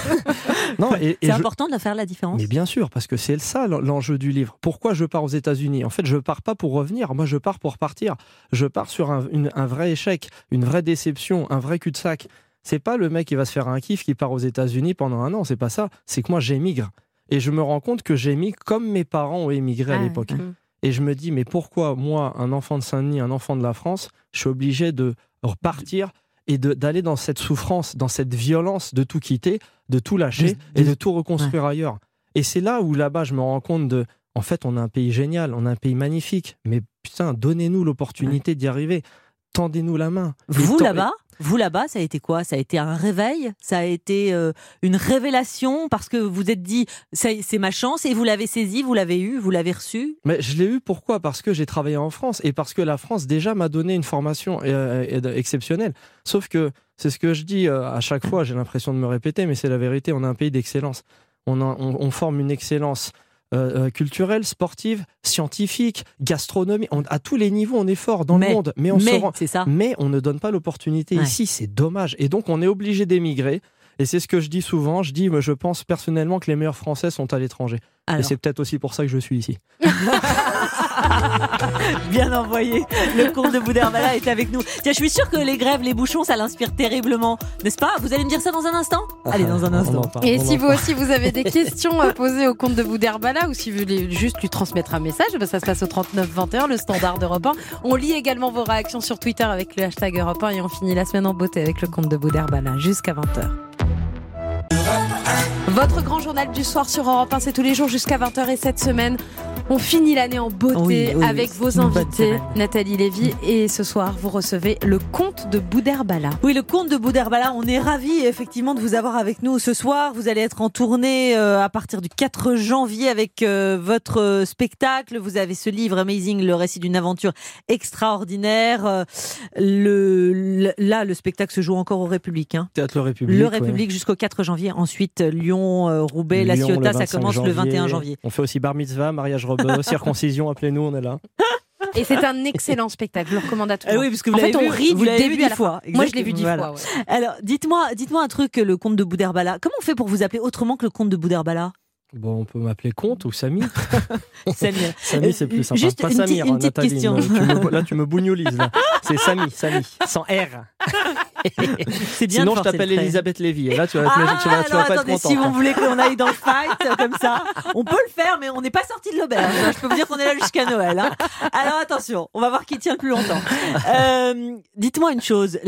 Speaker 8: non, et, et
Speaker 3: c'est
Speaker 8: je-
Speaker 3: important de faire la différence.
Speaker 8: Mais bien sûr, parce que c'est ça l'enjeu du livre. Pourquoi je pars aux États-Unis? En fait, je pars pas pour revenir. Moi, je pars pour partir. Je pars sur un, une- un vrai échec, une vraie déception, un vrai cul-de-sac. C'est pas le mec qui va se faire un kiff qui part aux États-Unis pendant un an. C'est pas ça. C'est que moi, j'émigre. Et je me rends compte que j'émigre comme mes parents ont émigré à
Speaker 1: Ah,
Speaker 8: l'époque.
Speaker 1: ouais.
Speaker 8: Et je me dis, mais pourquoi moi, un enfant de Saint-Denis, un enfant de la France, je suis obligé de repartir et de- d'aller dans cette souffrance, dans cette violence de tout quitter, de tout lâcher
Speaker 3: De-
Speaker 8: et
Speaker 3: de-
Speaker 8: de tout reconstruire ailleurs. Et c'est là où là-bas, je me rends compte de, en fait, on a un pays génial, on a un pays magnifique, mais putain, donnez-nous l'opportunité d'y arriver. Tendez-nous la main.
Speaker 3: Vous
Speaker 8: Et tant-
Speaker 3: là-bas, vous là-bas, ça a été quoi? Ça a été un réveil? Ça a été euh, une révélation parce que vous êtes dit ça- c'est ma chance et vous l'avez saisi, vous l'avez eu, vous l'avez reçu?
Speaker 8: Mais je l'ai eu pourquoi? Parce que j'ai travaillé en France et parce que la France déjà m'a donné une formation euh, euh, exceptionnelle. Sauf que c'est ce que je dis euh, à chaque fois, j'ai l'impression de me répéter, mais c'est la vérité, on a un pays d'excellence. On, a- on, on forme une excellence euh, euh, culturelle, sportive, scientifique, gastronomie. On- à tous les niveaux, on est fort dans
Speaker 3: Mais-
Speaker 8: le monde, mais on,
Speaker 3: mais,
Speaker 8: se rend-
Speaker 3: c'est ça.
Speaker 8: mais on ne donne pas l'opportunité
Speaker 3: Ouais.
Speaker 8: ici, c'est dommage. Et donc on est obligé d'émigrer. Et c'est ce que je dis souvent, je dis, moi, je pense personnellement que les meilleurs Français sont à l'étranger. Et
Speaker 3: Alors.
Speaker 8: c'est peut-être aussi pour ça que je suis ici.
Speaker 3: Bien envoyé. Le comte de Boudherbala est avec nous. Tiens, je suis sûre que les grèves, les bouchons, ça l'inspire terriblement, n'est-ce pas? Vous allez me dire ça dans un instant? Allez, dans un
Speaker 8: On
Speaker 3: instant.
Speaker 8: en parle,
Speaker 1: Et
Speaker 8: on
Speaker 1: si
Speaker 8: en
Speaker 1: vous
Speaker 8: parle.
Speaker 1: aussi vous avez des questions à poser au comte de Boudherbala ou si vous voulez juste lui transmettre un message, ben ça se passe au trente-neuf vingt et un, le standard d'Europe un. On lit également vos réactions sur Twitter avec le hashtag Europe un et on finit la semaine en beauté avec le comte de Boudherbala jusqu'à vingt heures. Votre grand journal du soir sur Europe un, c'est tous les jours jusqu'à vingt heures et cette semaine, on finit l'année en beauté
Speaker 3: Oui, oui,
Speaker 1: avec
Speaker 3: oui,
Speaker 1: vos
Speaker 3: c'est une bonne
Speaker 1: invités,
Speaker 3: semaine.
Speaker 1: Nathalie Lévy, et ce soir vous recevez le comte de Boudherbala.
Speaker 3: Oui, le comte de Boudherbala, on est ravis effectivement de vous avoir avec nous ce soir. Vous allez être en tournée euh, à partir du quatre janvier avec euh, votre euh, spectacle. Vous avez ce livre Amazing, le récit d'une aventure extraordinaire. Euh, le, le- là, le spectacle se joue encore au République. Hein.
Speaker 8: Théâtre Le République.
Speaker 3: Le
Speaker 8: ouais.
Speaker 3: République jusqu'au quatre janvier. Ensuite, Lyon, euh, Roubaix, La
Speaker 8: Lyon,
Speaker 3: Ciotat,
Speaker 8: le
Speaker 3: ça
Speaker 8: vingt-cinq
Speaker 3: commence le vingt et un janvier.
Speaker 8: On fait aussi bar mitzvah, mariage rebeu, circoncision, appelez-nous, on est là.
Speaker 1: Et c'est un excellent spectacle, je le recommande à tout le
Speaker 3: Eh
Speaker 1: monde.
Speaker 3: oui, parce que vous
Speaker 1: en fait,
Speaker 3: l'avez
Speaker 1: on
Speaker 3: vu,
Speaker 1: rit
Speaker 3: vous
Speaker 1: du
Speaker 3: l'avez vu
Speaker 1: début
Speaker 3: dix
Speaker 1: à la
Speaker 3: fois.
Speaker 1: fin. Moi, je l'ai vu dix
Speaker 3: Exactement,
Speaker 1: fois.
Speaker 3: voilà.
Speaker 1: ouais.
Speaker 3: Alors, dites-moi, dites-moi un truc, le comte de Boudherbala. Comment on fait pour vous appeler autrement que le comte de Boudherbala?
Speaker 8: Bon, on peut m'appeler Comte ou Samy.
Speaker 3: Samir.
Speaker 8: Samy, c'est plus sympa.
Speaker 3: Juste
Speaker 8: Pas
Speaker 3: une,
Speaker 8: Samir,
Speaker 3: petite- une petite
Speaker 8: Nathalie,
Speaker 3: question.
Speaker 8: mais tu me- là, tu me bougnolises. Là. C'est Samy, Samy, sans R.
Speaker 3: C'est bien
Speaker 8: Sinon,
Speaker 3: de
Speaker 8: je
Speaker 3: forcer
Speaker 8: t'appelle
Speaker 3: le trait.
Speaker 8: Elisabeth Lévy. Et là, tu vas,
Speaker 3: Ah,
Speaker 8: tu vas, tu vas
Speaker 3: alors
Speaker 8: pas être
Speaker 3: attendez,
Speaker 8: content.
Speaker 3: si vous voulez qu'on aille dans le fight euh, comme ça, on peut le faire, mais on n'est pas sorti de l'auberge. Je peux vous dire qu'on est là jusqu'à Noël. Hein. Alors attention, on va voir qui tient le plus longtemps. Euh, dites-moi une chose, là,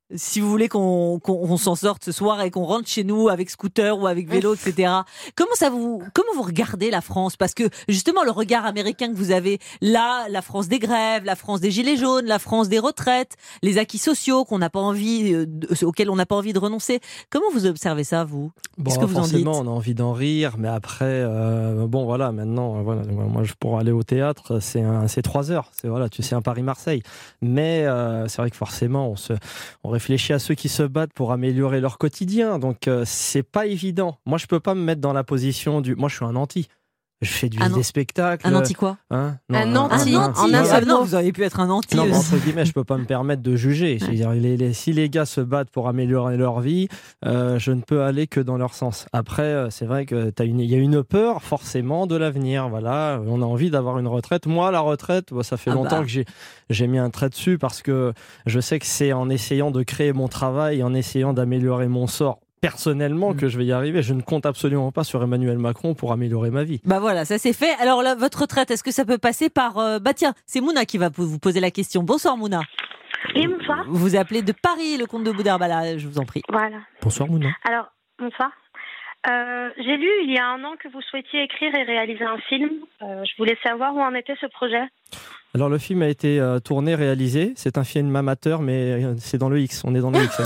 Speaker 3: si vous voulez qu'on, qu'on on s'en sorte ce soir et qu'on rentre chez nous avec scooter ou avec vélo, et cetera. Comment ça vous, comment vous regardez la France? Parce que justement, le regard américain que vous avez là, la France des grèves, la France des gilets jaunes, la France des retraites, les acquis sociaux qu'on n'a pas envie, euh, auxquels on n'a pas envie de renoncer. Comment vous observez ça, vous?
Speaker 8: Bon,
Speaker 3: Qu'est-ce que vous en dites?
Speaker 8: Forcément, on a envie d'en rire, mais après, euh, bon, voilà, maintenant, voilà, moi, pour aller au théâtre, c'est un, c'est trois heures. C'est voilà, tu sais, un Paris-Marseille. Mais euh, c'est vrai que forcément, on se, on réfléchit à ceux qui se battent pour améliorer leur quotidien. Donc, euh, c'est pas évident. Moi, je peux pas me mettre dans la position du. Moi, je suis un anti. Je fais du,
Speaker 3: un
Speaker 8: des spectacles.
Speaker 3: Un anti quoi?
Speaker 8: Hein
Speaker 3: non, un, un anti. Un, un, en un seul mot. Vous auriez pu être un anti.
Speaker 8: Non, mais entre guillemets, je peux pas me permettre de juger. Ouais. Dire, les, les, si les gars se battent pour améliorer leur vie, euh, je ne peux aller que dans leur sens. Après, c'est vrai que t'as une, il y a une peur forcément de l'avenir. Voilà, on a envie d'avoir une retraite. Moi, la retraite, bah, ça fait ah longtemps bah. que j'ai, j'ai mis un trait dessus parce que je sais que c'est en essayant de créer mon travail, en essayant d'améliorer mon sort. Personnellement, que je vais y arriver. Je ne compte absolument pas sur Emmanuel Macron pour améliorer ma vie.
Speaker 3: Bah voilà, ça c'est fait. Alors là, votre retraite, est-ce que ça peut passer par... Euh, bah tiens, c'est Mouna qui va vous poser la question. Bonsoir Mouna.
Speaker 5: Oui, bonsoir.
Speaker 3: Vous vous appelez de Paris, le comte de Boudherbala, je vous en prie.
Speaker 5: Voilà.
Speaker 8: Bonsoir Mouna.
Speaker 5: Alors, bonsoir. Euh, j'ai lu il y a un an que vous souhaitiez écrire et réaliser un film. Euh, je voulais savoir où en était ce projet.
Speaker 8: Alors le film a été euh, tourné, réalisé. C'est un film amateur, mais c'est dans le X. On est dans le X.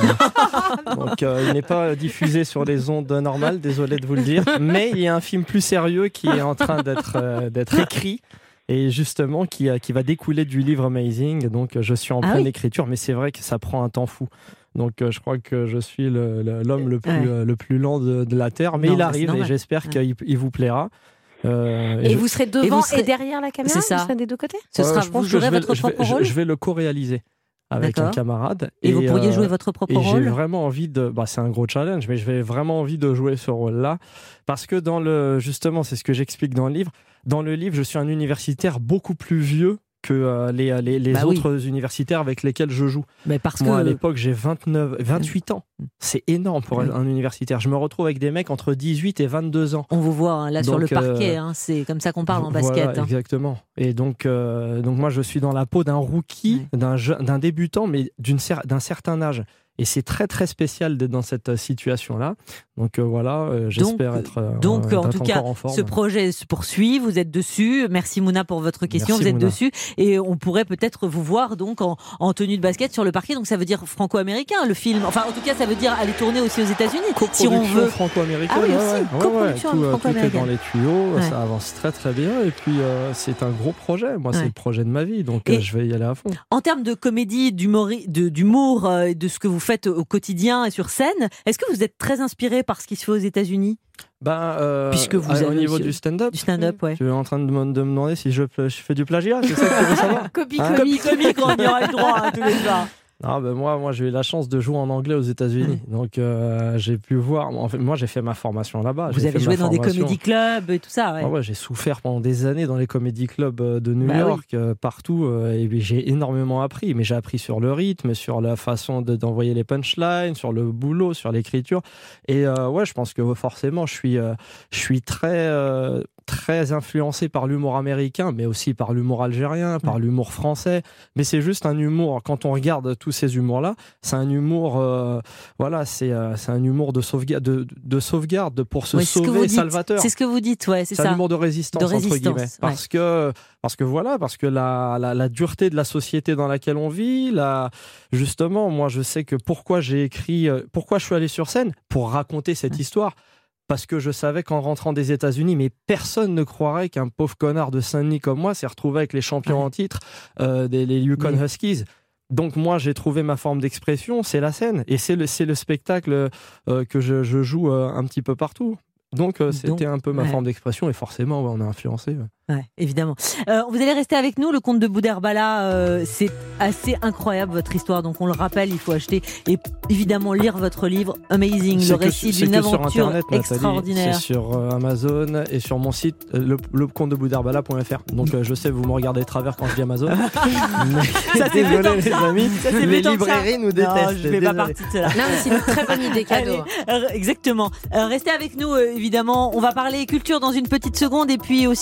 Speaker 8: Donc euh, il n'est pas diffusé sur les ondes normales. Désolé de vous le dire. Mais il y a un film plus sérieux qui est en train d'être euh, d'être écrit. Et justement, qui, qui va découler du livre Amazing. Donc je suis en ah pleine oui. écriture, mais c'est vrai que ça prend un temps fou. Donc euh, je crois que je suis le, le, l'homme le plus, ouais. euh, le plus lent de, de la Terre. Mais non, il arrive et j'espère ouais. qu'il il vous plaira.
Speaker 1: Euh, et, et je... vous serez devant et, vous serez... et derrière la caméra?
Speaker 3: C'est ça.
Speaker 1: Vous serez des deux côtés?
Speaker 3: Ce sera, euh, je
Speaker 8: vous jouerez votre
Speaker 3: propre
Speaker 8: je vais,
Speaker 3: rôle?
Speaker 8: je, je vais le co-réaliser avec D'accord. un camarade.
Speaker 3: Et, et vous pourriez euh, jouer votre propre
Speaker 8: et
Speaker 3: rôle?
Speaker 8: J'ai vraiment envie de... Bah, c'est un gros challenge, mais j'ai vraiment envie de jouer ce rôle-là. Parce que dans le... Justement, c'est ce que j'explique dans le livre. Dans le livre, je suis un universitaire beaucoup plus vieux que euh, les, les, les bah autres oui. universitaires avec lesquels je joue.
Speaker 3: Mais parce
Speaker 8: Moi,
Speaker 3: que...
Speaker 8: à l'époque, j'ai vingt-neuf, vingt-huit ans. C'est énorme pour oui. un universitaire. Je me retrouve avec des mecs entre dix-huit et vingt-deux ans.
Speaker 3: On vous voit hein, là donc, sur le parquet. Euh, hein, c'est comme ça qu'on parle en basket.
Speaker 8: Voilà,
Speaker 3: hein.
Speaker 8: Exactement. Et donc, euh, donc, moi, je suis dans la peau d'un rookie, oui. d'un, je, d'un débutant, mais d'une, d'un certain âge. Et c'est très très spécial d'être dans cette situation-là. Donc euh, voilà, euh, j'espère
Speaker 3: donc,
Speaker 8: être euh,
Speaker 3: Donc
Speaker 8: en
Speaker 3: tout cas,
Speaker 8: en forme.
Speaker 3: Ce projet se poursuit, vous êtes dessus. Merci Mouna pour votre question,
Speaker 8: Merci,
Speaker 3: vous êtes
Speaker 8: Mouna.
Speaker 3: dessus. Et on pourrait peut-être vous voir donc en, en tenue de basket sur le parquet. Donc ça veut dire franco-américain le film. Enfin en tout cas ça veut dire aller tourner aussi aux États-Unis.
Speaker 8: Si on veut franco-américaine.
Speaker 3: Ah oui,
Speaker 8: ouais,
Speaker 3: aussi.
Speaker 8: ouais,
Speaker 3: Co-production
Speaker 8: ouais, tout,
Speaker 3: franco-américaine.
Speaker 8: tout est dans les tuyaux,
Speaker 3: ouais.
Speaker 8: ça avance très très bien. Et puis euh, c'est un gros projet. Moi ouais. c'est le projet de ma vie, donc
Speaker 3: et
Speaker 8: euh, je vais y aller à fond.
Speaker 3: En termes de comédie, d'humour, de, d'humour, euh, de ce que vous faites au quotidien et sur scène, est-ce que vous êtes très inspiré par ce qui se fait aux États-Unis?
Speaker 8: Ben, euh,
Speaker 3: Puisque vous
Speaker 8: à, au
Speaker 3: avez
Speaker 8: niveau
Speaker 3: aussi,
Speaker 8: du stand-up,
Speaker 3: du stand-up, ouais.
Speaker 8: Tu es en train de me, de me demander si je, je fais du plagiat, c'est ça que tu veux savoir?
Speaker 3: Copie hein comique, comique, on y aura le droit hein, tous les soirs.
Speaker 8: Non, ben moi, moi, j'ai eu la chance de jouer en anglais aux États-Unis, mmh. donc euh, j'ai pu voir. En fait, moi, j'ai fait ma formation là-bas.
Speaker 3: Vous
Speaker 8: j'ai
Speaker 3: avez
Speaker 8: fait
Speaker 3: joué dans
Speaker 8: formation...
Speaker 3: des comédie clubs et tout ça, ouais.
Speaker 8: Ah ouais, j'ai souffert pendant des années dans les comédie clubs de New
Speaker 3: bah
Speaker 8: York,
Speaker 3: oui.
Speaker 8: euh, partout, euh, et j'ai énormément appris. Mais j'ai appris sur le rythme, sur la façon de, d'envoyer les punchlines, sur le boulot, sur l'écriture. Et euh, ouais, je pense que forcément, je suis, euh, je suis très. Euh, très influencé par l'humour américain, mais aussi par l'humour algérien, par mmh. l'humour français. Mais c'est juste un humour, quand on regarde tous ces humours-là, c'est un humour, euh, voilà, c'est, euh, c'est un humour de sauvegarde, de, de sauvegarde pour se
Speaker 3: ouais,
Speaker 8: sauver,
Speaker 3: dites,
Speaker 8: salvateur.
Speaker 3: C'est ce que vous dites, ouais, c'est,
Speaker 8: c'est
Speaker 3: ça.
Speaker 8: un humour de résistance,
Speaker 3: de
Speaker 8: entre
Speaker 3: résistance,
Speaker 8: guillemets.
Speaker 3: Ouais.
Speaker 8: Parce que, parce que voilà, parce que la, la, la dureté de la société dans laquelle on vit, la, justement, moi, je sais que pourquoi j'ai écrit, pourquoi je suis allé sur scène, pour raconter cette ouais. histoire. Parce que je savais qu'en rentrant des États-Unis, mais personne ne croirait qu'un pauvre connard de Saint-Denis comme moi s'est retrouvé avec les champions ouais. en titre, euh, des, les Yukon oui. Huskies. Donc moi, j'ai trouvé ma forme d'expression, c'est la scène. Et c'est le, c'est le spectacle euh, que je, je joue euh, un petit peu partout. Donc euh, c'était Donc, un peu ma ouais. forme d'expression et forcément, ouais, on a influencé. Ouais.
Speaker 3: Ouais, évidemment. Euh, vous allez rester avec nous, le comte de Boudherbala, euh, c'est assez incroyable votre histoire, donc on le rappelle, il faut acheter et évidemment lire votre livre Amazing, c'est le que, récit d'une aventure sur Internet, extraordinaire.
Speaker 8: Nathalie, c'est sur euh, Amazon et sur mon site euh, le, le comte de boudherbala point f r. Donc euh, je sais, vous me regardez de travers quand je dis Amazon. Mais, ça c'est désolé les amis, ça, c'est les librairies nous détestent.
Speaker 3: Non, je ne fais pas partie de cela.
Speaker 1: Non, mais c'est une très bonne idée cadeau.
Speaker 3: Allez, euh, exactement. Euh, restez avec nous, euh, évidemment. On va parler culture dans une petite seconde et puis aussi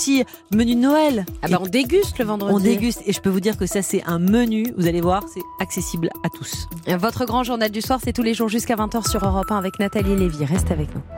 Speaker 3: Menu de Noël.
Speaker 1: Ah bah on déguste le vendredi.
Speaker 3: On déguste et je peux vous dire que ça c'est un menu, vous allez voir, c'est accessible à tous.
Speaker 1: Votre grand journal du soir, c'est tous les jours jusqu'à vingt heures sur Europe un avec Nathalie Lévy. Reste avec nous.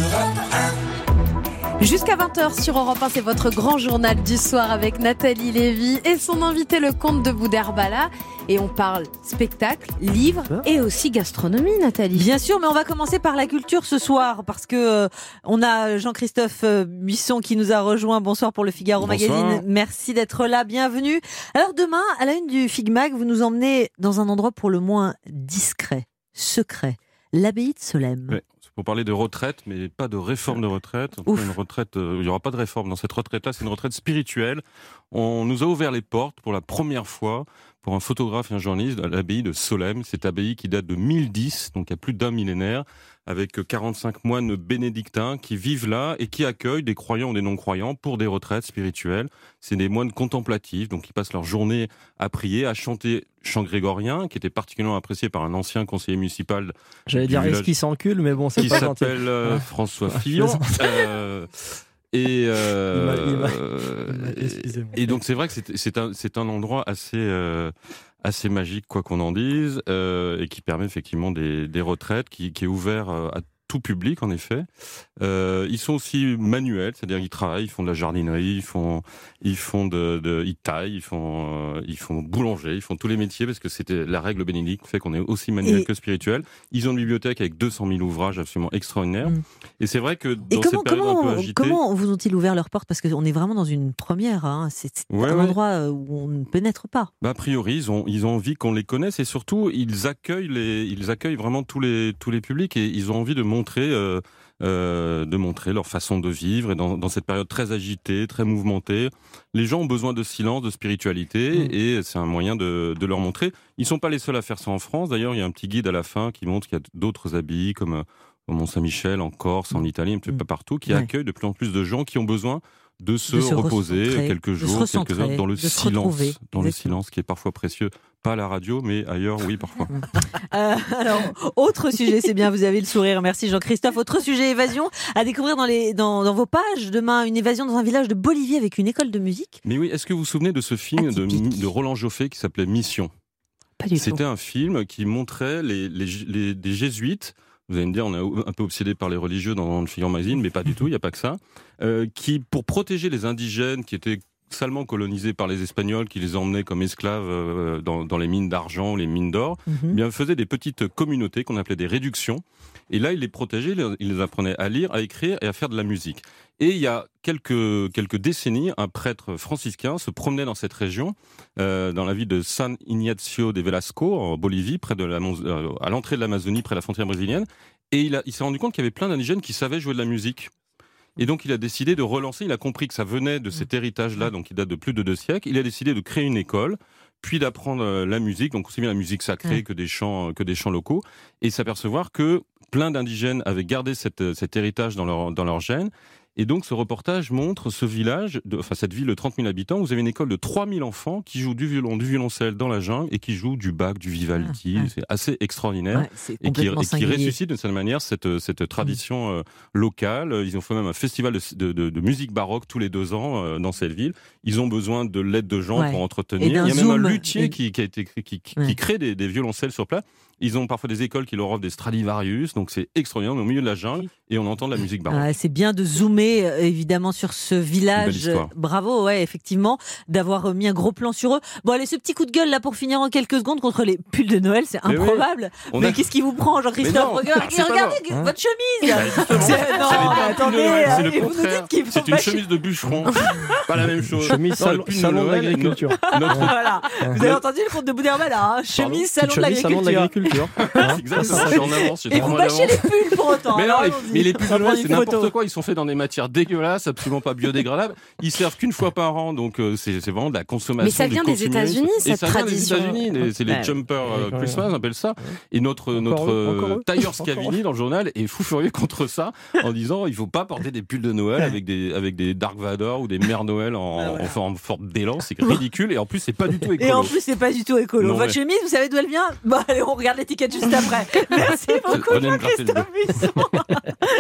Speaker 1: Jusqu'à vingt heures sur Europe un, c'est votre grand journal du soir avec Nathalie Lévy et son invité, le comte de Boudherbala. Et on parle spectacle, livre et aussi gastronomie, Nathalie.
Speaker 3: Bien sûr, mais on va commencer par la culture ce soir parce que euh, on a Jean-Christophe euh, Buisson qui nous a rejoint. Bonsoir pour le Figaro
Speaker 9: Bonsoir.
Speaker 3: Magazine. Merci d'être là, bienvenue. Alors demain, à la une du Fig Mag, vous nous emmenez dans un endroit pour le moins discret, secret, l'abbaye de Solesmes.
Speaker 9: Ouais. Pour parler de retraite, mais pas de réforme de retraite. Une retraite, euh, il n'y aura pas de réforme dans cette retraite-là. C'est une retraite spirituelle. On nous a ouvert les portes pour la première fois pour un photographe et un journaliste à l'abbaye de Solesmes. Cette abbaye qui date de mille dix, donc il y a plus d'un millénaire, avec quarante-cinq moines bénédictins qui vivent là et qui accueillent des croyants ou des non-croyants pour des retraites spirituelles. C'est des moines contemplatifs, donc ils passent leur journée à prier, à chanter chant grégorien, qui était particulièrement apprécié par un ancien conseiller municipal.
Speaker 8: J'allais dire est-ce qu'il s'encule, mais bon, c'est
Speaker 9: qui
Speaker 8: pas gentil.
Speaker 9: s'appelle euh,
Speaker 8: Ouais.
Speaker 9: François Fillon. euh, et, euh,
Speaker 8: Il m'a- il m'a- il m'a- excusez-moi.
Speaker 9: et donc c'est vrai que c'est, c'est, un, c'est un endroit assez, euh, assez magique, quoi qu'on en dise, euh, et qui permet effectivement des, des retraites, qui, qui est ouvert euh, à tout public en effet. Euh, ils sont aussi manuels, c'est-à-dire ils travaillent, ils font de la jardinerie, ils font, ils font de, de ils taillent, ils font, euh, ils font boulanger, ils font tous les métiers parce que c'était la règle bénédicte fait qu'on est aussi manuel
Speaker 3: Et-
Speaker 9: que spirituel. Ils ont une bibliothèque avec deux cent mille ouvrages absolument extraordinaires.
Speaker 3: Mm.
Speaker 9: Et c'est vrai que
Speaker 3: Et
Speaker 9: dans
Speaker 3: comment,
Speaker 9: cette période un peu
Speaker 3: comment,
Speaker 9: agitée,
Speaker 3: comment vous ont-ils ouvert leurs portes? Parce qu'on est vraiment dans une première, hein. c'est, c'est
Speaker 9: Ouais,
Speaker 3: un
Speaker 9: ouais.
Speaker 3: endroit où on ne pénètre pas.
Speaker 9: bah, a priori, ils ont, ils ont envie qu'on les connaisse et surtout, ils accueillent les, ils accueillent vraiment tous les, tous les publics et ils ont envie de montrer, euh, euh, de montrer leur façon de vivre et dans, dans cette période très agitée, très mouvementée. Les gens ont besoin de silence, de spiritualité
Speaker 3: Mmh.
Speaker 9: et c'est un moyen de, de leur montrer. Ils sont pas les seuls à faire ça en France. D'ailleurs, il y a un petit guide à la fin qui montre qu'il y a d'autres abbayes comme euh, au Mont-Saint-Michel, en Corse, en Italie, un petit peu partout, qui
Speaker 3: Ouais.
Speaker 9: accueillent de plus en plus de gens qui ont besoin de se,
Speaker 3: De se
Speaker 9: reposer
Speaker 3: recentrer,
Speaker 9: quelques
Speaker 3: de se
Speaker 9: jours, quelques
Speaker 3: recentrer,
Speaker 9: heures dans le
Speaker 3: de se
Speaker 9: silence,
Speaker 3: retrouver.
Speaker 9: dans le
Speaker 3: Exactement.
Speaker 9: silence qui est parfois précieux, pas à la radio, mais ailleurs, oui, parfois.
Speaker 3: Euh, alors, autre sujet, c'est bien, vous avez le sourire, merci Jean-Christophe. Autre sujet, évasion, à découvrir dans, les, dans, dans vos pages. Demain, une évasion dans un village de Bolivie avec une école de musique.
Speaker 9: Mais oui, est-ce que vous vous souvenez de ce film de, de Roland Joffé qui s'appelait Mission?
Speaker 3: Pas du tout.
Speaker 9: C'était un film qui montrait les, les, les- des jésuites. Vous allez me dire, on est un peu obsédé par les religieux dans le Figaro Magazine, mais pas du tout, il n'y a pas que ça. Euh, qui, pour protéger les indigènes qui étaient salement colonisés par les Espagnols, qui les emmenaient comme esclaves euh, dans, dans les mines d'argent, les mines d'or,
Speaker 3: Mhm.
Speaker 9: eh bien faisaient des petites communautés qu'on appelait des réductions. Et là, ils les protégeaient, ils les apprenaient à lire, à écrire et à faire de la musique. Et il y a quelques, quelques décennies, un prêtre franciscain se promenait dans cette région, euh, dans la ville de San Ignacio de Velasco, en Bolivie, près de la, euh, à l'entrée de l'Amazonie, près de la frontière brésilienne. Et il, a, il s'est rendu compte qu'il y avait plein d'indigènes qui savaient jouer de la musique. Et donc il a décidé de relancer, il a compris que ça venait de cet héritage-là, donc il date de plus de deux siècles. Il a décidé de créer une école, puis d'apprendre euh, la musique, donc aussi bien la musique sacrée
Speaker 3: Ouais.
Speaker 9: que des chants, que des chants locaux, et s'apercevoir que plein d'indigènes avaient gardé cette, cet héritage dans leur, dans leur gène. Et donc ce reportage montre ce village, de, enfin cette ville de trente mille habitants, où vous avez une école de trois mille enfants qui jouent du violon, du violoncelle dans la jungle et qui jouent du Bach, du Vivaldi.
Speaker 3: Ah, ouais.
Speaker 9: C'est assez extraordinaire.
Speaker 3: Ouais, c'est
Speaker 9: et qui,
Speaker 3: complètement
Speaker 9: et qui
Speaker 3: singulier.
Speaker 9: ressuscite d'une certaine manière cette, cette tradition euh, locale. Ils ont fait même un festival de, de, de, de musique baroque tous les deux ans euh, dans cette ville. Ils ont besoin de l'aide de gens
Speaker 3: Ouais.
Speaker 9: pour
Speaker 3: Et
Speaker 9: entretenir.
Speaker 3: d'un
Speaker 9: Il y a même
Speaker 3: zoom.
Speaker 9: un luthier
Speaker 3: Et-
Speaker 9: qui, qui, a été, qui, qui, qui
Speaker 3: Ouais.
Speaker 9: crée des, des violoncelles sur place. Ils ont parfois des écoles qui leur offrent des Stradivarius, donc c'est extraordinaire. On est au milieu de la jungle et on entend de la musique baroque.
Speaker 3: Ah, c'est bien de zoomer euh, évidemment sur ce
Speaker 9: Une
Speaker 3: village.
Speaker 9: belle histoire.
Speaker 3: Bravo, ouais, effectivement, d'avoir euh, mis un gros plan sur eux. Bon, allez, ce petit coup de gueule là pour finir en quelques secondes contre les pulls de Noël, c'est
Speaker 9: Mais oui,
Speaker 3: improbable.
Speaker 9: on
Speaker 3: Mais
Speaker 9: a-
Speaker 3: qu'est-ce qui vous prend,
Speaker 9: Mais
Speaker 3: Jean-Christophe?
Speaker 9: non,
Speaker 3: Regardez,
Speaker 9: c'est pas
Speaker 3: regardez
Speaker 9: vrai.
Speaker 3: votre chemise.
Speaker 9: Bah, justement,
Speaker 3: C'est-
Speaker 9: ce
Speaker 3: non,
Speaker 9: n'est pas
Speaker 3: mais
Speaker 9: un pull de
Speaker 3: attendez,
Speaker 9: Noël, c'est le
Speaker 3: et vous nous
Speaker 9: contraire.
Speaker 3: dites qu'il faut
Speaker 9: C'est une
Speaker 3: pas-
Speaker 9: chemise de bûcheron. Pas la même chose.
Speaker 8: Chemise
Speaker 9: Non, le
Speaker 8: salon-
Speaker 9: pull de
Speaker 8: salon de
Speaker 9: Noël,
Speaker 8: l'agriculture.
Speaker 9: no- notre-
Speaker 3: Voilà. Vous avez entendu le compte de Boudherbala, hein, chemise salon de
Speaker 8: Petite chemise, salon de
Speaker 3: l'agriculture.
Speaker 8: l'agriculture. Hein,
Speaker 9: Exactement,
Speaker 8: ça,
Speaker 9: je suis en avance. j'ai
Speaker 3: Et
Speaker 9: trois
Speaker 3: vous
Speaker 9: mois
Speaker 3: bâchez
Speaker 9: d'avance.
Speaker 3: les pulls pour autant.
Speaker 9: Mais non,
Speaker 3: alors
Speaker 9: les,
Speaker 3: allons-y.
Speaker 9: mais les pulls
Speaker 3: On
Speaker 9: de
Speaker 3: va
Speaker 9: Noël,
Speaker 3: prendre
Speaker 9: c'est
Speaker 3: une
Speaker 9: n'importe
Speaker 3: photo.
Speaker 9: quoi. Ils sont faits dans des matières dégueulasses, absolument pas biodégradables. Ils servent qu'une fois par an, donc euh, c'est c'est vraiment de la consommation.
Speaker 1: Mais ça
Speaker 9: du
Speaker 1: vient des
Speaker 9: consumérisme.
Speaker 1: États-Unis,
Speaker 9: Et
Speaker 1: cette
Speaker 9: ça vient
Speaker 1: tradition.
Speaker 9: des États-Unis. les- C'est les
Speaker 1: Ouais.
Speaker 9: jumpers euh,
Speaker 8: Ouais,
Speaker 9: Christmas, on appelle ça. Et notre
Speaker 8: Encore
Speaker 9: notre
Speaker 8: eux, encore
Speaker 9: euh,
Speaker 8: eux.
Speaker 9: tailleur
Speaker 8: Encore
Speaker 9: Scavini dans le journal est fou furieux contre ça, en disant il faut pas porter des pulls de Noël avec des avec des Dark Vador ou des Mères Noël en, en, en forme d'élan. C'est ridicule et en plus c'est pas du tout écolo.
Speaker 3: Et en plus, c'est pas du tout écolo.
Speaker 9: Non,
Speaker 3: Votre
Speaker 9: mais-
Speaker 3: chemise, vous savez d'où elle vient? Bon, allez, on regarde l'étiquette juste après. Merci beaucoup,
Speaker 9: Prenez une gratte le
Speaker 3: Jean-Christophe Buisson.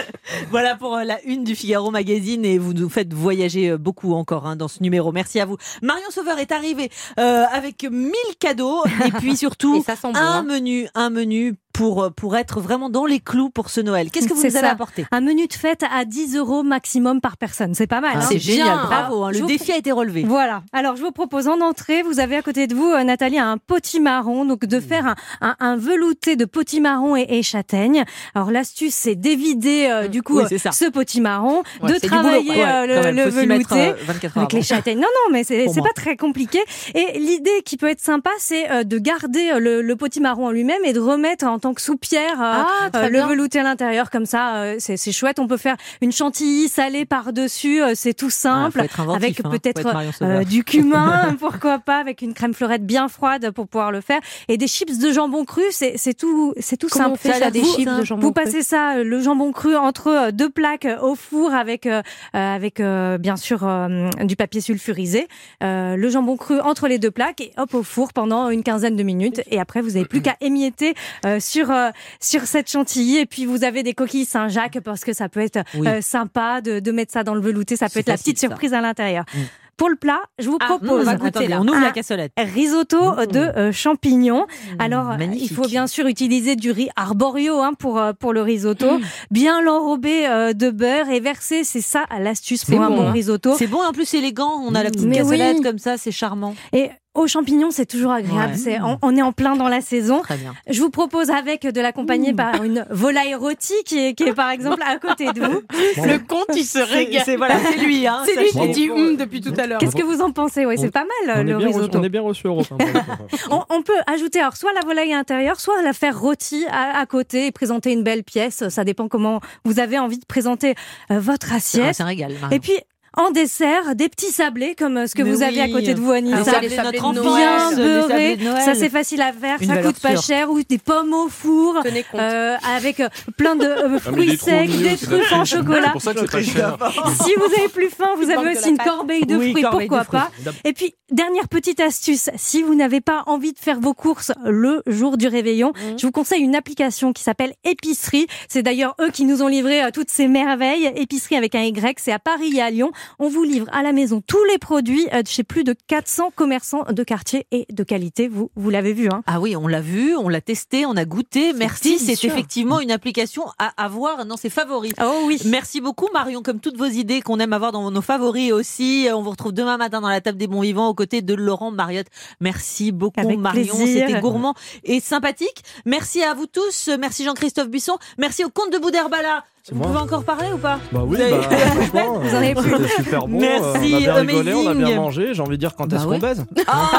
Speaker 3: Voilà pour la une du Figaro Magazine et vous nous faites voyager beaucoup encore hein, dans ce numéro. Merci à vous. Marion Sauveur est arrivée euh, avec mille cadeaux et puis surtout
Speaker 1: et ça sent bon,
Speaker 3: un
Speaker 1: hein.
Speaker 3: menu, un menu pour, pour être vraiment dans les clous pour ce Noël. Qu'est-ce que vous
Speaker 6: C'est
Speaker 3: nous avez
Speaker 6: ça.
Speaker 3: apporté?
Speaker 6: Un menu de fête à dix euros maximum par personne. C'est pas mal.
Speaker 3: Ah,
Speaker 6: hein.
Speaker 3: c'est génial,
Speaker 6: Bien.
Speaker 3: bravo. Hein, le
Speaker 6: Je vous-
Speaker 3: défi a été relevé.
Speaker 6: Voilà. Alors, je vous propose en entrée, vous avez à côté de vous, euh, Nathalie, un potimarron. Donc, de faire un, un, un velouté de potimarron et, et châtaigne. Alors, l'astuce, c'est d'évider, euh, du coup,
Speaker 3: Oui, c'est ça.
Speaker 6: ce potimarron,
Speaker 3: Ouais,
Speaker 6: de
Speaker 3: c'est du
Speaker 6: travailler
Speaker 3: boulot. Ouais,
Speaker 6: euh,
Speaker 3: quand
Speaker 6: le,
Speaker 3: même,
Speaker 6: le
Speaker 3: faut s'y mettre,
Speaker 6: velouté
Speaker 3: euh, vingt-quatre heures
Speaker 6: avec les
Speaker 3: avant.
Speaker 6: châtaignes. Non, non, mais c'est
Speaker 3: Pour
Speaker 6: c'est
Speaker 3: moi.
Speaker 6: pas très compliqué. Et l'idée qui peut être sympa, c'est euh, de garder euh, le, le potimarron en lui-même et de remettre en tant que soupière euh,
Speaker 1: Ah, très
Speaker 6: euh, le
Speaker 1: bien.
Speaker 6: velouté à l'intérieur. Comme ça, euh, c'est c'est chouette. On peut faire une chantilly salée par-dessus. euh, C'est tout simple.
Speaker 3: faut être inventif,
Speaker 6: avec
Speaker 3: hein. Faut
Speaker 6: peut-être
Speaker 3: être Marion Sauveur.
Speaker 6: euh, du cumin, pourquoi pas, avec une crème fleurette bien froide pour pouvoir le faire. Et des chips de jambon cru, c'est c'est tout, c'est tout
Speaker 1: Comment
Speaker 6: simple.
Speaker 1: on fait ça, des
Speaker 6: Vous-
Speaker 1: chips de jambon
Speaker 6: Vous
Speaker 1: cru
Speaker 6: passez ça, euh, le jambon cru entre euh, deux plaques euh, au four avec, euh, euh, avec euh, bien sûr euh, du papier sulfurisé. Euh, le jambon cru entre les deux plaques et hop au four pendant une quinzaine de minutes. Et après, vous n'avez plus qu'à émietter euh, sur euh, sur cette chantilly. Et puis vous avez des coquilles Saint-Jacques parce que ça peut être
Speaker 3: Oui.
Speaker 6: euh, sympa de, de mettre ça dans le velouté. Ça peut
Speaker 3: C'est
Speaker 6: être la
Speaker 3: facile,
Speaker 6: petite
Speaker 3: ça.
Speaker 6: surprise à l'intérieur.
Speaker 3: Mm.
Speaker 6: Pour le plat, je vous
Speaker 3: Ah,
Speaker 6: propose
Speaker 3: mmh, attendez,
Speaker 6: là,
Speaker 3: on ouvre
Speaker 6: un
Speaker 3: la cassolette.
Speaker 6: risotto de euh, champignons. Alors, euh,
Speaker 3: magnifique.
Speaker 6: il faut bien sûr utiliser du riz arborio hein, pour euh, pour le risotto. Bien l'enrober euh, de beurre et verser, c'est ça l'astuce pour
Speaker 3: C'est
Speaker 6: un
Speaker 3: bon,
Speaker 6: bon
Speaker 3: hein.
Speaker 6: risotto.
Speaker 3: C'est bon et en plus c'est élégant. On a la petite
Speaker 6: Mais oui.
Speaker 3: cassolette comme ça, c'est charmant.
Speaker 6: Et aux champignons, c'est toujours agréable.
Speaker 3: Ouais.
Speaker 6: C'est, on, on est en plein dans la saison.
Speaker 3: Très bien.
Speaker 6: Je vous propose avec de l'accompagner par une volaille rôtie qui est, qui est par exemple à côté de vous.
Speaker 1: Le compte, il se régale.
Speaker 3: C'est voilà, c'est lui. Hein,
Speaker 1: C'est lui
Speaker 3: sachez.
Speaker 1: qui dit hum depuis tout à l'heure.
Speaker 6: Qu'est-ce que vous en pensez? Oui, c'est pas mal
Speaker 8: On
Speaker 6: le
Speaker 8: est, bien reçu,
Speaker 6: risotto.
Speaker 8: on est bien reçu Europe. hein, pour le coup.
Speaker 6: On, on peut ajouter alors soit la volaille à l'intérieur, soit la faire rôtie à, à côté et présenter une belle pièce. Ça dépend comment vous avez envie de présenter euh, votre
Speaker 3: Ah,
Speaker 6: assiette.
Speaker 3: c'est un régal. Marion.
Speaker 6: Et puis en dessert, des petits sablés comme ce que
Speaker 3: Mais
Speaker 6: vous avez à
Speaker 3: oui.
Speaker 6: côté de vous, Anissa.
Speaker 3: Les sablés
Speaker 1: les
Speaker 3: de
Speaker 1: sablés
Speaker 3: notre
Speaker 1: de
Speaker 3: enfance,
Speaker 6: Bien
Speaker 3: les
Speaker 6: beurrés,
Speaker 3: sablés de Noël.
Speaker 6: ça c'est facile à faire,
Speaker 3: Une
Speaker 6: ça
Speaker 3: valeur
Speaker 6: coûte pas
Speaker 3: sûre.
Speaker 6: cher. Ou des pommes au four,
Speaker 1: Tenez compte.
Speaker 6: euh, avec euh, plein de euh,
Speaker 9: Ah, mais
Speaker 6: fruits
Speaker 9: des trous au
Speaker 6: secs,
Speaker 9: milieu,
Speaker 6: des
Speaker 9: c'est de la
Speaker 6: truffes en
Speaker 9: triche.
Speaker 6: chocolat.
Speaker 9: C'est pour ça que c'est pas cher.
Speaker 6: Si vous avez plus faim, vous
Speaker 1: Il
Speaker 6: avez
Speaker 1: manque de
Speaker 6: aussi
Speaker 1: la
Speaker 6: une
Speaker 1: pâte.
Speaker 6: corbeille de
Speaker 3: Oui,
Speaker 6: fruits,
Speaker 3: corbeille de
Speaker 6: pourquoi
Speaker 3: fruits.
Speaker 6: pas. Et puis, dernière petite astuce, si vous n'avez pas envie de faire vos courses le jour du réveillon,
Speaker 1: Mmh.
Speaker 6: je vous conseille une application qui s'appelle Épicerie. C'est d'ailleurs eux qui nous ont livré euh, toutes ces merveilles. Épicerie avec un Y, c'est à Paris et à Lyon. On vous livre à la maison tous les produits euh, chez plus de quatre cents commerçants de quartier et de qualité. Vous, vous l'avez vu, hein.
Speaker 3: Ah oui, on l'a vu, on l'a testé, on a goûté. Merci, c'est
Speaker 6: délicieux.
Speaker 3: effectivement une application à avoir dans ses favoris.
Speaker 6: Oh oui.
Speaker 3: Merci beaucoup Marion, comme toutes vos idées qu'on aime avoir dans nos favoris aussi. On vous retrouve demain matin dans la table des bons vivants aux côtés de Laurent Mariotte. Merci beaucoup
Speaker 6: Avec
Speaker 3: Marion,
Speaker 6: plaisir.
Speaker 3: c'était gourmand et sympathique. Merci à vous tous, merci Jean-Christophe Buisson, merci au comte de Boudherbala. Vous
Speaker 8: moi.
Speaker 3: pouvez encore parler ou pas?
Speaker 8: Bah oui,
Speaker 3: Vous avez-
Speaker 8: bah, franchement,
Speaker 6: Vous en avez plus.
Speaker 8: c'était super bon.
Speaker 3: Merci,
Speaker 8: euh, on a bien rigolé, on a bien
Speaker 3: amazing.
Speaker 8: mangé. J'ai envie de dire quand
Speaker 3: Bah
Speaker 8: est-ce
Speaker 3: ouais.
Speaker 8: qu'on baise.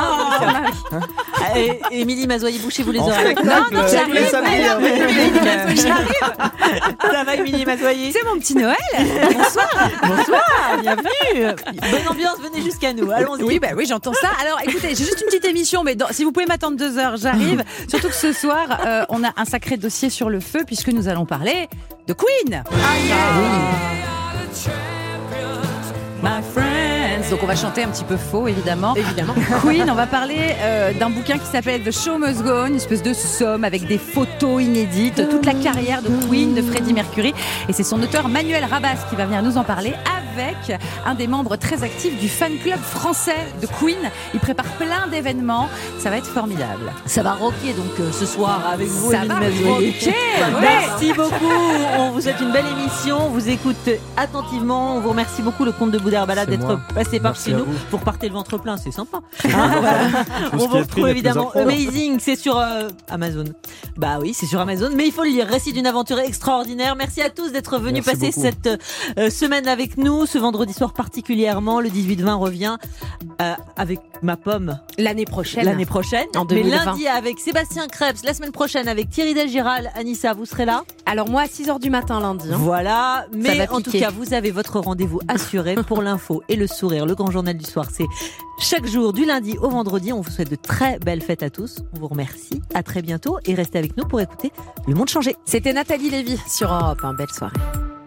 Speaker 3: Ah, Et- Émilie Mazoyer, bouchez-vous les
Speaker 8: En
Speaker 3: oreilles.
Speaker 8: spectacle,
Speaker 3: Non, non,
Speaker 8: euh,
Speaker 3: j'arrive,
Speaker 8: tous les samedis,
Speaker 3: alors,
Speaker 8: euh,
Speaker 3: Émilie Mazoyer, j'arrive. Ça va, Émilie Mazoyer?
Speaker 25: C'est mon petit Noël.
Speaker 3: Bonsoir. Bonsoir, bienvenue. Bonne ambiance, venez jusqu'à nous. Allons-y.
Speaker 25: Oui, bah oui, j'entends ça. Alors, écoutez, j'ai juste une petite émission, mais dans- si vous pouvez m'attendre deux heures, j'arrive. Surtout que ce soir, euh, on a un sacré dossier sur le feu puisque nous allons parler de Queen. My friends. Donc on va chanter un petit peu faux, évidemment.
Speaker 1: Évidemment.
Speaker 25: Queen, on va parler euh, d'un bouquin qui s'appelle The Show Must Go On, une espèce de somme avec des photos inédites, toute la carrière de Queen, de Freddie Mercury. Et c'est son auteur Manuel Rabas qui va venir nous en parler avec un des membres très actifs du fan club français de Queen. Il prépare plein d'événements. Ça va être formidable.
Speaker 3: Ça va rocker donc euh, ce soir avec vous,
Speaker 25: Ça
Speaker 3: Émilie
Speaker 25: va
Speaker 3: Mazoyer.
Speaker 25: rocker, ouais.
Speaker 3: Merci beaucoup. On vous souhaite une belle émission. On vous écoute attentivement. On vous remercie beaucoup, le comte de Boudherbala,
Speaker 8: C'est
Speaker 3: d'être
Speaker 8: moi.
Speaker 3: passé par
Speaker 8: Merci
Speaker 3: chez
Speaker 8: à
Speaker 3: nous.
Speaker 8: vous.
Speaker 3: Vous repartez le ventre plein, c'est sympa. Hein, voilà.
Speaker 8: Tout ce
Speaker 3: On
Speaker 8: qui
Speaker 3: vous
Speaker 8: est pris
Speaker 3: retrouve
Speaker 8: n'est plus
Speaker 3: évidemment
Speaker 8: à prendre.
Speaker 3: Amazing, c'est sur euh, Amazon. Bah oui, c'est sur Amazon, mais il faut le lire. Récit d'une aventure extraordinaire. Merci à tous d'être venus
Speaker 8: Merci
Speaker 3: passer
Speaker 8: beaucoup.
Speaker 3: cette euh, semaine avec nous. Ce vendredi soir particulièrement, le dix-huit vingt revient euh, avec ma pomme.
Speaker 1: L'année prochaine.
Speaker 3: L'année prochaine.
Speaker 1: En
Speaker 3: Mais
Speaker 1: deux mille vingt.
Speaker 3: lundi avec Sébastien Krebs, la semaine prochaine avec Thierry Delgiral. Anissa, vous serez là?
Speaker 1: Alors moi, à six heures du matin lundi. hein.
Speaker 3: Voilà, mais
Speaker 1: va
Speaker 3: en tout
Speaker 1: piquer.
Speaker 3: cas, vous avez votre rendez-vous assuré pour l'info et le sourire. Le grand journal du soir, c'est chaque jour du lundi au vendredi. On vous souhaite de très belles fêtes à tous. On vous remercie. À très bientôt et restez avec nous pour écouter Le Monde Changé.
Speaker 1: C'était Nathalie Lévy sur Europe. Un belle soirée.